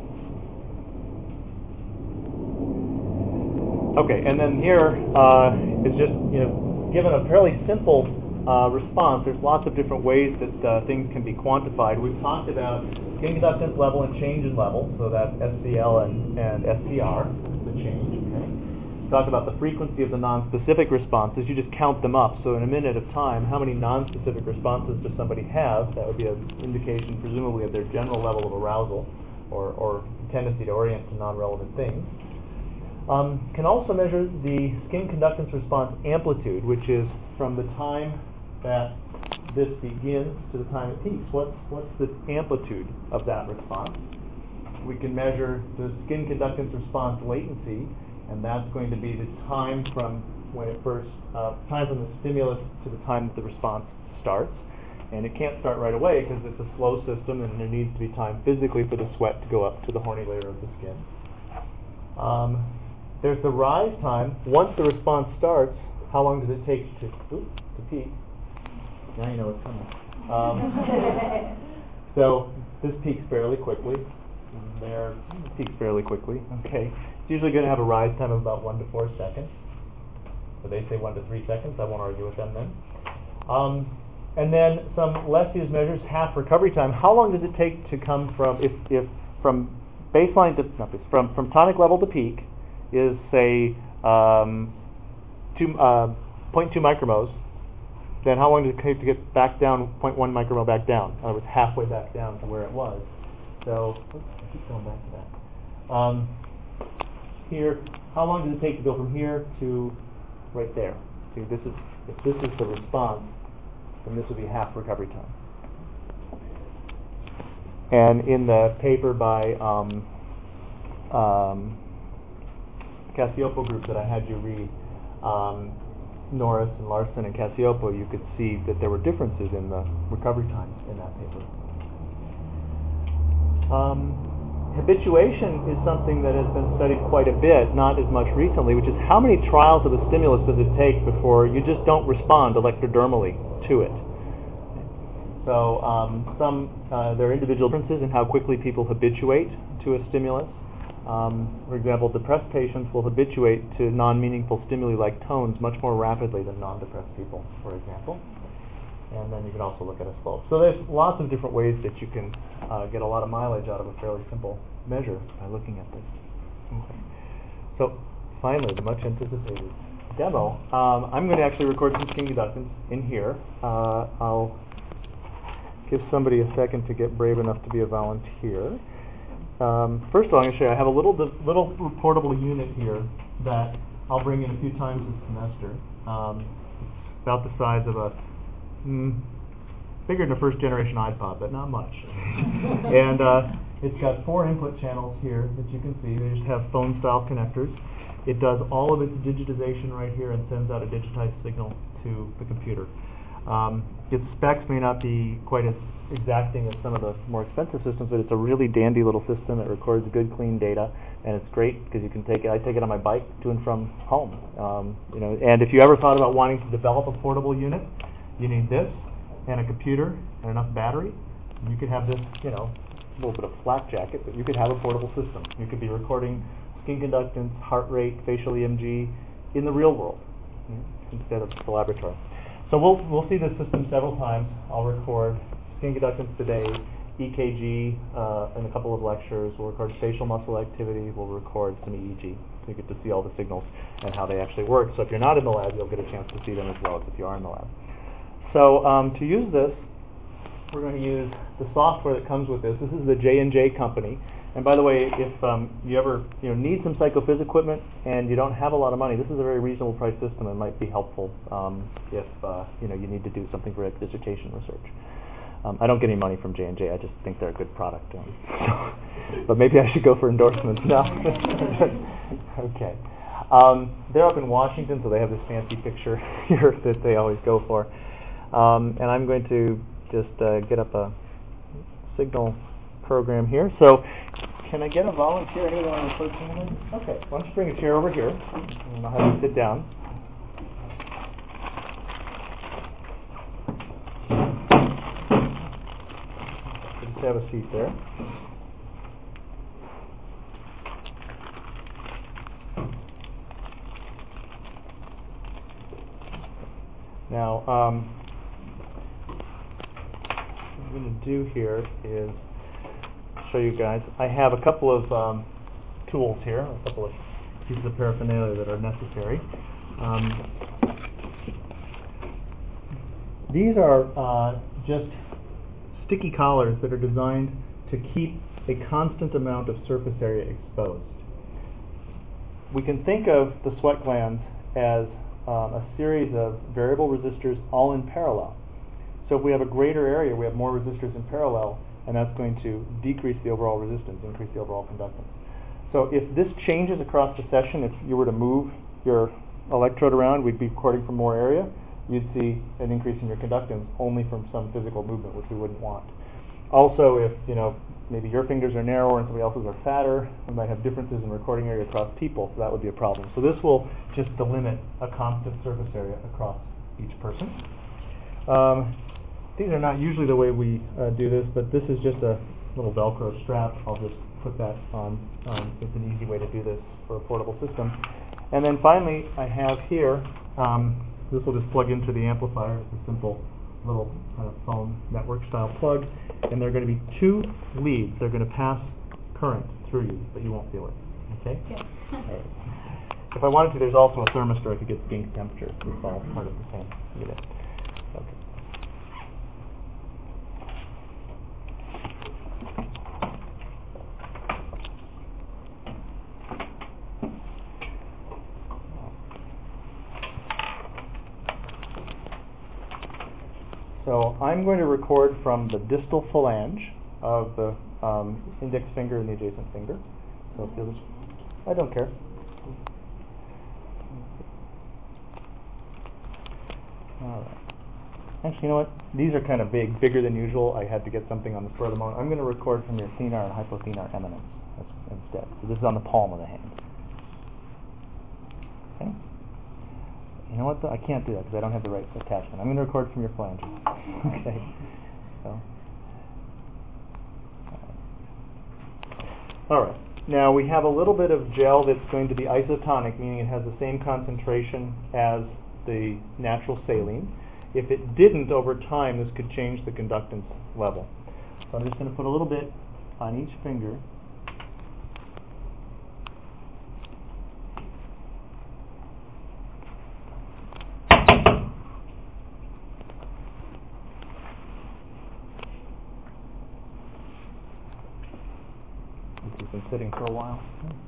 A: Okay, and then here uh, is just, you know, given a fairly simple uh, response, there's lots of different ways that uh, things can be quantified. We've talked about skin conductance level and change in level, so that's S C L and, and S C R, the change. Okay. Talk about the frequency of the non-specific responses. You just count them up. So in a minute of time, how many non-specific responses does somebody have? That would be an indication, presumably, of their general level of arousal or, or tendency to orient to non-relevant things. Um, can also measure the skin conductance response amplitude, which is from the time that this begins to the time it peaks. What's, what's the amplitude of that response? We can measure the skin conductance response latency, and that's going to be the time from when it first, uh, time from the stimulus to the time that the response starts. And it can't start right away because it's a slow system, and there needs to be time physically for the sweat to go up to the horny layer of the skin. Um, there's the rise time. Once the response starts, how long does it take to, oops, to peak? Now you know what's coming. Um, so this peaks fairly quickly. There peaks fairly quickly. Okay. It's usually going to have a rise time of about one to four seconds. So they say one to three seconds. I won't argue with them then. Um, and then some less used measures, half recovery time. How long does it take to come from, if, if from baseline to, not this, from, from tonic level to peak is, say, um, two, uh, zero point two micromoles, then how long does it take to get back down, zero point one micromole back down? In other words, halfway back down to where it was. So, oops, I keep going back to that. Um, here, how long does it take to go from here to right there? See, this is, if this is the response, then this would be half recovery time. And in the paper by um, um, Cacioppo group that I had you read, um, Norris and Larson and Cacioppo, you could see that there were differences in the recovery times in that paper. Um, habituation is something that has been studied quite a bit, not as much recently, which is how many trials of a stimulus does it take before you just don't respond electrodermally to it. So um, some uh, there are individual differences in how quickly people habituate to a stimulus. Um, for example, depressed patients will habituate to non-meaningful stimuli like tones much more rapidly than non-depressed people, for example. And then you can also look at a slope. So there's lots of different ways that you can uh, get a lot of mileage out of a fairly simple measure by looking at this. Okay. So finally, the much anticipated demo. Um, I'm going to actually record some skin conductance in here. Uh, I'll give somebody a second to get brave enough to be a volunteer. Um, first of all, I'm going to show you, I have a little little portable unit here that I'll bring in a few times this semester. Um, it's about the size of a, mm, bigger than a first generation iPod, but not much. And uh, it's got four input channels here that you can see. They just have phone style connectors. It does all of its digitization right here and sends out a digitized signal to the computer. Um, its specs may not be quite as exacting as some of the more expensive systems, but it's a really dandy little system that records good, clean data, and it's great because you can take it. I take it on my bike to and from home. Um, you know, and if you ever thought about wanting to develop a portable unit, you need this and a computer and enough battery. You could have this, you know, a little bit of flak jacket, but you could have a portable system. You could be recording skin conductance, heart rate, facial E M G in the real world, you know, instead of the laboratory. So we'll we'll see this system several times. I'll record skin conductance today, E K G uh, in a couple of lectures. We'll record facial muscle activity. We'll record some E E G. So you get to see all the signals and how they actually work. So if you're not in the lab, you'll get a chance to see them as well as if you are in the lab. So um, to use this, we're going to use the software that comes with this. This is the J and J company. And by the way, if um, you ever you know need some psychophys equipment and you don't have a lot of money, this is a very reasonable price system and might be helpful um, if uh, you know you need to do something for dissertation research. Um, I don't get any money from J and J. I just think they're a good product. Um, but maybe I should go for endorsements now. Okay. Um, they're up in Washington, so they have this fancy picture here that they always go for. Um, and I'm going to just uh, get up a signal program here. So can I get a volunteer? Anyone on the clerk team? Okay. Why don't you bring a chair over here, and I'll have you sit down. Just have a seat there. Now, um, what I'm going to do here is show you guys. I have a couple of um, tools here, a couple of pieces of paraphernalia that are necessary. Um, these are uh, just sticky collars that are designed to keep a constant amount of surface area exposed. We can think of the sweat glands as um, a series of variable resistors all in parallel. So if we have a greater area, we have more resistors in parallel, and that's going to decrease the overall resistance, increase the overall conductance. So if this changes across the session, if you were to move your electrode around, we'd be recording from more area. You'd see an increase in your conductance only from some physical movement, which we wouldn't want. Also, if you know maybe your fingers are narrower and somebody else's are fatter. We might have differences in recording area across people, so that would be a problem. So this will just delimit a constant surface area across each person. Um, these are not usually the way we uh, do this, but this is just a little Velcro strap. I'll just put that on. Um, it's an easy way to do this for a portable system. And then finally, I have here, um, this will just plug into the amplifier. It's a simple little kind of phone network style plug. And there are going to be two leads. They're going to pass current through you, but you won't feel it. Okay?
B: Good.
A: All right. If I wanted to, there's also a thermistor. I could get the ink temperature. It's all part of the same unit. Okay. So I'm going to record from the distal phalange of the um, index finger and the adjacent finger. So if you'll just, I don't care. All right. Actually, you know what? These are kind of big, bigger than usual. I had to get something on the spur of the moment. I'm going to record from your thenar and hypothenar eminence instead. So this is on the palm of the hand. Okay. You know what, though? I can't do that because I don't have the right attachment. I'm going to record from your phalanges. Okay. So. All right. Now we have a little bit of gel that's going to be isotonic, meaning it has the same concentration as the natural saline. If it didn't, over time, this could change the conductance level. So I'm just going to put a little bit on each finger. Been sitting for a while.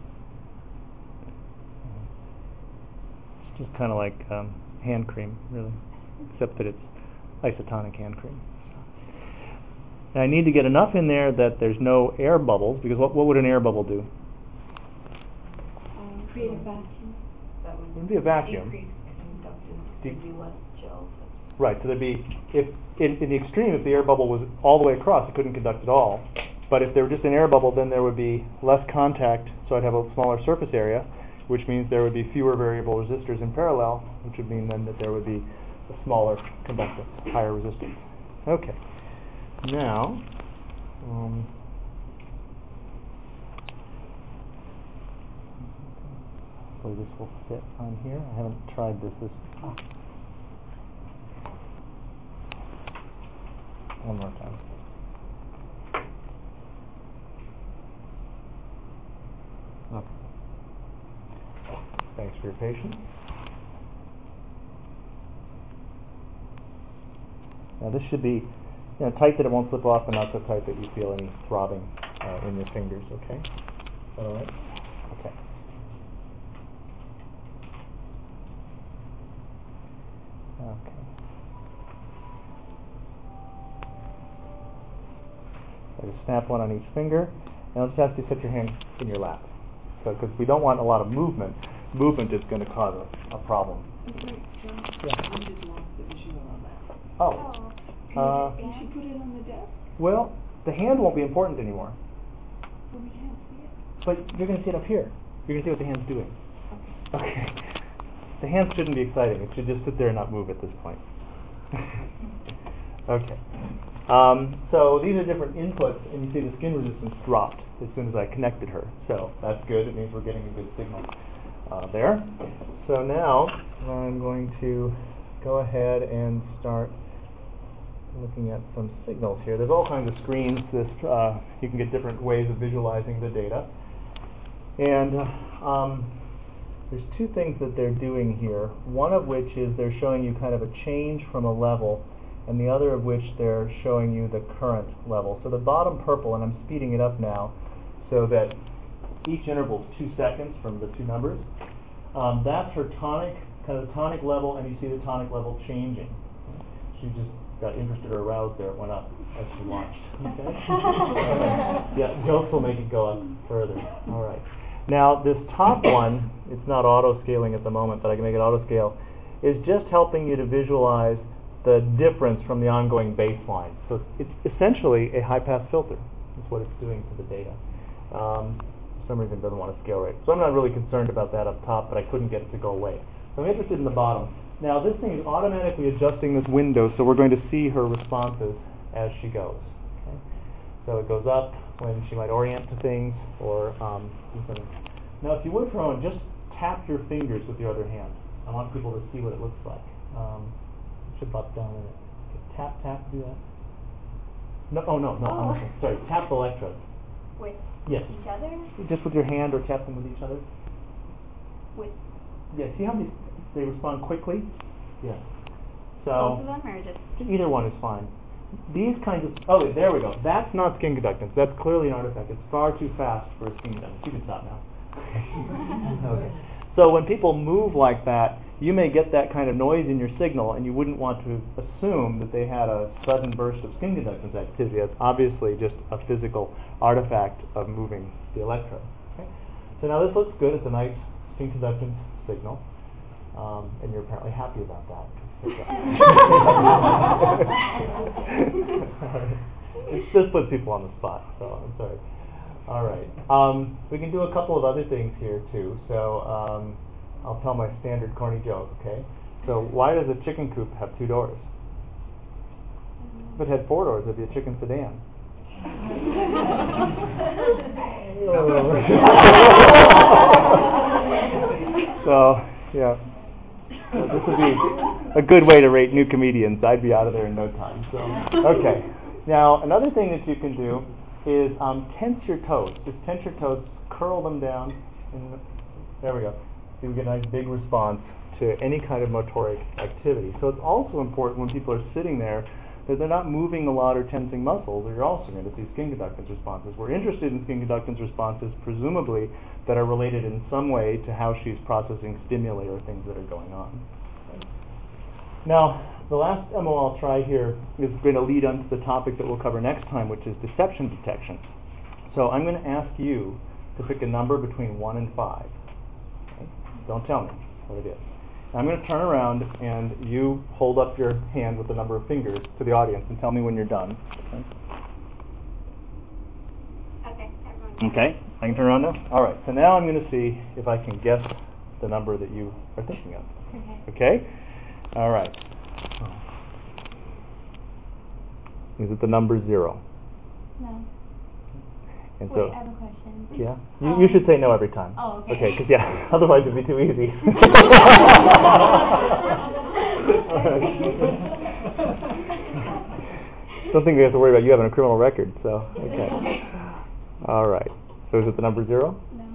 A: It's just kind of like um, hand cream, really, except that it's isotonic hand cream. Now I need to get enough in there that there's no air bubbles, because what, what would an air bubble do?
C: Um, create a vacuum. That would
A: It would be a vacuum.
C: Decrease conductance. There'd be less gel.
A: Right. So there'd be, if in, in the extreme, if the air bubble was all the way across, it couldn't conduct at all. But if there were just an air bubble, then there would be less contact, so I'd have a smaller surface area, which means there would be fewer variable resistors in parallel, which would mean then that there would be a smaller conductance, higher resistance. Okay. Now, um, hopefully this will fit on here. I haven't tried this. This oh. One more time. Okay. Thanks for your patience. Now this should be, you know, tight that it won't slip off, and not so tight that you feel any throbbing uh, in your fingers. Okay. Is that all right? Okay. Okay. So just snap one on each finger, and I'll just ask you to set your hand in your lap. So, because we don't want a lot of movement. Movement is going to cause a, a problem.
C: Okay, John,
A: Yeah.
C: I just lost the visual on that.
A: Oh.
C: Can
A: Uh,
C: you, can she put it on the desk?
A: Well, the hand won't be important anymore.
C: Well, we can't see it.
A: But you're going to see it up here. You're going to see what the hand's doing. Okay. The hand shouldn't be exciting. It should just sit there and not move at this point. Okay. Um, so these are different inputs, and you see the skin resistance dropped as soon as I connected her. So that's good. It means we're getting a good signal uh, there. So now I'm going to go ahead and start looking at some signals here. There's all kinds of screens. This uh, you can get different ways of visualizing the data. And uh, um, there's two things that they're doing here. One of which is they're showing you kind of a change from a level, and the other of which they're showing you the current level. So the bottom purple, and I'm speeding it up now, so that each interval is two seconds from the two numbers. Um, that's her tonic, kind of the tonic level, and you see the tonic level changing. She just got interested or aroused there. It went up as she watched. Okay. Yeah, dose will make it go up further. All right. Now this top one, it's not auto scaling at the moment, but I can make it auto scale, is just helping you to visualize the difference from the ongoing baseline. So it's essentially a high-pass filter. is what it's doing to the data. Um, for some reason it doesn't want to scale right. So I'm not really concerned about that up top, but I couldn't get it to go away. So I'm interested in the bottom. Now this thing is automatically adjusting this window, so we're going to see her responses as she goes. Okay? So it goes up when she might orient to things, or um, do something. Now if you would, for a moment, just tap your fingers with your other hand. I want people to see what it looks like. Um, it should bump down in it. Okay, tap, tap, do that. No, oh no, no,
B: Oh.
A: I'm sorry. Tap the electrodes.
B: With
A: Yes.
B: each other?
A: Just with your hand, or tap them with each other.
B: With
A: Yeah. See how these they respond quickly? Yeah.
B: both of
A: So
B: them, or just?
A: either one is fine. These kinds of oh, wait, there we go. That's not skin conductance. That's clearly an artifact. It's far too fast for a skin conductance. You can stop now. Okay. So when people move like that, you may get that kind of noise in your signal, and you wouldn't want to assume that they had a sudden burst of skin conductance activity. That's obviously just a physical artifact of moving the electrode. Okay? So now this looks good. It's a nice skin conductance signal, um, and you're apparently happy about that. It just puts people on the spot, so I'm sorry. All right. Um, we can do a couple of other things here, too. So um, I'll tell my standard corny joke, okay? So why does a chicken coop have two doors? If it had four doors, it would be a chicken sedan. So, yeah. Well, this would be a good way to rate new comedians. I'd be out of there in no time. So, okay. Now, another thing that you can do is um, tense your toes. Just tense your toes, curl them down, and there we go. So you get a nice big response to any kind of motoric activity. So it's also important when people are sitting there that they're not moving a lot or tensing muscles, or you're also going to see skin conductance responses. We're interested in skin conductance responses, presumably, that are related in some way to how she's processing stimuli or things that are going on. Okay. Now, the last demo I'll try here is going to lead on to the topic that we'll cover next time, which is deception detection. So I'm going to ask you to pick a number between one and five. Okay? Don't tell me what it is. Now I'm going to turn around, and you hold up your hand with the number of fingers to the audience and tell me when you're done. Okay?
B: Okay, everyone.
A: Okay, I can turn around now? All right, so now I'm going to see if I can guess the number that you are thinking of.
B: Okay.
A: Okay? All right. Is it the number zero?
F: No.
A: And
F: Wait,
A: so,
F: I have a question.
A: yeah, you,
F: Um,
A: you should say no every time.
F: Oh, okay.
A: Okay, because yeah, otherwise it'd be too easy. Don't think we have to worry about you having a criminal record. So, okay. All right. So is it the number zero?
F: No.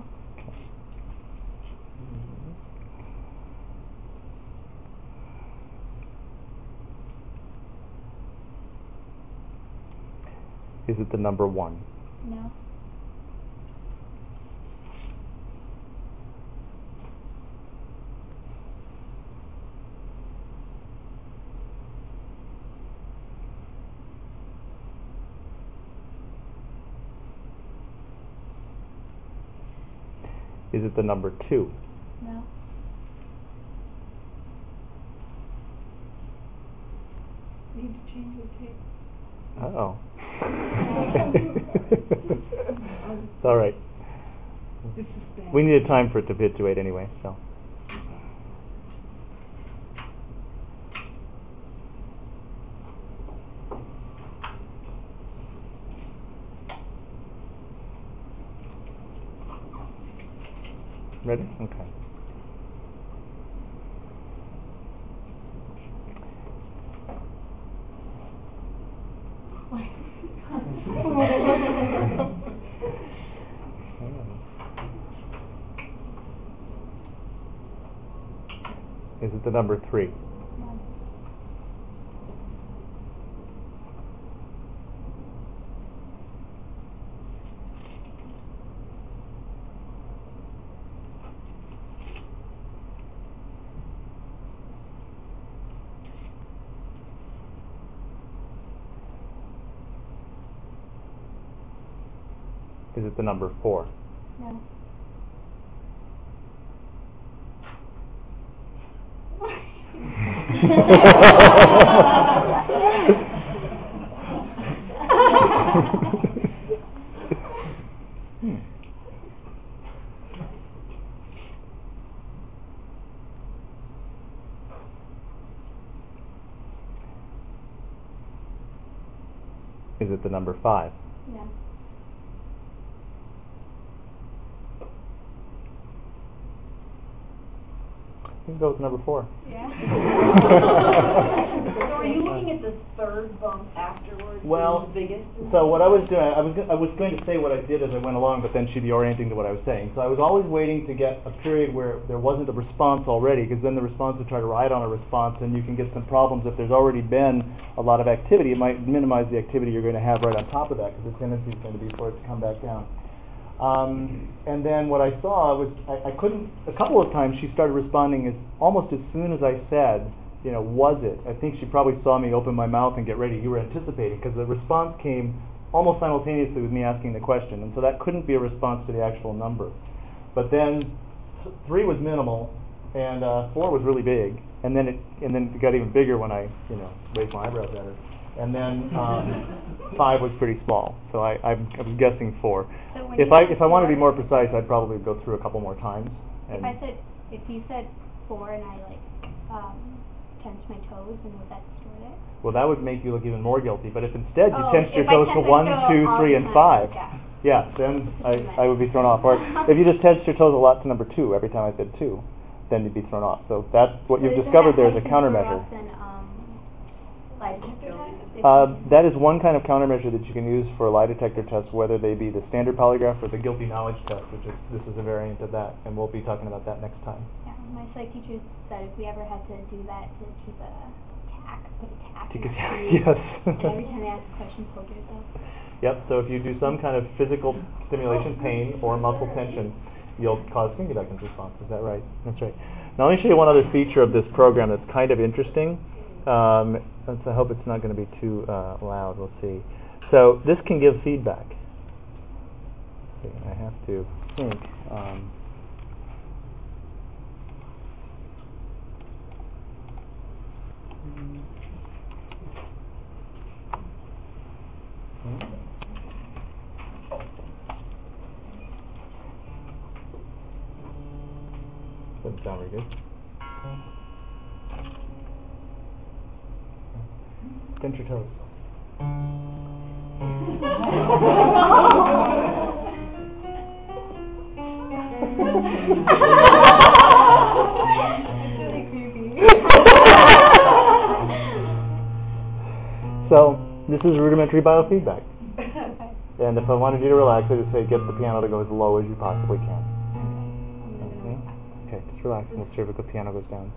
A: Is it the number one?
F: No.
A: Is it the number two?
F: No.
C: Need to change the tape.
A: Uh-oh. It's all right.
C: This is bad.
A: We needed time for it to habituate anyway, so. Ready? Okay. Is it the number three?
F: No.
A: Is it the number four?
F: No.
A: is it the number five?
B: Yeah.
A: You can go with number four.
B: Yeah.
C: So are you looking at the third bump afterwards?
A: Well,
C: the biggest?
A: so what I was doing, I was go- I was going to say what I did as I went along, but then she'd be orienting to what I was saying. So I was always waiting to get a period where there wasn't a response already, because then the response would try to ride on a response, and you can get some problems if there's already been a lot of activity. It might minimize the activity you're going to have right on top of that, because the tendency is going to be for it to come back down. Um, and then what I saw was I, I couldn't. A couple of times she started responding as almost as soon as I said, you know, was it? I think she probably saw me open my mouth and get ready. You were anticipating, because the response came almost simultaneously with me asking the question, and so that couldn't be a response to the actual number. But then th- three was minimal, and uh, four was really big, and then it and then it got even bigger when I, you know, raised my eyebrows at her. And then um, five was pretty small, so I, I'm, I'm guessing four.
B: So when
A: If
B: you
A: I
B: said
A: if I want to be more
B: four-
A: precise, I'd probably go through a couple more times.
B: If I said, if you said four and I like um, tensed my toes, then would that distort it?
A: well, that would make you look even more guilty. But if instead you
B: Oh,
A: tensed your
B: if I
A: toes to
B: tense my
A: one,
B: toe
A: two,
B: all
A: three,
B: the
A: and
B: time,
A: five,
B: yeah.
A: yeah, then I, I would be thrown off. Or if you just tensed your toes a lot to number two every time I said two, then you'd be thrown off. So that's what
B: So
A: you've
B: isn't
A: discovered
B: that
A: there is a
B: how you can
A: countermeasure.
B: throw off an, um, lie detector test? If
A: Uh,
B: you-
A: that is one kind of countermeasure that you can use for lie detector tests, whether they be the standard polygraph or the guilty knowledge test, which is this is a variant of that, and we'll be talking about that next time.
B: Yeah, my psych teacher said if we ever had to do that to keep a tack, put a tack
A: To
B: in
A: get-
B: our
A: yes.
B: food, and every time they ask a question, poke yourself.
A: Yep, so if you do some kind of physical stimulation, pain, or muscle tension, you'll cause finger conductance response. Is that right? That's right. Now let me show you one other feature of this program that's kind of interesting. Um, let's, I hope it's not going to be too uh, loud. We'll see. So this can give feedback. Let's see, I have to think. Um, Doesn't sound very good. Pinch your toes. So this is rudimentary biofeedback. And if I wanted you to relax, I just say get the piano to go as low as you possibly can. Okay, okay, just relax and the cervical piano goes down.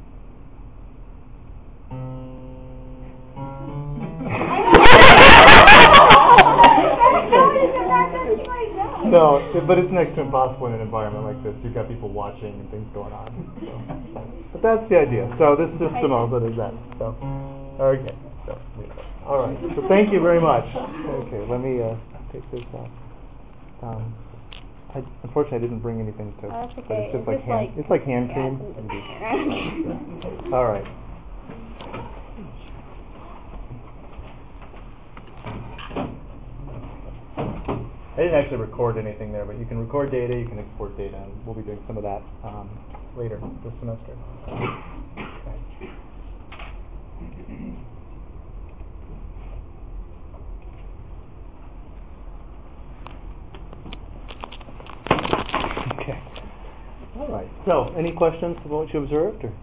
A: No, it- but it's next to impossible in an environment like this. You've got people watching and things going on. So. But that's the idea. So this is Simone, so there's that. So, okay. So, all right. So thank you very much. Okay, let me uh, take this off. Um, I, unfortunately, I didn't bring anything to.
F: Oh, that's
A: But
F: okay.
A: it's just
F: It's
A: like
F: just
A: hand.
F: like-
A: It's like hand cream. All right. I didn't actually record anything there, but you can record data, you can export data, and we'll be doing some of that um, later this semester. Okay. Okay. All right. So, any questions about what you observed? Or?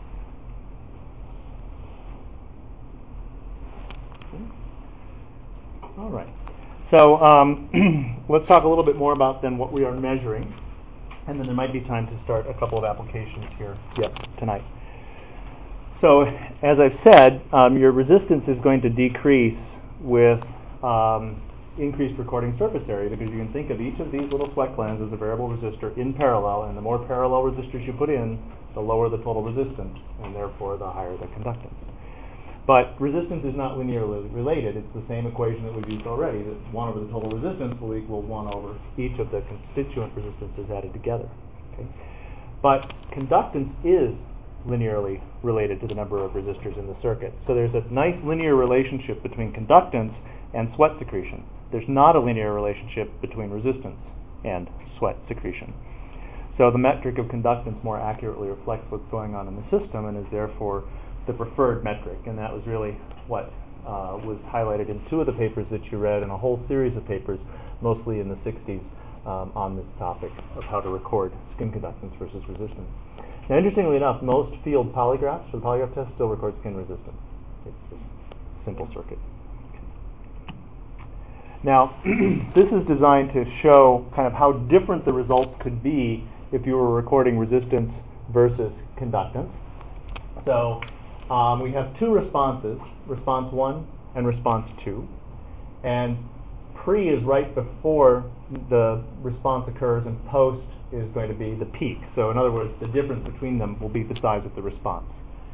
A: All right. So um, let's talk a little bit more about then what we are measuring, and then there might be time to start a couple of applications here yep, tonight. So as I've said, um, your resistance is going to decrease with um, increased recording surface area, because you can think of each of these little sweat glands as a variable resistor in parallel, and the more parallel resistors you put in, the lower the total resistance, and therefore the higher the conductance. But resistance is not linearly related. It's the same equation that we've used already, that one over the total resistance will equal one over each of the constituent resistances added together. Okay? But conductance is linearly related to the number of resistors in the circuit. So there's a nice linear relationship between conductance and sweat secretion. There's not a linear relationship between resistance and sweat secretion. So the metric of conductance more accurately reflects what's going on in the system and is therefore the preferred metric, and that was really what uh, was highlighted in two of the papers that you read and a whole series of papers, mostly in the sixties, um, on this topic of how to record skin conductance versus resistance. Now, interestingly enough, most field polygraphs for the polygraph test still record skin resistance. It's just a simple circuit. Now, this is designed to show kind of how different the results could be if you were recording resistance versus conductance. So um, we have two responses, response one and response two. And pre is right before the response occurs, and post is going to be the peak. So in other words, the difference between them will be the size of the response.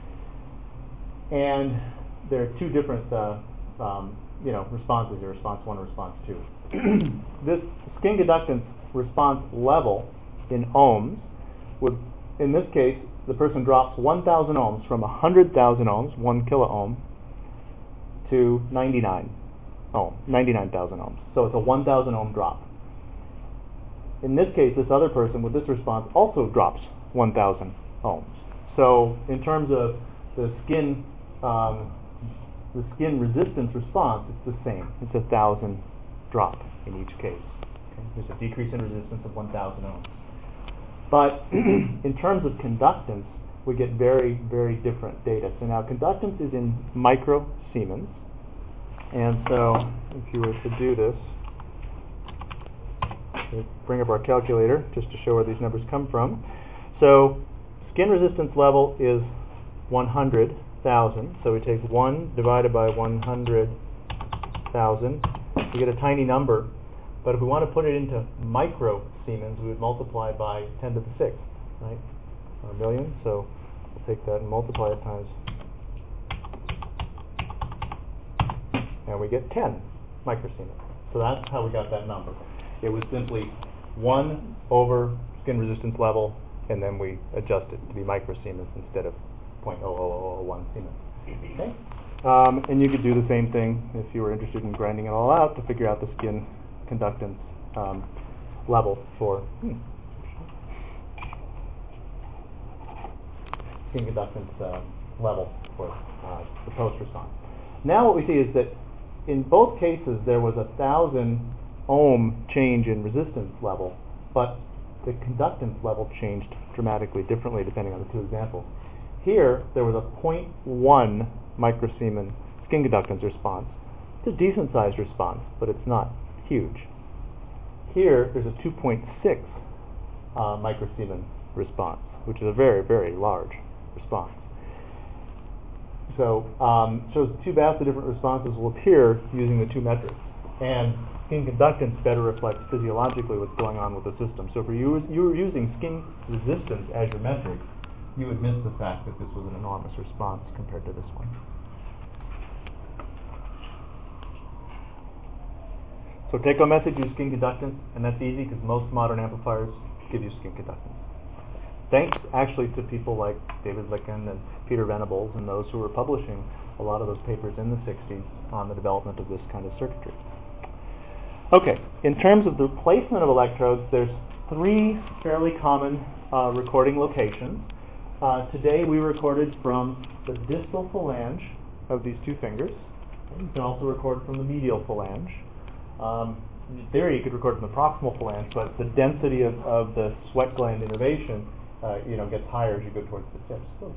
A: And there are two different uh, um, you know, responses here, response one and response two. This skin conductance response level in ohms would, in this case, the person drops one thousand ohms from one hundred thousand ohms, one kilo ohm, to ninety-nine ohm, ninety-nine thousand ohms. So it's a one thousand ohm drop. In this case, this other person with this response also drops one thousand ohms. So in terms of the skin um, the skin resistance response, it's the same. It's a thousand drop in each case. Okay? There's a decrease in resistance of one thousand ohms. But in terms of conductance, we get very, very different data. So now conductance is in microsiemens. And so if you were to do this, we'll bring up our calculator just to show where these numbers come from. So skin resistance level is one hundred thousand. So we take one divided by one hundred thousand. We get a tiny number. But if we want to put it into microsiemens, we would multiply by ten to the sixth, right? Or a million. So we'll take that and multiply it times, and we get ten microsiemens. So that's how we got that number. It was simply one over skin resistance level, and then we adjusted to be microsiemens instead of zero point zero zero zero one Siemens. Okay? Um, and you could do the same thing if you were interested in grinding it all out to figure out the skin conductance um, level for hmm, skin conductance uh, level for uh, the post response. Now what we see is that in both cases there was a thousand ohm change in resistance level, but the conductance level changed dramatically differently depending on the two examples. Here there was a zero point one microsiemen skin conductance response. It's a decent sized response, but it's not huge. Here there's a two point six uh, microsiemen response, which is a very, very large response. So um, shows two vastly different responses will appear using the two metrics. And skin conductance better reflects physiologically what's going on with the system. So if you, you were using skin resistance as your metric, you would miss the fact that this was an enormous response compared to this one. So take-home message, use skin conductance, and that's easy because most modern amplifiers give you skin conductance. Thanks actually to people like David Licken and Peter Venables and those who were publishing a lot of those papers in the sixties on the development of this kind of circuitry. Okay, in terms of the placement of electrodes, there's three fairly common uh, recording locations. Uh, today we recorded from the distal phalange of these two fingers. You can also record from the medial phalange. Um, in theory, you could record from the proximal phalange, but the density of, of the sweat gland innervation, uh, you know, gets higher as you go towards the tips. So,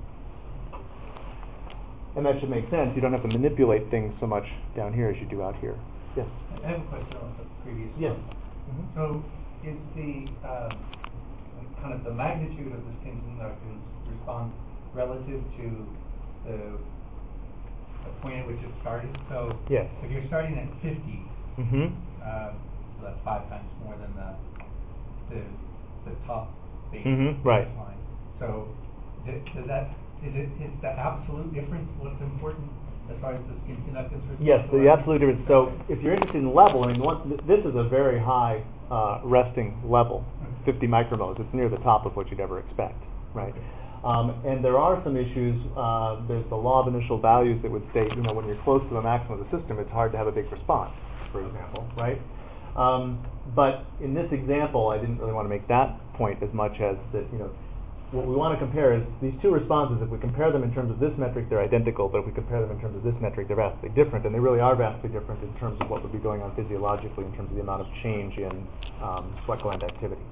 A: and that should make sense. You don't have to manipulate things so much down here as you do out here. Yes.
E: I have a question on the previous
A: yes.
E: one.
A: Mm-hmm.
E: So, is the uh, kind of the magnitude of the skin conductance response relative to the, the point at which it's starting? So,
A: yes.
E: if you're starting at fifty.
A: Mm-hmm.
E: Uh, so that's five times more than the the, the top base
A: mm-hmm. right.
E: line. So does, does that is it is the absolute difference what's important as far as the skin conductance response?
A: Yes, the absolute difference. So if you're interested in level, I mean, one, th- this is a very high uh, resting level, okay. fifty micromoles. It's near the top of what you'd ever expect, right? Okay. Um, and there are some issues. Uh, there's the law of initial values that would state, you know, when you're close to the maximum of the system, it's hard to have a big response, for example, right? Um, but in this example, I didn't really want to make that point as much as that, you know, what we want to compare is these two responses. If we compare them in terms of this metric, they're identical, but if we compare them in terms of this metric, they're vastly different, and they really are vastly different in terms of what would be going on physiologically in terms of the amount of change in um, sweat gland activity.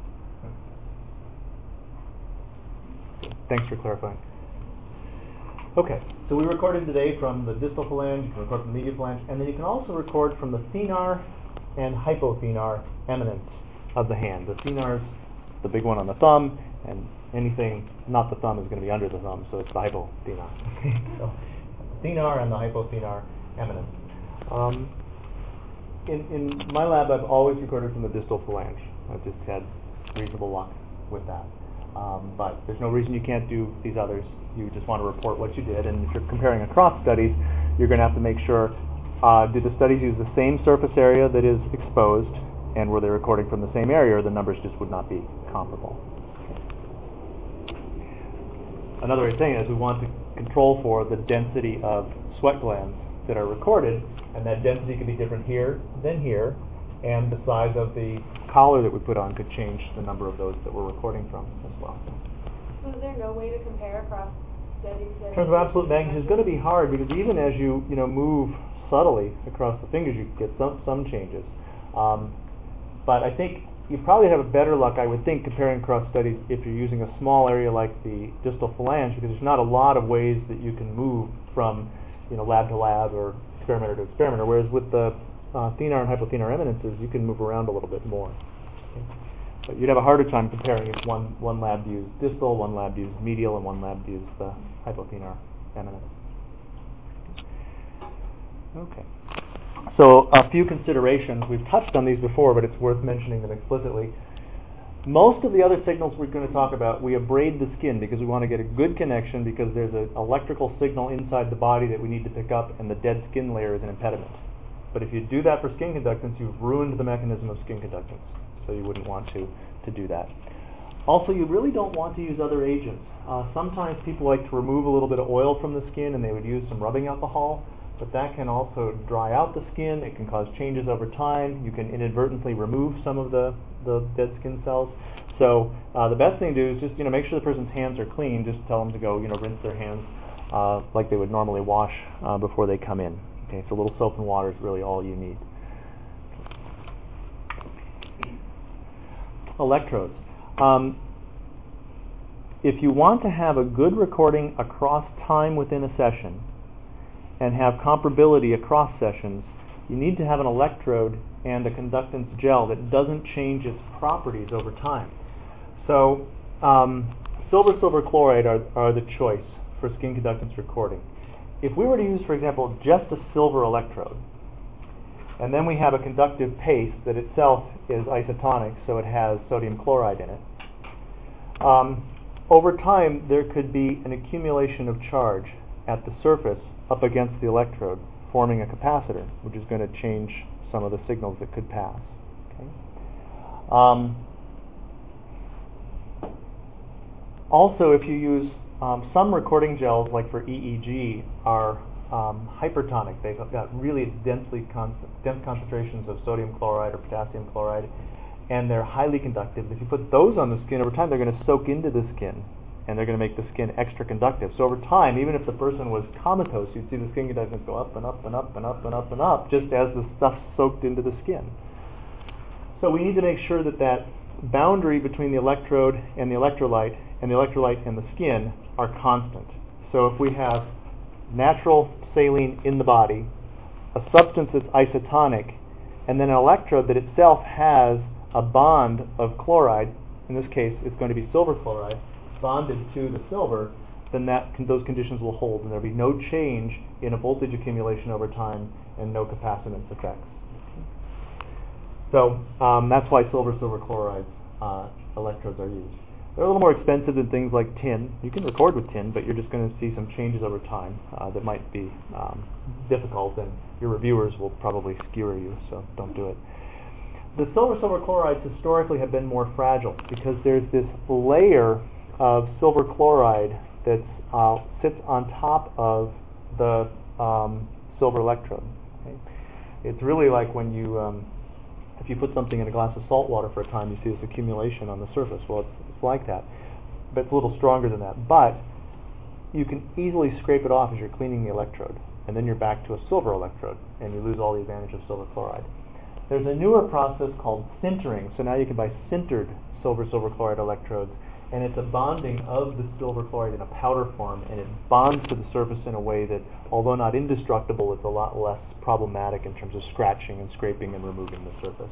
A: Thanks for clarifying. Okay, so we recorded today from the distal phalange, you can record from the medial phalange, and then you can also record from the thenar and hypothenar eminence of the hand. The thenar's the big one on the thumb, and anything not the thumb is going to be under the thumb, so it's the hypothenar. So, thenar and the hypothenar eminence. Um, in, in my lab, I've always recorded from the distal phalange. I've just had reasonable luck with that. Um, but there's no reason you can't do these others. You just want to report what you did, and if you're comparing across studies, you're going to have to make sure, uh, did the studies use the same surface area that is exposed, and were they recording from the same area, or the numbers just would not be comparable. Another way of saying it is we want to control for the density of sweat glands that are recorded, and that density could be different here than here, and the size of the collar that we put on could change the number of those that we're recording from as well.
C: So is there no way to compare across studies?
A: In terms of absolute magnitude, it's going to be hard because even as you you know move subtly across the fingers, you get some some changes. Um, but I think you probably have a better luck, I would think, comparing across studies if you're using a small area like the distal phalange, because there's not a lot of ways that you can move from you know lab to lab or experimenter to experimenter. Whereas with the uh, thenar and hypothenar eminences, you can move around a little bit more. Okay. But you'd have a harder time comparing if one, one lab used distal, one lab used medial, and one lab used the hypothenar eminence. Okay. So a few considerations. We've touched on these before, but it's worth mentioning them explicitly. Most of the other signals we're going to talk about, we abrade the skin because we want to get a good connection, because there's an electrical signal inside the body that we need to pick up, and the dead skin layer is an impediment. But if you do that for skin conductance, you've ruined the mechanism of skin conductance. So you wouldn't want to, to do that. Also, you really don't want to use other agents. Uh, sometimes people like to remove a little bit of oil from the skin, and they would use some rubbing alcohol, but that can also dry out the skin. It can cause changes over time. You can inadvertently remove some of the, the dead skin cells. So uh, the best thing to do is just you know make sure the person's hands are clean. Just tell them to go you know rinse their hands uh, like they would normally wash uh, before they come in. Okay, so a little soap and water is really all you need. Electrodes. Um, if you want to have a good recording across time within a session and have comparability across sessions, you need to have an electrode and a conductance gel that doesn't change its properties over time. So um, silver silver chloride are, are the choice for skin conductance recording. If we were to use, for example, just a silver electrode, and then we have a conductive paste that itself is isotonic, so it has sodium chloride in it, um, over time there could be an accumulation of charge at the surface up against the electrode, forming a capacitor, which is going to change some of the signals that could pass. Okay? Um, also, if you use um, some recording gels, like for E E G, are Um, hypertonic. They've got really densely con- dense concentrations of sodium chloride or potassium chloride, and they're highly conductive. If you put those on the skin, over time they're going to soak into the skin, and they're going to make the skin extra conductive. So over time, even if the person was comatose, you'd see the skin conductance go up and up and up and up and up and up, just as the stuff soaked into the skin. So we need to make sure that that boundary between the electrode and the electrolyte, and the electrolyte and the skin, are constant. So if we have natural saline in the body, a substance that's isotonic, and then an electrode that itself has a bond of chloride, in this case it's going to be silver chloride, bonded to the silver, then that con- those conditions will hold, and there will be no change in a voltage accumulation over time and no capacitance effects. So um, that's why silver-silver chloride uh, electrodes are used. They're a little more expensive than things like tin. You can record with tin, but you're just going to see some changes over time uh, that might be um, difficult, and your reviewers will probably skewer you, so don't do it. The silver-silver chlorides historically have been more fragile because there's this layer of silver chloride that uh, sits on top of the um, silver electrode. Okay? It's really like when you, um, if you put something in a glass of salt water for a time, you see this accumulation on the surface. Well, it's, it's like that. but it's a little stronger than that. But you can easily scrape it off as you're cleaning the electrode, and then you're back to a silver electrode, and you lose all the advantage of silver chloride. There's a newer process called sintering, so now you can buy sintered silver-silver chloride electrodes, and it's a bonding of the silver chloride in a powder form, and it bonds to the surface in a way that, although not indestructible, it's a lot less problematic in terms of scratching and scraping and removing the surface.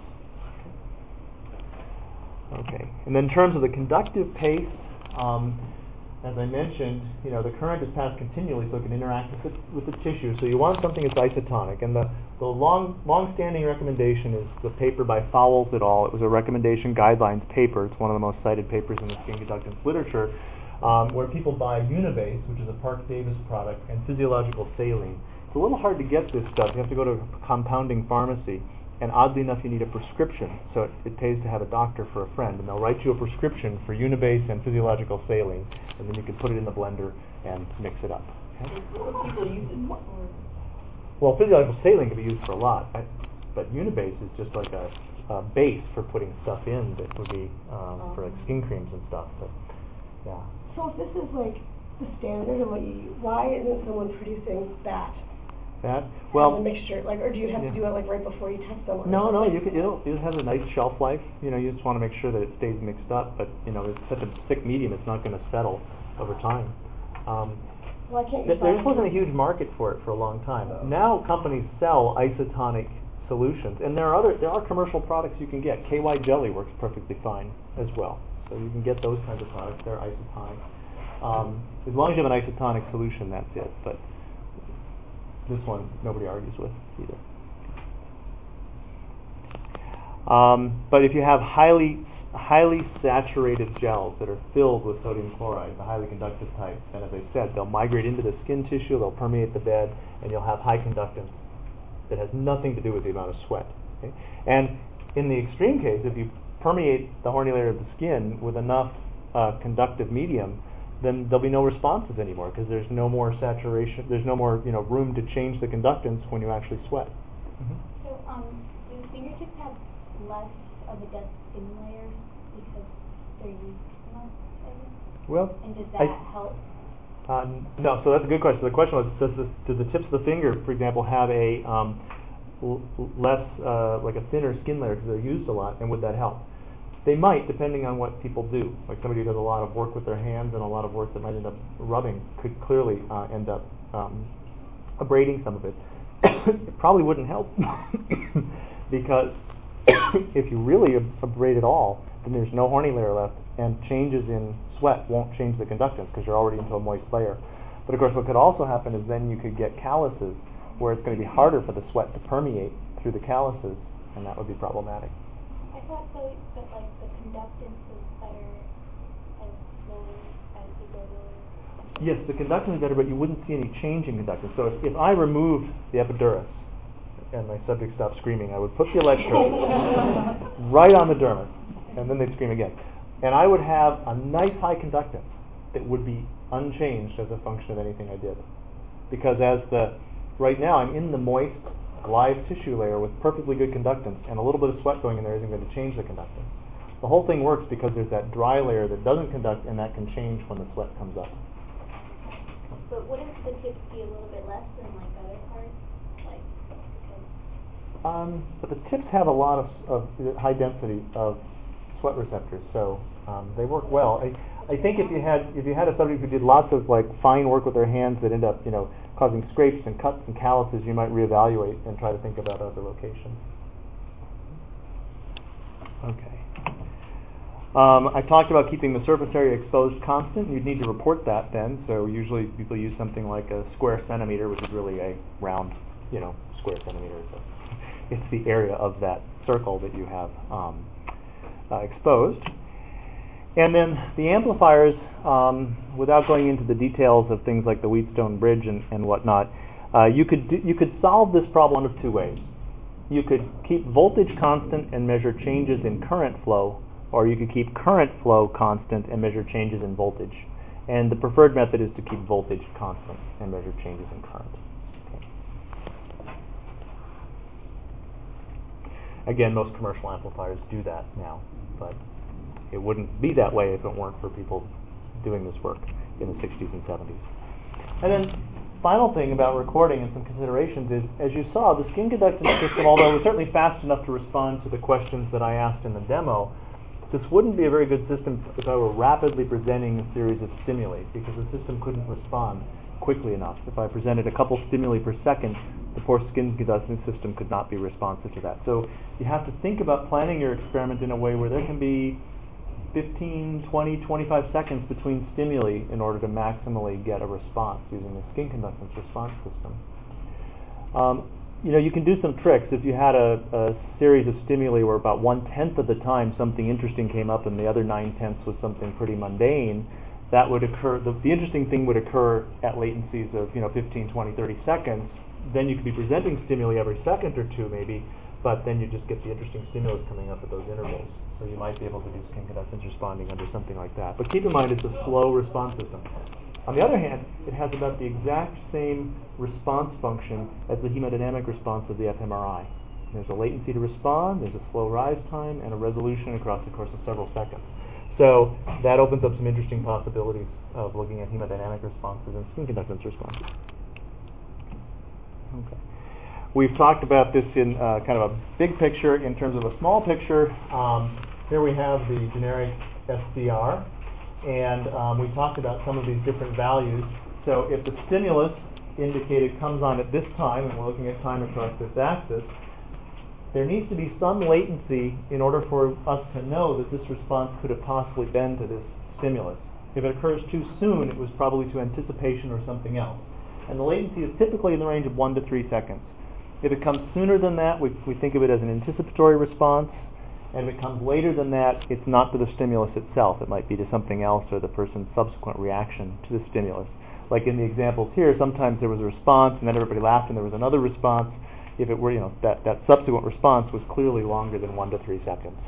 A: Okay, and then in terms of the conductive paste, um, as I mentioned, you know, the current is passed continually, so it can interact with the, with the tissue. So you want something that's isotonic. And the, the long, long-standing recommendation is the paper by Fowles et al. It was a recommendation guidelines paper. It's one of the most cited papers in the skin conductance literature, um, where people buy Unibase, which is a Parke-Davis product, and physiological saline. It's a little hard to get this stuff. You have to go to a compounding pharmacy. And oddly enough, you need a prescription, so it, it pays to have a doctor for a friend, and they'll write you a prescription for Unibase and physiological saline, and then you can put it in the blender and mix it up. Okay?
C: What people use it for?
A: Well, physiological saline can be used for a lot, I, but Unibase is just like a, a base for putting stuff in that would be um, for like skin creams and stuff. But yeah.
G: So if this is like the standard of what you, why isn't someone producing that?
A: That well,
G: as a mixture, like, or do you have
A: yeah.
G: to do it like right before you test them?
A: No, no, you can. It'll, it has a nice shelf life. You know, you just want to make sure that it stays mixed up. But you know, it's such a thick medium; it's not going to settle over time. Um,
G: Why can't
A: th-
G: you?
A: there just wasn't a huge market for it for a long time. Oh. Now companies sell isotonic solutions, and there are other there are commercial products you can get. K Y jelly works perfectly fine as well, so you can get those kinds of products. They're isotonic. Um, as long as you have an isotonic solution, that's it. But this one, nobody argues with either. Um, but if you have highly highly saturated gels that are filled with sodium chloride, the highly conductive type, then as I said, they'll migrate into the skin tissue, they'll permeate the bed, and you'll have high conductance that has nothing to do with the amount of sweat. Okay? And in the extreme case, if you permeate the horny layer of the skin with enough uh, conductive medium, then there'll be no responses anymore because there's no more saturation, there's no more you know room to change the conductance when you actually sweat. Mm-hmm.
B: So, um, do fingertips have less of a dense skin layer because they're used less, I guess?
A: Well,
B: and does
A: I,
B: that help?
A: Uh, no, so that's a good question. The question was, does the, do the tips of the finger, for example, have a um, l- less, uh, like a thinner skin layer because they're used a lot, and would that help? They might, depending on what people do. Like somebody who does a lot of work with their hands and a lot of work that might end up rubbing could clearly uh, end up um, abrading some of it. It probably wouldn't help because if you really ab- abrade it all, then there's no horny layer left, and changes in sweat won't change the conductance because you're already into a moist layer. But of course, what could also happen is then you could get calluses where it's going to be harder for the sweat to permeate through the calluses, and that would be problematic.
B: I thought so, that like the conductance was better as low as you go lower.
A: Yes, the conductance is better, but you wouldn't see any change in conductance. So if, if I removed the epidural and my subject stopped screaming, I would put the electrode right on the dermis, and then they'd scream again. And I would have a nice high conductance that would be unchanged as a function of anything I did. Because as the, right now I'm in the moist, live tissue layer with perfectly good conductance, and a little bit of sweat going in there isn't going to change the conductance. The whole thing works because there's that dry layer that doesn't conduct, and that can change when the sweat comes up.
B: But wouldn't the tips be a little bit less than like other parts? Like, because
A: Um, but the tips have a lot of, of high density of sweat receptors, so um, they work well. I, I think if you had if you had a subject who did lots of like fine work with their hands that end up you know causing scrapes and cuts and calluses, you might reevaluate and try to think about other locations. Okay. Um, I talked about keeping the surface area exposed constant. You'd need to report that then. So usually people use something like a square centimeter, which is really a round, you know, square centimeter. So it's the area of that circle that you have um, uh, exposed. And then the amplifiers, um, without going into the details of things like the Wheatstone Bridge and, and whatnot, uh, you could do, you could solve this problem one of two ways. You could keep voltage constant and measure changes in current flow, or you could keep current flow constant and measure changes in voltage. And the preferred method is to keep voltage constant and measure changes in current. Okay. Again, most commercial amplifiers do that now, but it wouldn't be that way if it weren't for people doing this work in the sixties and seventies. And then final thing about recording and some considerations is, as you saw, the skin conductance system, although it was certainly fast enough to respond to the questions that I asked in the demo, this wouldn't be a very good system if I were rapidly presenting a series of stimuli, because the system couldn't respond quickly enough. If I presented a couple stimuli per second, the poor skin conductance system could not be responsive to that. So you have to think about planning your experiment in a way where there can be fifteen, twenty, twenty-five seconds between stimuli in order to maximally get a response using the skin conductance response system. Um, you know, you can do some tricks. If you had a, a series of stimuli where about one-tenth of the time something interesting came up and the other nine-tenths was something pretty mundane, that would occur, the, the interesting thing would occur at latencies of, you know, fifteen, twenty, thirty seconds. Then you could be presenting stimuli every second or two maybe, but then you just get the interesting stimulus coming up at those intervals. So you might be able to do skin conductance responding under something like that. But keep in mind it's a slow response system. On the other hand, it has about the exact same response function as the hemodynamic response of the fMRI. There's a latency to respond, there's a slow rise time, and a resolution across the course of several seconds. So that opens up some interesting possibilities of looking at hemodynamic responses and skin conductance responses. Okay. We've talked about this in uh, kind of a big picture. In terms of a small picture, um, here we have the generic S C R, and um, we talked about some of these different values. So if the stimulus indicated comes on at this time, and we're looking at time across this axis, there needs to be some latency in order for us to know that this response could have possibly been to this stimulus. If it occurs too soon, it was probably to anticipation or something else. And the latency is typically in the range of one to three seconds. If it comes sooner than that, we, we think of it as an anticipatory response. And if it comes later than that, it's not to the stimulus itself. It might be to something else or the person's subsequent reaction to the stimulus. Like in the examples here, sometimes there was a response and then everybody laughed and there was another response. If it were, you know, that, that subsequent response was clearly longer than one to three seconds.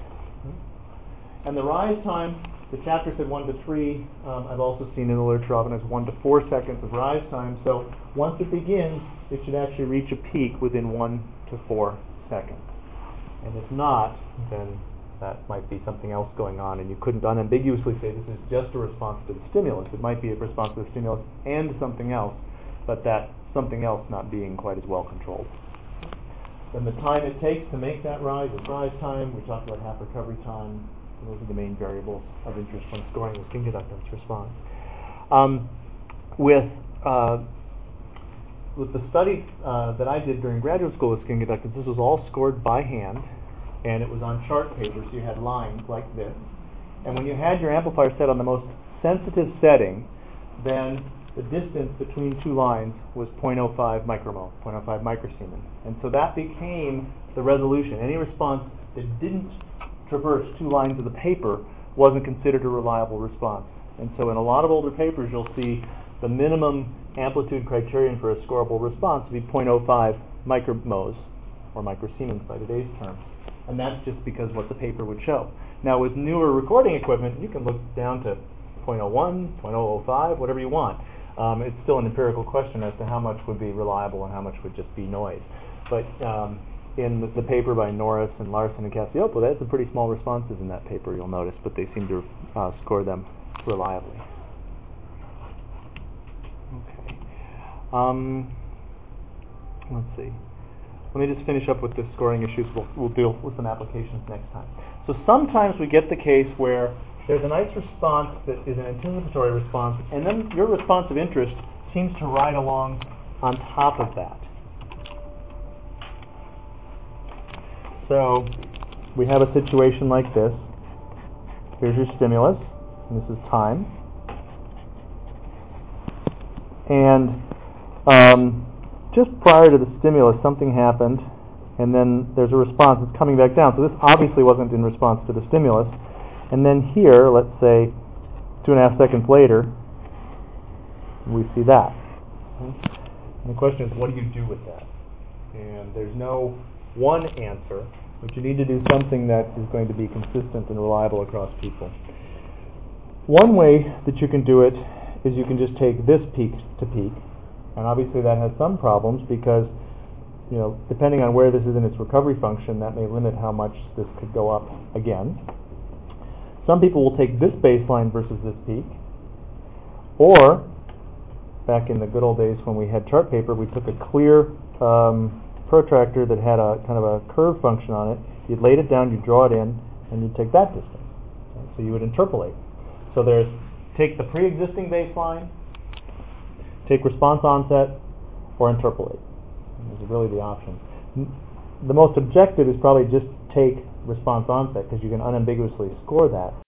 A: And the rise time, the chapter said one to three. Um, I've also seen in the literature often as one to four seconds of rise time. So once it begins, it should actually reach a peak within one to four seconds. And if not, then that might be something else going on, and you couldn't unambiguously say this is just a response to the stimulus. It might be a response to the stimulus and something else, but that something else not being quite as well controlled. Then the time it takes to make that rise is rise time. We talked about half recovery time. Those are the main variables of interest when scoring the skin conductance response. Um, with uh, with the study uh, that I did during graduate school with skin conductance, this was all scored by hand, and it was on chart paper, so you had lines like this. And when you had your amplifier set on the most sensitive setting, then the distance between two lines was zero point zero five micromole, zero point zero five microsiemens. And so that became the resolution. Any response that didn't traverse two lines of the paper wasn't considered a reliable response. And so in a lot of older papers, you'll see the minimum amplitude criterion for a scorable response to be zero point zero five micromos, or microsiemens by today's terms. And that's just because what the paper would show. Now with newer recording equipment, you can look down to zero point zero one, zero point zero zero five, whatever you want. Um, it's still an empirical question as to how much would be reliable and how much would just be noise. But um, in the, the paper by Norris and Larson and Cassioppo, they had some pretty small responses in that paper, you'll notice, but they seem to uh, score them reliably. Okay. Um, let's see. Let me just finish up with the scoring issues. We'll, we'll deal with some applications next time. So sometimes we get the case where there's a nice response that is an anticipatory response, and then your response of interest seems to ride along on top of that. So we have a situation like this. Here's your stimulus, and this is time. And um, just prior to the stimulus, something happened, and then there's a response that's coming back down. So this obviously wasn't in response to the stimulus. And then here, let's say, two and a half seconds later, we see that. And the question is, what do you do with that? And there's no one answer, but you need to do something that is going to be consistent and reliable across people. One way that you can do it is you can just take this peak to peak, and obviously that has some problems because, you know, depending on where this is in its recovery function, that may limit how much this could go up again. Some people will take this baseline versus this peak, Or, back in the good old days when we had chart paper, we took a clear um, protractor that had a kind of a curve function on it. You'd laid it down, you'd draw it in, and you'd take that distance. So you would interpolate. So there's take the pre-existing baseline, take response onset, or interpolate. Those are really the options. The most objective is probably just take response onset because you can unambiguously score that.